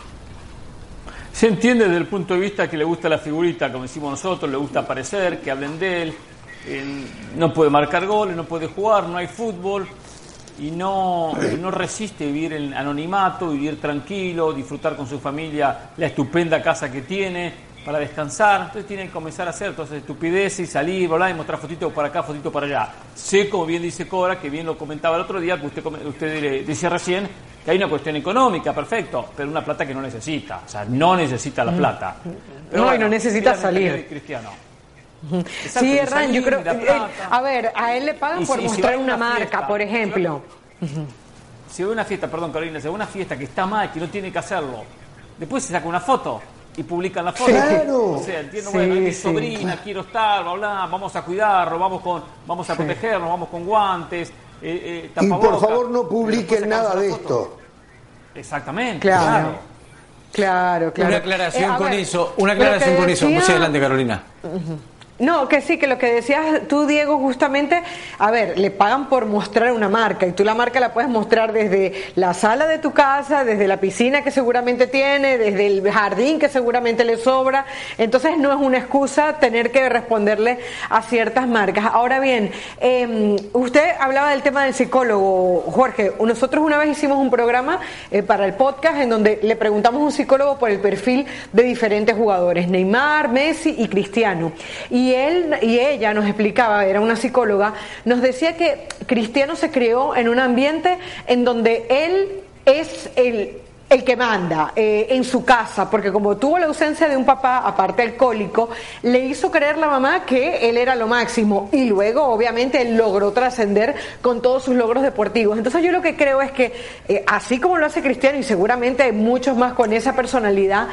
Se entiende desde el punto de vista que le gusta la figurita, como decimos nosotros, le gusta aparecer, que hablen de él, no puede marcar goles, no puede jugar, no hay fútbol y no resiste vivir en anonimato, vivir tranquilo, disfrutar con su familia la estupenda casa que tiene para descansar. Entonces tiene que comenzar a hacer todas esas estupideces y salir, bla, y mostrar fotitos para acá, fotitos para allá. Sé, como bien dice Cora, que bien lo comentaba el otro día, que usted decía recién, que hay una cuestión económica, perfecto, pero una plata que no necesita, o sea, no necesita la plata. Pero no, bueno, y no necesita salir. Cristiano. Exacto, sí, Hernán, yo creo a ver, a él le pagan por mostrar una marca, fiesta, por ejemplo. Si ve una fiesta, perdón Carolina, si ve una fiesta que está mal, que no tiene que hacerlo, después se saca una foto y publican la foto. Claro. O sea, entiendo, bueno, es mi sobrina, quiero estar, bla, bla, vamos a cuidarlo, vamos a protegernos, vamos con guantes, y por favor no publiquen nada de esto. Exactamente, Claro. Una aclaración con eso. Más adelante, Carolina. No, que sí, que lo que decías tú, Diego, justamente, a ver, le pagan por mostrar una marca y tú la marca la puedes mostrar desde la sala de tu casa, desde la piscina que seguramente tiene, desde el jardín que seguramente le sobra, entonces no es una excusa tener que responderle a ciertas marcas. Ahora bien, usted hablaba del tema del psicólogo, Jorge. Nosotros una vez hicimos un programa para el podcast en donde le preguntamos a un psicólogo por el perfil de diferentes jugadores, Neymar, Messi y Cristiano. Y él y ella nos explicaba, era una psicóloga, nos decía que Cristiano se crió en un ambiente en donde él es el que manda en su casa, porque como tuvo la ausencia de un papá, aparte alcohólico, le hizo creer la mamá que él era lo máximo y luego obviamente él logró trascender con todos sus logros deportivos. Entonces yo lo que creo es que así como lo hace Cristiano y seguramente hay muchos más con esa personalidad,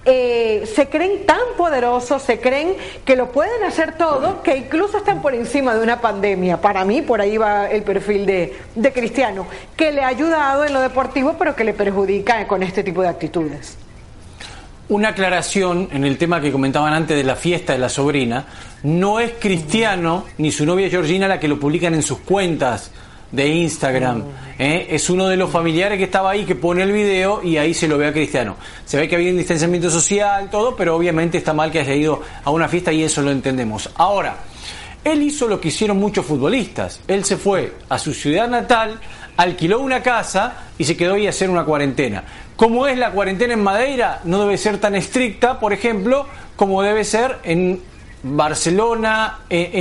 se creen tan poderosos, se creen que lo pueden hacer todo, que incluso están por encima de una pandemia. Para mí por ahí va el perfil de Cristiano, que le ha ayudado en lo deportivo pero que le perjudica con este tipo de actitudes. Una aclaración en el tema que comentaban antes de la fiesta de la sobrina. No es Cristiano ni su novia Georgina la que lo publican en sus cuentas de Instagram. Es uno de los familiares que estaba ahí, que pone el video y ahí se lo ve a Cristiano. Se ve que había un distanciamiento social, todo, pero obviamente está mal que haya ido a una fiesta y eso lo entendemos. Ahora, él hizo lo que hicieron muchos futbolistas. Él se fue a su ciudad natal, alquiló una casa y se quedó ahí a hacer una cuarentena. Como es la cuarentena en Madeira, no debe ser tan estricta, por ejemplo, como debe ser en Barcelona,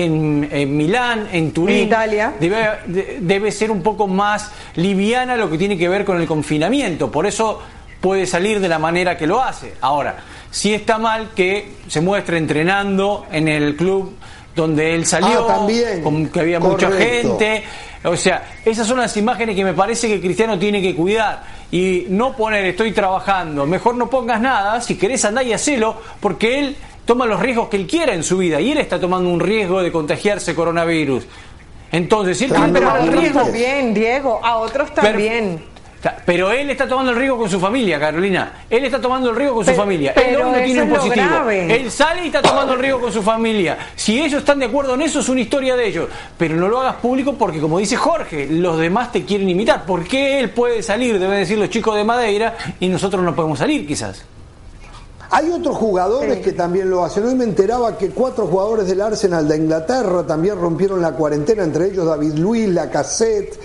en Milán, en Turín. En Italia. Debe ser un poco más liviana lo que tiene que ver con el confinamiento. Por eso puede salir de la manera que lo hace. Ahora, sí está mal que se muestre entrenando en el club donde él salió, con que había mucha gente. O sea, esas son las imágenes que me parece que Cristiano tiene que cuidar y no poner estoy trabajando. Mejor no pongas nada, si querés andá y hacelo, porque él toma los riesgos que él quiera en su vida y él está tomando un riesgo de contagiarse coronavirus. Entonces, si él quiere tomar el riesgo, también, Diego, a otros también. Pero él está tomando el riesgo con su familia, Carolina. Él está tomando el riesgo con su familia. Él no tiene un positivo. Él sale y está tomando el riesgo con su familia. Si ellos están de acuerdo en eso, es una historia de ellos. Pero no lo hagas público porque, como dice Jorge, los demás te quieren imitar. ¿Por qué él puede salir, deben decir los chicos de Madeira, y nosotros no podemos salir, quizás? Hay otros jugadores que también lo hacen. Hoy me enteraba que 4 jugadores del Arsenal de Inglaterra también rompieron la cuarentena, entre ellos David Luiz, Lacazette,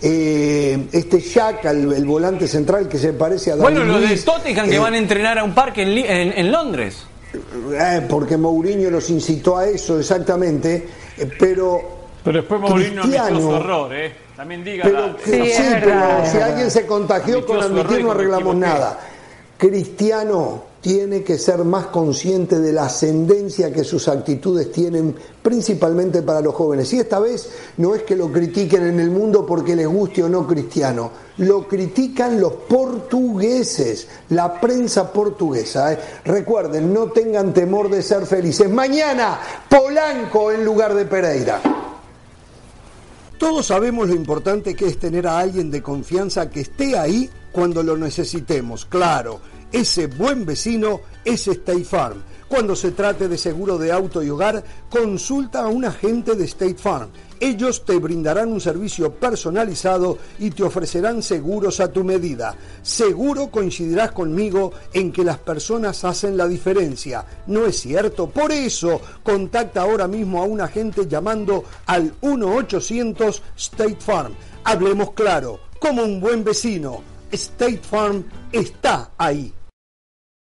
Xhaka, el volante central que se parece a David Luiz. Bueno, los de Tottenham que van a entrenar a un parque en Londres. Porque Mourinho los incitó a eso, exactamente. Pero después Mourinho admitió su error, También dígala. Pero si alguien se contagió, con admitir no arreglamos nada. Cristiano tiene que ser más consciente de la ascendencia que sus actitudes tienen, principalmente para los jóvenes. Y esta vez no es que lo critiquen en el mundo porque les guste o no Cristiano, lo critican los portugueses, la prensa portuguesa. Recuerden, no tengan temor de ser felices. Mañana, Polanco en lugar de Pereira. Todos sabemos lo importante que es tener a alguien de confianza que esté ahí cuando lo necesitemos. Claro, ese buen vecino es State Farm. Cuando se trate de seguro de auto y hogar, consulta a un agente de State Farm. Ellos te brindarán un servicio personalizado y te ofrecerán seguros a tu medida. Seguro coincidirás conmigo en que las personas hacen la diferencia, ¿no es cierto? Por eso, contacta ahora mismo a un agente llamando al 1-800 State Farm. Hablemos claro, como un buen vecino. State Farm está ahí.